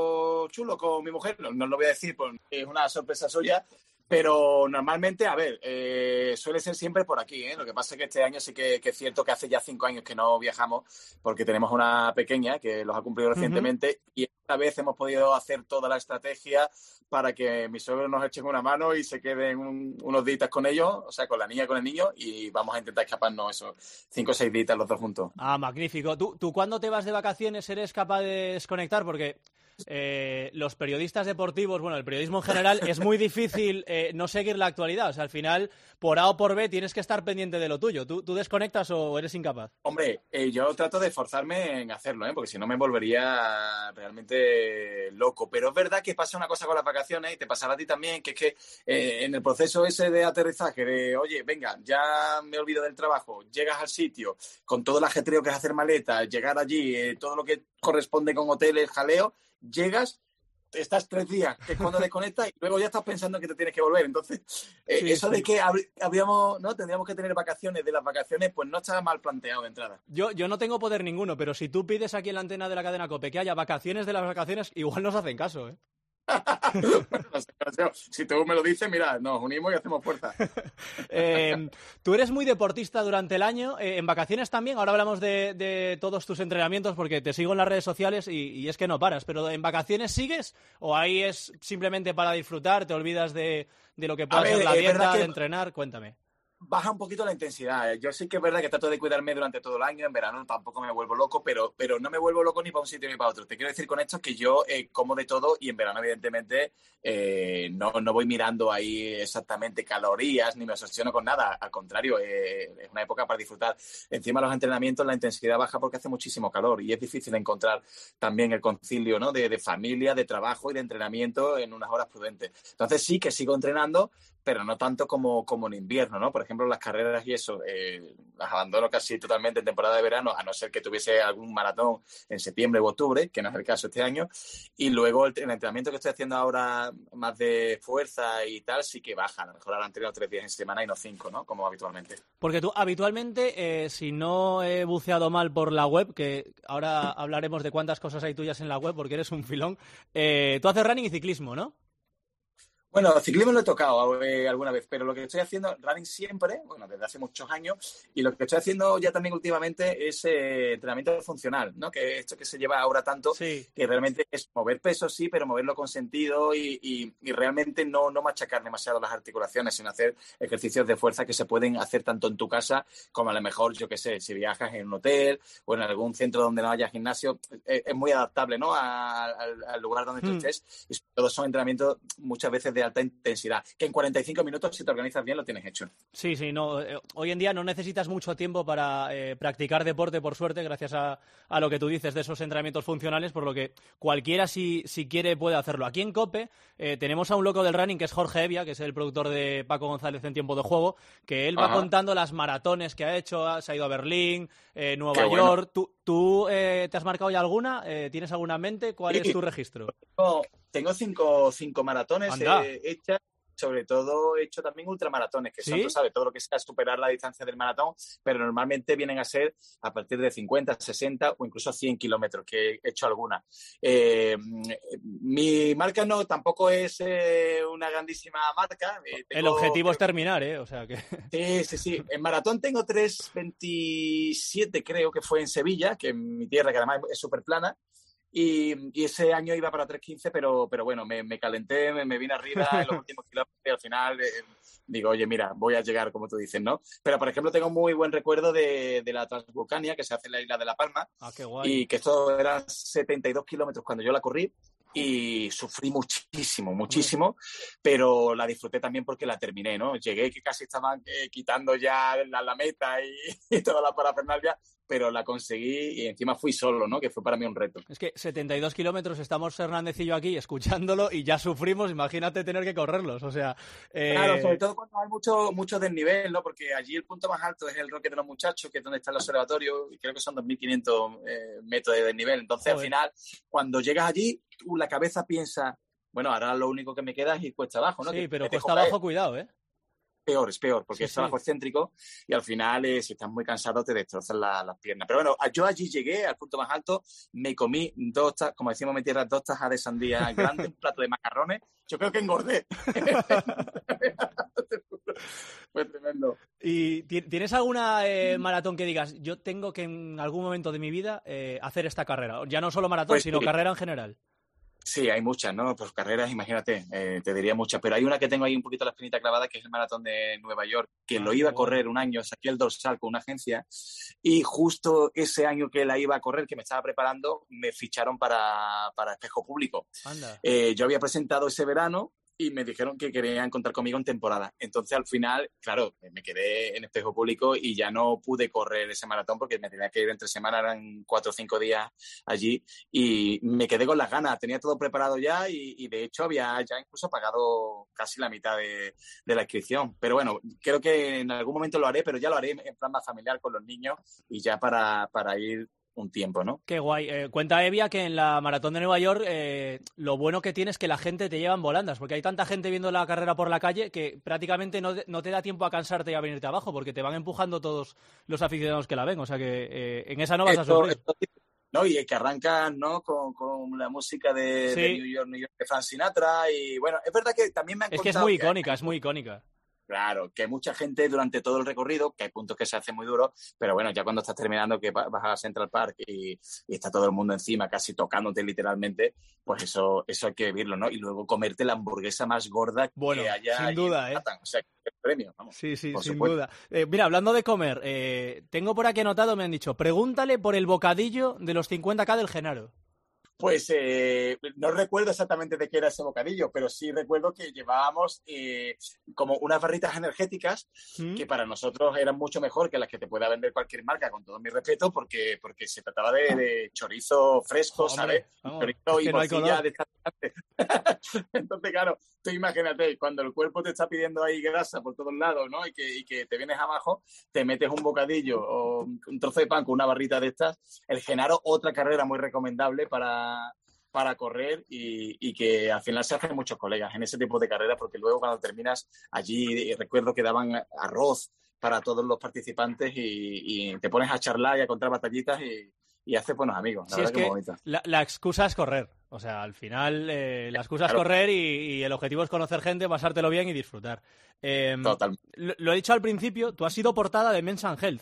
algo chulo con mi mujer, no lo voy a decir porque es una sorpresa suya, pero normalmente, a ver, suele ser siempre por aquí, ¿eh? Lo que pasa es que este año sí que es cierto que hace ya 5 años que no viajamos porque tenemos una pequeña que los ha cumplido recientemente y esta vez hemos podido hacer toda la estrategia para que mis suegros nos echen una mano y se queden unos días con ellos, o sea, con la niña y con el niño, y vamos a intentar escaparnos esos 5 o 6 días los dos juntos. Ah, magnífico. ¿Tú cuándo te vas de vacaciones eres capaz de desconectar? Porque los periodistas deportivos, bueno, el periodismo en general, es muy difícil no seguir la actualidad. O sea, al final, por A o por B, tienes que estar pendiente de lo tuyo. ¿Tú desconectas o eres incapaz? Hombre, yo trato de esforzarme en hacerlo, porque si no me volvería realmente loco. Pero es verdad que pasa una cosa con las vacaciones, y te pasará a ti también, que es que en el proceso ese de aterrizaje, de, oye, venga, ya me olvido del trabajo, llegas al sitio, con todo el ajetreo que es hacer maletas, llegar allí, todo lo que corresponde con hoteles, jaleo, llegas, estás 3 días, que es cuando desconectas, y luego ya estás pensando que te tienes que volver. Entonces, eso de que tendríamos que tener vacaciones de las vacaciones, pues no está mal planteado de entrada. Yo no tengo poder ninguno, pero si tú pides aquí en la antena de la cadena COPE que haya vacaciones de las vacaciones, igual nos hacen caso, ¿eh? Si tú me lo dices, mira, nos unimos y hacemos fuerza. Tú eres muy deportista durante el año, en vacaciones también. Ahora hablamos de todos tus entrenamientos porque te sigo en las redes sociales y es que no paras, pero ¿en vacaciones sigues o ahí es simplemente para disfrutar, te olvidas de lo que pueda ser la dieta, de entrenar? Cuéntame. Baja un poquito la intensidad. Yo sí que es verdad que trato de cuidarme durante todo el año. En verano tampoco me vuelvo loco, pero no me vuelvo loco ni para un sitio ni para otro. Te quiero decir con esto que yo como de todo y en verano, evidentemente, no voy mirando ahí exactamente calorías ni me obsesiono con nada. Al contrario, es una época para disfrutar. Encima los entrenamientos, la intensidad baja porque hace muchísimo calor y es difícil encontrar también el concilio, ¿no? de familia, de trabajo y de entrenamiento en unas horas prudentes. Entonces sí que sigo entrenando, pero no tanto como en invierno, ¿no? Por ejemplo, las carreras y eso, las abandono casi totalmente en temporada de verano, a no ser que tuviese algún maratón en septiembre u octubre, que no es el caso este año. Y luego el entrenamiento que estoy haciendo ahora, más de fuerza y tal, sí que baja. A lo mejor ahora han tenido 3 días en semana y no 5, ¿no? Como habitualmente. Porque tú habitualmente, si no he buceado mal por la web, que ahora hablaremos de cuántas cosas hay tuyas en la web, porque eres un filón, tú haces running y ciclismo, ¿no? Bueno, ciclismo lo he tocado alguna vez, pero lo que estoy haciendo, running siempre, bueno, desde hace muchos años, y lo que estoy haciendo ya también últimamente es entrenamiento funcional, ¿no? Que esto que se lleva ahora tanto, que realmente es mover peso, sí, pero moverlo con sentido y realmente no machacar demasiado las articulaciones, sino hacer ejercicios de fuerza que se pueden hacer tanto en tu casa como a lo mejor, yo qué sé, si viajas en un hotel o en algún centro donde no haya gimnasio, es muy adaptable, ¿no? Al lugar donde tú estés, y sobre todo son entrenamientos muchas veces de alta intensidad, que en 45 minutos, si te organizas bien, lo tienes hecho. Sí, no. Hoy en día no necesitas mucho tiempo para practicar deporte, por suerte, gracias a lo que tú dices de esos entrenamientos funcionales, por lo que cualquiera, si quiere, puede hacerlo. Aquí en COPE tenemos a un loco del running, que es Jorge Evia, que es el productor de Paco González en Tiempo de Juego, que él va contando las maratones que ha hecho, se ha ido a Berlín, Nueva York. Bueno. ¿Tú te has marcado ya alguna? ¿Tienes alguna en mente? ¿Cuál es tu registro? Tengo 5 maratones hechas. Sobre todo he hecho también ultramaratones, que son, tú sabes, todo lo que sea superar la distancia del maratón, pero normalmente vienen a ser a partir de 50, 60 o incluso 100 kilómetros, que he hecho alguna. Mi marca tampoco es una grandísima marca. El objetivo es terminar, o sea que... Sí. En maratón tengo 3:27, creo que fue en Sevilla, que es mi tierra, que además es súper plana. Y ese año iba para 3:15, pero bueno, me calenté, me vine arriba en los últimos kilómetros y al final digo, oye, mira, voy a llegar, como tú dices, ¿no? Pero, por ejemplo, tengo muy buen recuerdo de la Transvulcania, que se hace en la isla de La Palma. Ah, qué guay. Y que esto eran 72 kilómetros cuando yo la corrí. Y sufrí muchísimo, pero la disfruté también porque la terminé, ¿no? Llegué que casi estaban quitando ya la meta y toda la parafernalia, pero la conseguí y encima fui solo, ¿no? Que fue para mí un reto. Es que 72 kilómetros, estamos Hernández y yo aquí escuchándolo y ya sufrimos, imagínate tener que correrlos, o sea... Claro, sobre todo cuando hay mucho desnivel, ¿no? Porque allí el punto más alto es el Roque de los Muchachos, que es donde está el observatorio, y creo que son 2.500 metros de desnivel. Entonces, al final, cuando llegas allí, la cabeza piensa, bueno, ahora lo único que me queda es ir cuesta abajo, ¿no? Sí, pero cuesta abajo, cuidado, ¿eh? es peor, porque es trabajo excéntrico y al final, si estás muy cansado, te destrozan las piernas. Pero bueno, yo allí llegué al punto más alto, me comí como decimos en mi tierra, 2 tajas de sandía grandes, un plato de macarrones. Yo creo que engordé. Fue tremendo. ¿Y tienes alguna maratón que digas, yo tengo que en algún momento de mi vida hacer esta carrera? Ya no solo maratón, sino carrera en general. Sí, hay muchas, ¿no? Pues carreras, imagínate, te diría muchas, pero hay una que tengo ahí un poquito la espinita clavada, que es el maratón de Nueva York, que lo iba a correr un año, saqué el dorsal con una agencia y justo ese año que la iba a correr, que me estaba preparando, me ficharon para Espejo Público. Yo había presentado ese verano y me dijeron que querían contar conmigo en temporada. Entonces, al final, claro, me quedé en Espejo Público y ya no pude correr ese maratón porque me tenía que ir entre semana, eran 4 o 5 días allí y me quedé con las ganas. Tenía todo preparado ya y de hecho había ya incluso pagado casi la mitad de la inscripción. Pero bueno, creo que en algún momento lo haré, pero ya lo haré en plan más familiar con los niños y ya para ir un tiempo, ¿no? Qué guay. Cuenta Evia que en la Maratón de Nueva York lo bueno que tiene es que la gente te lleva en volandas, porque hay tanta gente viendo la carrera por la calle que prácticamente no te da tiempo a cansarte y a venirte abajo, porque te van empujando todos los aficionados que la ven. O sea que en esa no vas a sufrir. No, y que arrancan, ¿no? Con la música de New York de Frank Sinatra y bueno, es verdad que también me han contado... Es que es muy icónica. Claro, que mucha gente durante todo el recorrido, que hay puntos que se hacen muy duros, pero bueno, ya cuando estás terminando que vas a Central Park y está todo el mundo encima, casi tocándote literalmente, pues eso hay que vivirlo, ¿no? Y luego comerte la hamburguesa más gorda que haya. Sin duda, O sea, el premio, vamos. Sí, sin duda. Mira, hablando de comer, tengo por aquí anotado, me han dicho, pregúntale por el bocadillo de los 50K del Genaro. Pues no recuerdo exactamente de qué era ese bocadillo, pero sí recuerdo que llevábamos como unas barritas energéticas que para nosotros eran mucho mejor que las que te pueda vender cualquier marca, con todo mi respeto, porque se trataba de chorizo fresco, ¿sabes? Chorizo y morcilla de esta. Entonces, claro, tú imagínate, cuando el cuerpo te está pidiendo ahí grasa por todos lados, ¿no? Y que te vienes abajo, te metes un bocadillo o un trozo de pan con una barrita de estas. El Genaro, otra carrera muy recomendable para correr y que al final se hacen muchos colegas en ese tipo de carreras, porque luego cuando terminas allí recuerdo que daban arroz para todos los participantes y te pones a charlar y a contar batallitas y haces buenos amigos. La verdad que es muy bonito. La excusa es correr. O sea, al final la excusa es correr y el objetivo es conocer gente, pasártelo bien y disfrutar. Total. Lo he dicho al principio, tú has sido portada de Men's Health.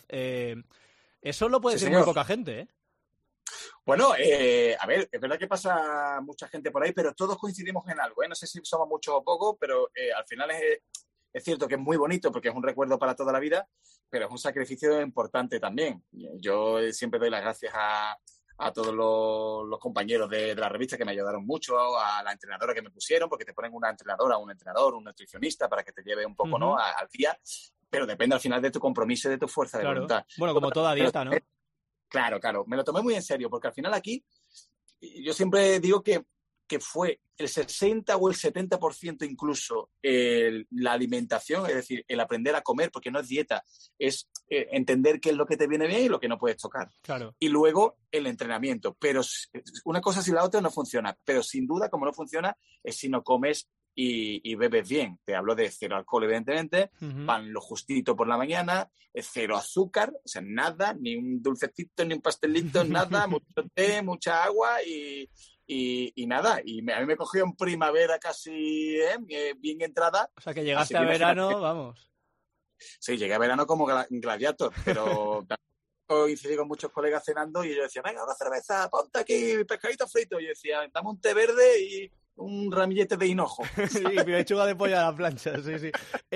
Eso lo puede decir muy poca gente, ¿eh? Bueno, a ver, es verdad que pasa mucha gente por ahí, pero todos coincidimos en algo, ¿eh? No sé si somos muchos o pocos, pero al final es cierto que es muy bonito porque es un recuerdo para toda la vida, pero es un sacrificio importante también. Yo siempre doy las gracias a todos los compañeros de la revista que me ayudaron mucho, a la entrenadora que me pusieron, porque te ponen una entrenadora, un entrenador, un nutricionista para que te lleve un poco, ¿no? al día, pero depende al final de tu compromiso y de tu fuerza de voluntad. Bueno, como toda dieta, ¿no? Claro, me lo tomé muy en serio, porque al final aquí yo siempre digo que fue el 60 o el 70% incluso la alimentación, es decir, el aprender a comer, porque no es dieta, es entender qué es lo que te viene bien y lo que no puedes tocar. Claro. Y luego el entrenamiento, pero una cosa sin la otra no funciona, pero sin duda como no funciona es si no comes y bebes bien. Te hablo de 0 alcohol, evidentemente, pan lo justito por la mañana, 0 azúcar, o sea, nada, ni un dulcecito, ni un pastelito, nada, mucho té, mucha agua y nada. Y a mí me cogió en primavera casi bien entrada. O sea, que llegaste a verano, vamos. Sí, llegué a verano como gladiator, pero coincidí con muchos colegas cenando y ellos decían, venga, una cerveza, ponte aquí, pescadito frito. Y yo decía, dame un té verde y un ramillete de hinojo. Sí, pechuga de pollo a la plancha, sí.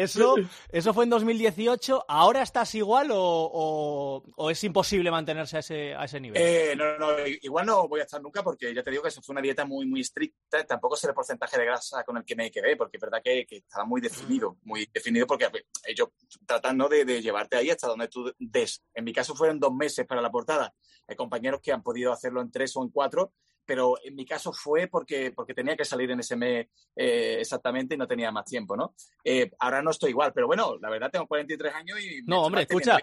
Eso fue en 2018. ¿Ahora estás igual o es imposible mantenerse a ese nivel? No, igual no voy a estar nunca, porque ya te digo que eso fue una dieta muy, muy estricta. Tampoco sé el porcentaje de grasa con el que me quedé, porque es verdad que estaba muy definido, porque ellos tratan, ¿no?, de llevarte ahí hasta donde tú des. En mi caso fueron 2 meses para la portada. Hay compañeros que han podido hacerlo en 3 o en 4, pero en mi caso fue porque tenía que salir en ese mes exactamente y no tenía más tiempo, ¿no? Ahora no estoy igual, pero bueno, la verdad tengo 43 años y... No, hombre, escucha,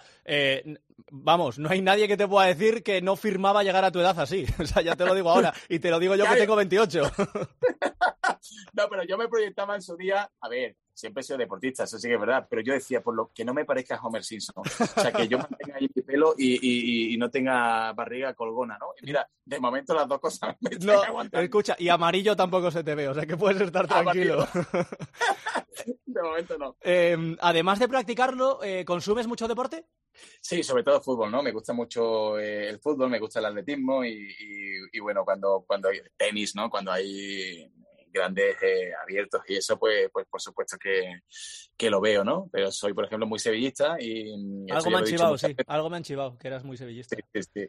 vamos, no hay nadie que te pueda decir que no firmaba llegar a tu edad así. O sea, ya te lo digo ahora, y te lo digo yo que tengo 28. No, pero yo me proyectaba en su día, a ver, siempre he sido deportista, eso sí que es verdad, pero yo decía, por lo que no me parezca Homer Simpson, o sea, que yo mantenga ahí mi pelo y no tenga barriga colgona, ¿no? Y mira, de momento las dos cosas me están aguantando. Escucha, y amarillo tampoco se te ve, o sea que puedes estar tranquilo. De momento no. Además de practicarlo, ¿consumes mucho deporte? Sí, sobre todo fútbol, ¿no? Me gusta mucho el fútbol, me gusta el atletismo y bueno, cuando hay tenis, ¿no? Cuando hay grandes abiertos y eso, pues por supuesto que lo veo, ¿no? Pero soy, por ejemplo, muy sevillista y... Algo me han chivado, sí. Algo me han chivado, que eras muy sevillista. Sí.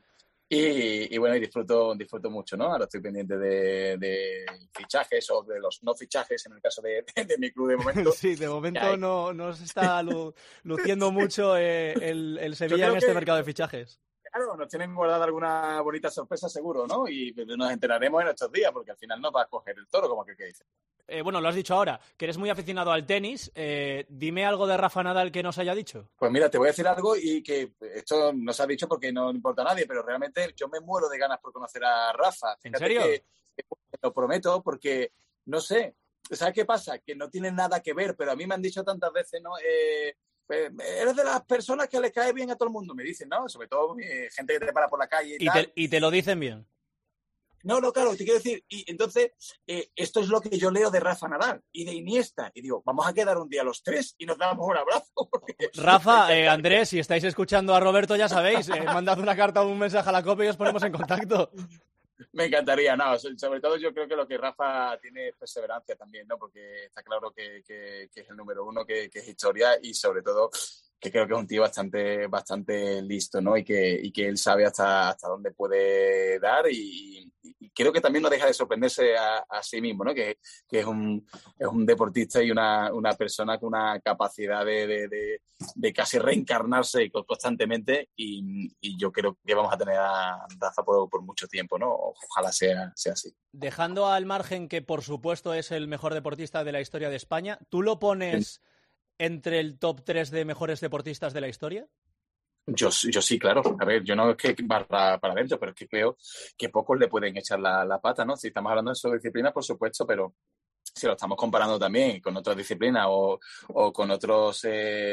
Y bueno, y disfruto mucho, ¿no? Ahora estoy pendiente de fichajes o de los no fichajes en el caso de mi club de momento. Sí, de momento no se está luciendo mucho el Sevilla en este mercado de fichajes. Claro, nos tienen guardada alguna bonita sorpresa seguro, ¿no? Y nos enteraremos en estos días, porque al final nos va a coger el toro, como que dice. Bueno, lo has dicho ahora, que eres muy aficionado al tenis. Dime algo de Rafa Nadal que nos haya dicho. Pues mira, te voy a decir algo y que esto no se ha dicho porque no importa a nadie, pero realmente yo me muero de ganas por conocer a Rafa. Fíjate, ¿en serio? Que lo prometo porque, no sé, ¿sabes qué pasa? Que no tiene nada que ver, pero a mí me han dicho tantas veces, ¿no? Eres de las personas que le cae bien a todo el mundo, me dicen, ¿no? Sobre todo gente que te para por la calle y tal. ¿Y te lo dicen bien? No, claro, te quiero decir, y entonces esto es lo que yo leo de Rafa Nadal y de Iniesta, y digo, vamos a quedar un día los tres y nos damos un abrazo. Porque... Rafa, Andrés, si estáis escuchando a Roberto, ya sabéis, mandad una carta o un mensaje a la COPE y os ponemos en contacto. Me encantaría, no, sobre todo yo creo que lo que Rafa tiene es perseverancia también, ¿no? Porque está claro que es el número uno, que es historia y sobre todo que creo que es un tío bastante listo, ¿no? Y que él sabe hasta dónde puede dar y creo que también no deja de sorprenderse a sí mismo, ¿no? Que es un deportista y una persona con una capacidad de casi reencarnarse constantemente y yo creo que vamos a tener a Rafa por mucho tiempo, ¿no? Ojalá sea así. Dejando al margen que por supuesto es el mejor deportista de la historia de España, ¿tú lo pones entre el top 3 de mejores deportistas de la historia? Yo sí, claro. A ver, yo no es que barra para adentro, pero es que creo que pocos le pueden echar la pata, ¿no? Si estamos hablando de su disciplina, por supuesto, pero si lo estamos comparando también con otras disciplinas o con otros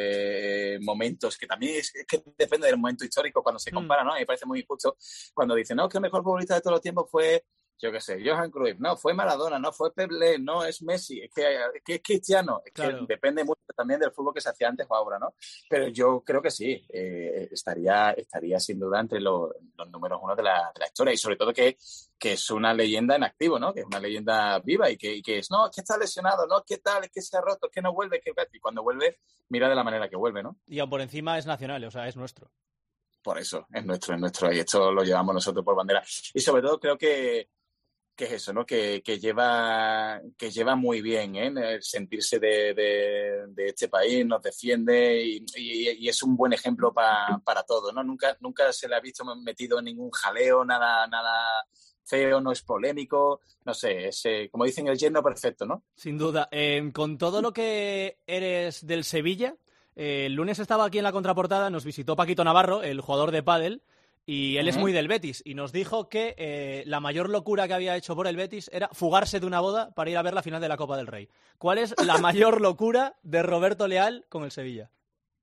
momentos, que también es que depende del momento histórico cuando se compara, ¿no? Me parece muy injusto cuando dicen, no, que el mejor futbolista de todos los tiempos fue, yo qué sé, Johan Cruyff, no, fue Maradona, no, fue Pelé, no, es Messi, es que es Cristiano, es claro. Que depende mucho también del fútbol que se hacía antes o ahora, ¿no? Pero yo creo que sí, estaría sin duda entre los números uno de la historia y sobre todo que es una leyenda en activo, ¿no? Que es una leyenda viva y que es, no, es que está lesionado, no, es que tal, es que se ha roto, es que no vuelve, y cuando vuelve, mira de la manera que vuelve, ¿no? Y aún por encima es nacional, o sea, es nuestro. Por eso, es nuestro y esto lo llevamos nosotros por bandera. Y sobre todo creo que es eso, ¿no? Que lleva muy bien, el sentirse de este país, nos defiende y es un buen ejemplo para todos, ¿no? Nunca se le ha visto metido en ningún jaleo, nada feo, no es polémico, no sé, es como dicen, el yerno perfecto, ¿no? Sin duda. Con todo lo que eres del Sevilla, el lunes estaba aquí en la contraportada, nos visitó Paquito Navarro, el jugador de pádel, y él es muy del Betis, y nos dijo que la mayor locura que había hecho por el Betis era fugarse de una boda para ir a ver la final de la Copa del Rey. ¿Cuál es la mayor locura de Roberto Leal con el Sevilla?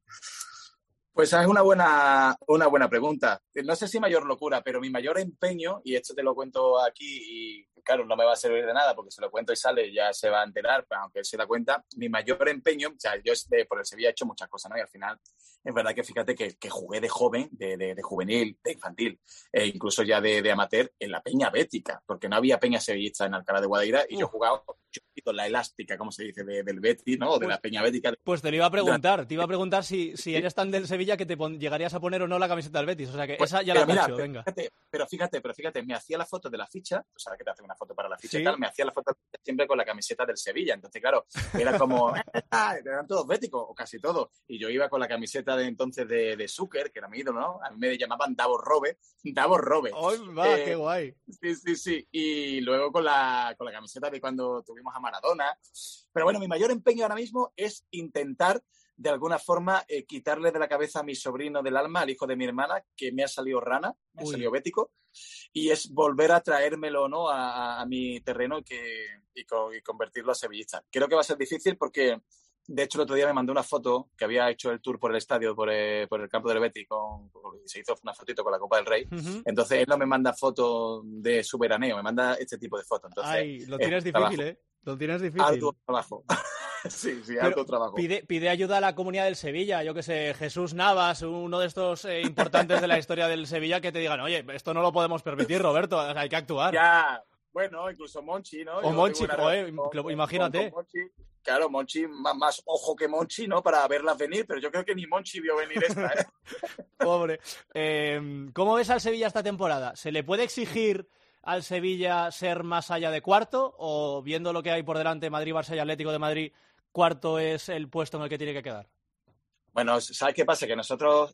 Pues es una buena pregunta. No sé si mayor locura, pero mi mayor empeño, y esto te lo cuento aquí, y claro, no me va a servir de nada porque se lo cuento y sale, ya se va a enterar, pero aunque él se da cuenta, mi mayor empeño, o sea, yo por el Sevilla he hecho muchas cosas, ¿no? Y al final, es verdad que fíjate que jugué de joven, de juvenil, de infantil, e incluso ya de amateur en la Peña Bética, porque no había peña sevillista en Alcalá de Guadaira, y yo jugaba la elástica, como se dice, del Betis, ¿no? O de la Peña Bética. Pues te lo iba a preguntar, si eres tan del Sevilla que te llegarías a poner o no la camiseta del Betis, o sea que pues, esa ya la has hecho, venga. Pero fíjate, me hacía la foto de la ficha, o sea, que te hace una foto para la ficha y tal, me hacía la foto siempre con la camiseta del Sevilla, entonces claro, era como, eran todos béticos, o casi todos, y yo iba con la camiseta de entonces de Zucker, que era mi ídolo, ¿no? A mí me llamaban Davos Robe. ¡Ay, va, qué guay! Sí, y luego con la camiseta de cuando tuvimos a Maradona, pero bueno, mi mayor empeño ahora mismo es intentar de alguna forma quitarle de la cabeza a mi sobrino del alma, al hijo de mi hermana, que me ha salido rana, me ha salido bético, y es volver a traérmelo, ¿no? a mi terreno y convertirlo a sevillista. Creo que va a ser difícil porque de hecho, el otro día me mandó una foto que había hecho el tour por el estadio, por el campo del Betis, se hizo una fotito con la Copa del Rey. Entonces, él no me manda fotos de su veraneo, me manda este tipo de fotos. Entonces, ay, lo tienes difícil, ¿eh? Lo tienes difícil. Harto trabajo. sí, harto trabajo. Pide ayuda a la comunidad del Sevilla. Yo que sé, Jesús Navas, uno de estos importantes de la historia del Sevilla, que te digan, oye, esto no lo podemos permitir, Roberto, o sea, hay que actuar. Ya, bueno, incluso Monchi, ¿no? O Monchi, imagínate. Con Monchi. Claro, Monchi, más ojo que Monchi, ¿no? Para verlas venir, pero yo creo que ni Monchi vio venir esta, ¿eh? Pobre. ¿Cómo ves al Sevilla esta temporada? ¿Se le puede exigir al Sevilla ser más allá de cuarto? ¿O viendo lo que hay por delante, Madrid, Barça y Atlético de Madrid, cuarto es el puesto en el que tiene que quedar? Bueno, ¿sabes qué pasa? Que nosotros,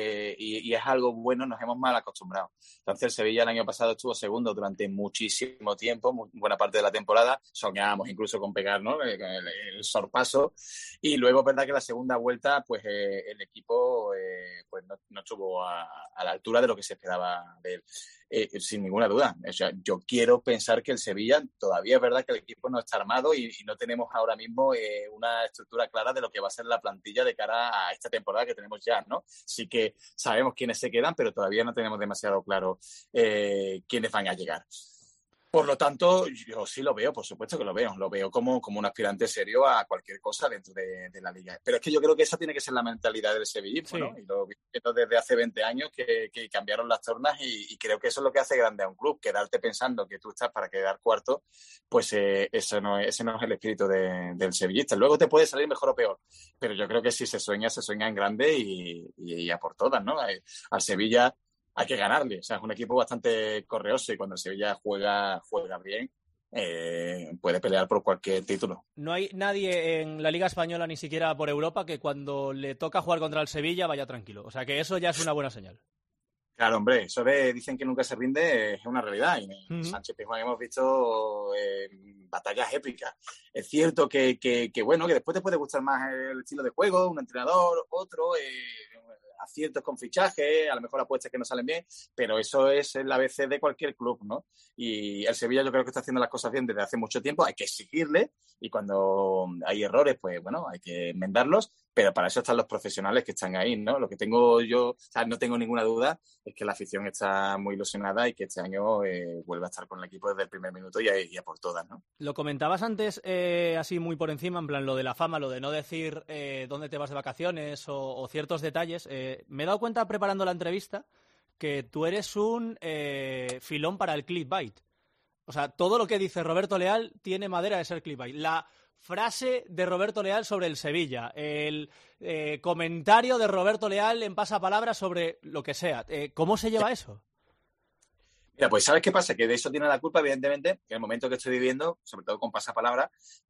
y es algo bueno, nos hemos mal acostumbrado. Entonces, el Sevilla el año pasado estuvo segundo durante muchísimo tiempo, buena parte de la temporada. Soñábamos incluso con pegar, ¿no? el sorpaso. Y luego es verdad que la segunda vuelta, pues el equipo pues no estuvo a la altura de lo que se esperaba de él. Sin ninguna duda. O sea, yo quiero pensar que el Sevilla, todavía es verdad que el equipo no está armado y no tenemos ahora mismo una estructura clara de lo que va a ser la plantilla de cara a esta temporada que tenemos ya, ¿no? Sí que sabemos quiénes se quedan, pero todavía no tenemos demasiado claro quiénes van a llegar. Por lo tanto, yo sí lo veo, por supuesto que lo veo como un aspirante serio a cualquier cosa dentro de la liga. Pero es que yo creo que esa tiene que ser la mentalidad del sevillismo, ¿no? Y lo visto desde hace 20 años que cambiaron las tornas y creo que eso es lo que hace grande a un club, quedarte pensando que tú estás para quedar cuarto, pues ese no es el espíritu del sevillista. Luego te puede salir mejor o peor, pero yo creo que si se sueña en grande y a por todas, ¿no? Al Sevilla hay que ganarle, o sea, es un equipo bastante correoso y cuando el Sevilla juega bien, puede pelear por cualquier título. No hay nadie en la Liga Española, ni siquiera por Europa, que cuando le toca jugar contra el Sevilla vaya tranquilo. O sea, que eso ya es una buena señal. Claro, hombre, eso de dicen que nunca se rinde es una realidad. Y en Sánchez Pizjuán hemos visto batallas épicas. Es cierto que bueno, que después te puede gustar más el estilo de juego, un entrenador, otro, aciertos con fichajes, a lo mejor apuestas que no salen bien, pero eso es el ABC de cualquier club, ¿no? Y el Sevilla yo creo que está haciendo las cosas bien desde hace mucho tiempo, hay que exigirle y cuando hay errores, pues bueno, hay que enmendarlos, pero para eso están los profesionales que están ahí, ¿no? Lo que tengo yo, o sea, no tengo ninguna duda, es que la afición está muy ilusionada y que este año vuelva a estar con el equipo desde el primer minuto y a por todas, ¿no? Lo comentabas antes así muy por encima, en plan lo de la fama, lo de no decir dónde te vas de vacaciones o ciertos detalles. Me he dado cuenta preparando la entrevista que tú eres un filón para el clickbait. O sea, todo lo que dice Roberto Leal tiene madera de ser clickbait. La frase de Roberto Leal sobre el Sevilla, el comentario de Roberto Leal en pasapalabra sobre lo que sea. ¿Cómo se lleva eso? Mira, pues ¿sabes qué pasa? Que de eso tiene la culpa, evidentemente, que en el momento que estoy viviendo, sobre todo con Pasapalabra,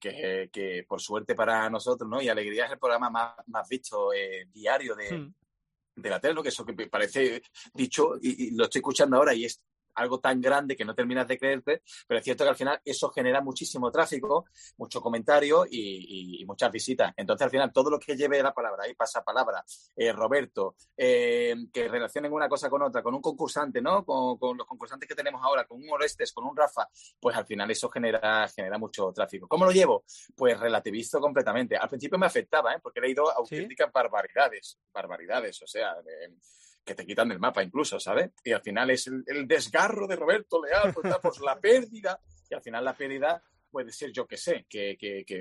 que por suerte para nosotros, ¿no? Y Alegría es el programa más visto diario de la tele, ¿no? Que eso que parece dicho y lo estoy escuchando ahora y es algo tan grande que no terminas de creerte, pero es cierto que al final eso genera muchísimo tráfico, mucho comentario y muchas visitas. Entonces, al final, todo lo que lleve la palabra, ahí pasa palabra, Roberto, que relacionen una cosa con otra, con un concursante, ¿no? Con los concursantes que tenemos ahora, con un Orestes, con un Rafa, pues al final eso genera mucho tráfico. ¿Cómo lo llevo? Pues relativizo completamente. Al principio me afectaba, porque he leído auténticas barbaridades, o sea, que te quitan del mapa incluso, ¿sabes? Y al final es el desgarro de Roberto Leal por la pérdida, y al final la pérdida puede ser, yo qué sé, que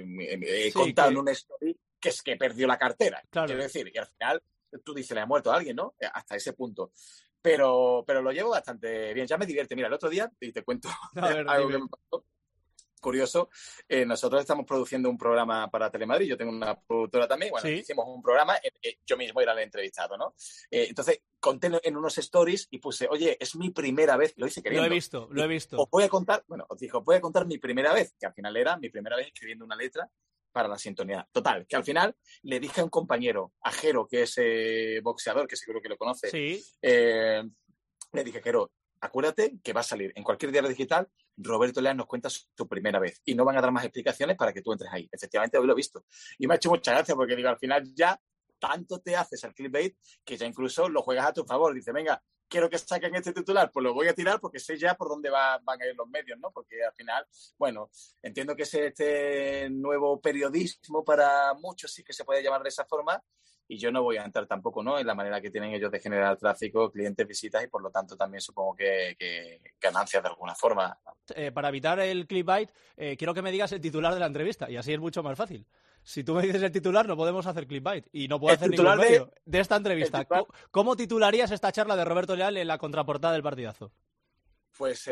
he contado en una story que es que perdió la cartera. Claro. Quiero decir, y al final tú dices, le ha muerto a alguien, ¿no? Hasta ese punto. Pero lo llevo bastante bien, ya me divierte. Mira, el otro día, y te cuento algo que me pasó curioso, nosotros estamos produciendo un programa para Telemadrid, yo tengo una productora también, bueno, hicimos un programa, yo mismo era el entrevistado, ¿no? Entonces, conté en unos stories y puse, oye, es mi primera vez, lo hice queriendo. Lo he visto. Os voy a contar mi primera vez, que al final era mi primera vez escribiendo una letra para la sintonía. Total, que al final le dije a un compañero, a Jero, que es boxeador, que seguro que lo conoce, le dije, Jero, acuérdate que va a salir en cualquier diario digital, Roberto Leal nos cuenta su primera vez y no van a dar más explicaciones para que tú entres ahí. Efectivamente, hoy lo he visto. Y me ha hecho mucha gracia porque digo, al final ya tanto te haces al clickbait que ya incluso lo juegas a tu favor. Dice, venga, quiero que saquen este titular, pues lo voy a tirar porque sé ya por dónde van a ir los medios, ¿no? Porque al final, bueno, entiendo que es este nuevo periodismo para muchos, sí que se puede llamar de esa forma, y yo no voy a entrar tampoco, ¿no?, en la manera que tienen ellos de generar tráfico, clientes, visitas, y por lo tanto también supongo que ganancias de alguna forma. Para evitar el clickbait, quiero que me digas el titular de la entrevista, y así es mucho más fácil. Si tú me dices el titular, no podemos hacer clickbait y no puedo hacer ningún medio de esta entrevista. ¿Cómo titularías esta charla de Roberto Leal en la contraportada del partidazo? Pues,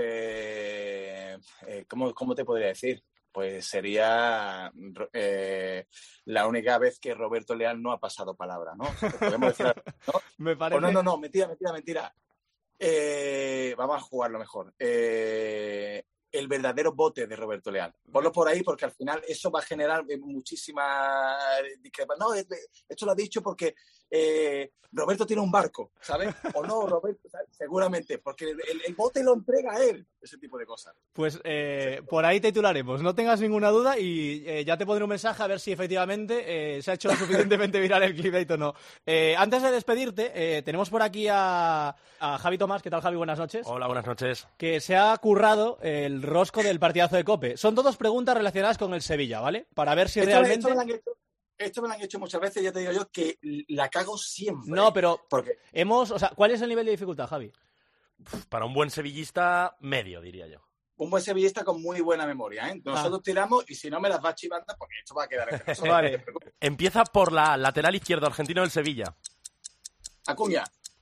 ¿cómo te podría decir? Pues sería la única vez que Roberto Leal no ha pasado palabra, ¿no? Podemos decir, ¿no? Me parece... No, mentira. Vamos a jugarlo mejor. El verdadero bote de Roberto Leal. Ponlo por ahí porque al final eso va a generar muchísima discrepancia. No, esto lo ha dicho porque Roberto tiene un barco, ¿sabes? O no, Roberto, ¿sabes? Seguramente, porque el bote lo entrega a él, ese tipo de cosas. Pues por ahí titularemos, no tengas ninguna duda y ya te pondré un mensaje a ver si efectivamente se ha hecho lo suficientemente viral el clickbait o no. Antes de despedirte, tenemos por aquí a Javi Tomás. ¿Qué tal, Javi? Buenas noches. Hola, buenas noches. Que se ha currado el rosco del partidazo de COPE. Son todas preguntas relacionadas con el Sevilla, ¿vale? Para ver si realmente... Esto me lo han hecho muchas veces, ya te digo yo que la cago siempre. No, pero ¿cuál es el nivel de dificultad, Javi? Para un buen sevillista, medio, diría yo. Un buen sevillista con muy buena memoria, ¿eh? Nosotros tiramos y si no me las va chivando, porque esto va a quedar entre nosotros. Vale. Empieza por la lateral izquierdo argentino del Sevilla. Acuña.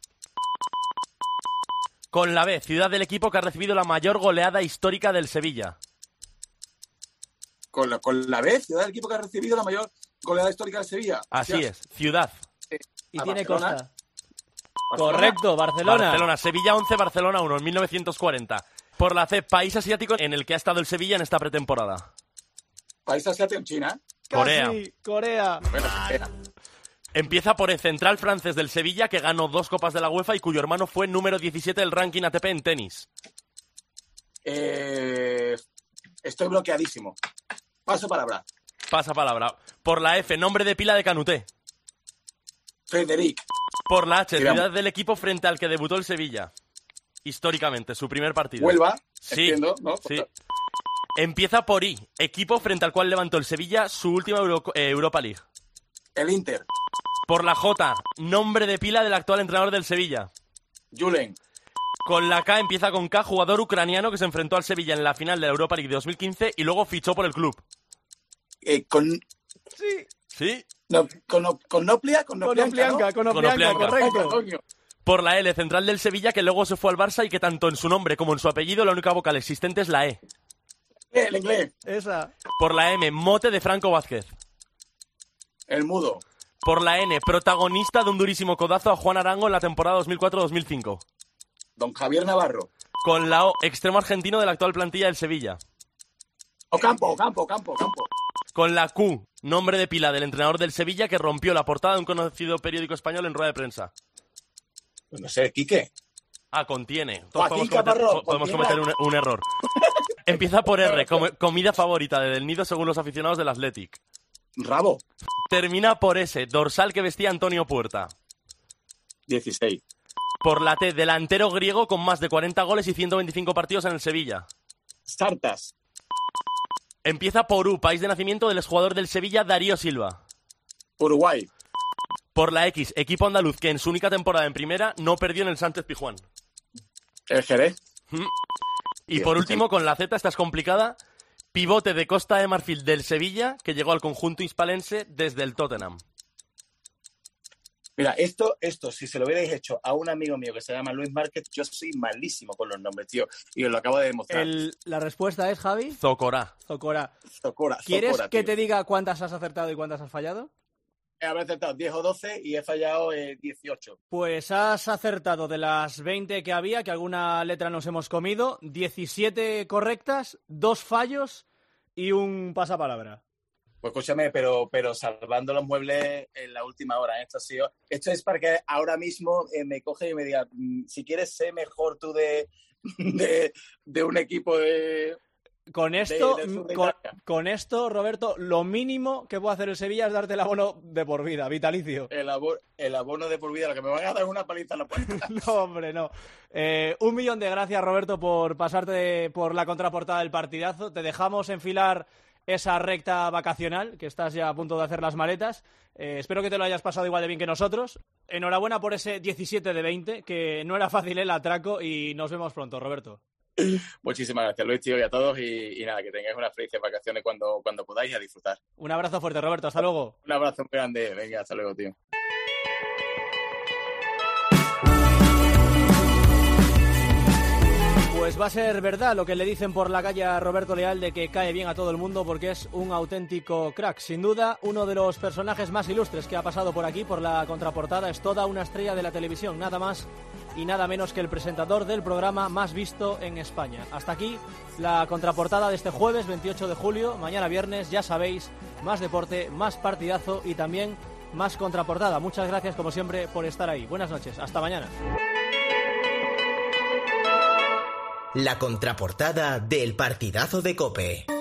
Con la B, ciudad del equipo que ha recibido la mayor goleada histórica del Sevilla. Con la B, ciudad del equipo que ha recibido la mayor goleada histórica del Sevilla. Así es, ciudad. Y tiene costa. Correcto, Barcelona. Barcelona, Sevilla 11, Barcelona 1, en 1940. Por la C, país asiático en el que ha estado el Sevilla en esta pretemporada. País asiático, China. Corea. Casi, Corea. Empieza por el central francés del Sevilla que ganó 2 copas de la UEFA y cuyo hermano fue número 17 del ranking ATP en tenis. Estoy bloqueadísimo. Paso palabra. Pasa palabra. Por la F, nombre de pila de Canuté. Frederic. Por la H, ciudad del equipo frente al que debutó el Sevilla. Históricamente, su primer partido. Huelva. Sí, entiendo, ¿no? Sí. Empieza por I, equipo frente al cual levantó el Sevilla su última Europa League. El Inter. Por la J, nombre de pila del actual entrenador del Sevilla. Julen. Con la K empieza con K, jugador ucraniano que se enfrentó al Sevilla en la final de la Europa League de 2015 y luego fichó por el club. Sí. ¿Sí? No, con Noplianka, correcto. Por la L, central del Sevilla que luego se fue al Barça y que tanto en su nombre como en su apellido la única vocal existente es la E. El inglés. Esa. Por la M, mote de Franco Vázquez. El mudo. Por la N, protagonista de un durísimo codazo a Juan Arango en la temporada 2004-2005. Don Javier Navarro. Con la O, extremo argentino de la actual plantilla del Sevilla. Ocampo. Con la Q, nombre de pila del entrenador del Sevilla que rompió la portada de un conocido periódico español en rueda de prensa. Pues no sé, ¿Quique? Contiene. Todos podemos cometer un error. Empieza por R, comida favorita de Del Nido según los aficionados del Athletic. Rabo. Termina por S, dorsal que vestía Antonio Puerta. 16. Por la T, delantero griego con más de 40 goles y 125 partidos en el Sevilla. Sartas. Empieza por U, país de nacimiento del exjugador del Sevilla, Darío Silva. Uruguay. Por la X, equipo andaluz que en su única temporada en primera no perdió en el Sánchez Pizjuán. El Jerez. Y por último, con la Z, esta es complicada, pivote de Costa de Marfil del Sevilla que llegó al conjunto hispalense desde el Tottenham. Mira, esto, si se lo hubierais hecho a un amigo mío que se llama Luis Márquez, yo soy malísimo con los nombres, tío, y os lo acabo de demostrar. La respuesta es, Javi. Zocora. ¿Quieres que tío. te diga cuántas has acertado y cuántas has fallado? He acertado 10 o 12 y he fallado 18. Pues has acertado de las 20 que había, que alguna letra nos hemos comido, 17 correctas, 2 fallos y un pasapalabra. Pues escúchame, pero salvando los muebles en la última hora. Esto es para que ahora mismo me coge y me diga, si quieres sé mejor tú de un equipo de Con esto, Roberto, lo mínimo que puede hacer el Sevilla es darte el abono de por vida, vitalicio. El abono de por vida, lo que me van a dar es una paliza en la puerta. No, hombre, no. 1.000.000 de gracias, Roberto, por pasarte por la contraportada del partidazo. Te dejamos enfilar esa recta vacacional, que estás ya a punto de hacer las maletas. Espero que te lo hayas pasado igual de bien que nosotros. Enhorabuena por ese 17 de 20, que no era fácil el atraco, y nos vemos pronto, Roberto. Muchísimas gracias, Luis, tío, y a todos, y nada, que tengáis unas felices vacaciones cuando podáis, a disfrutar. Un abrazo fuerte, Roberto, hasta luego. Un abrazo muy grande, venga, hasta luego, tío. Pues va a ser verdad lo que le dicen por la calle a Roberto Leal, de que cae bien a todo el mundo porque es un auténtico crack. Sin duda, uno de los personajes más ilustres que ha pasado por aquí, por la contraportada. Es toda una estrella de la televisión, nada más y nada menos que el presentador del programa más visto en España. Hasta aquí la contraportada de este jueves 28 de julio. Mañana viernes, ya sabéis, más deporte, más partidazo y también más contraportada. Muchas gracias, como siempre, por estar ahí. Buenas noches, hasta mañana. La contraportada del partidazo de COPE.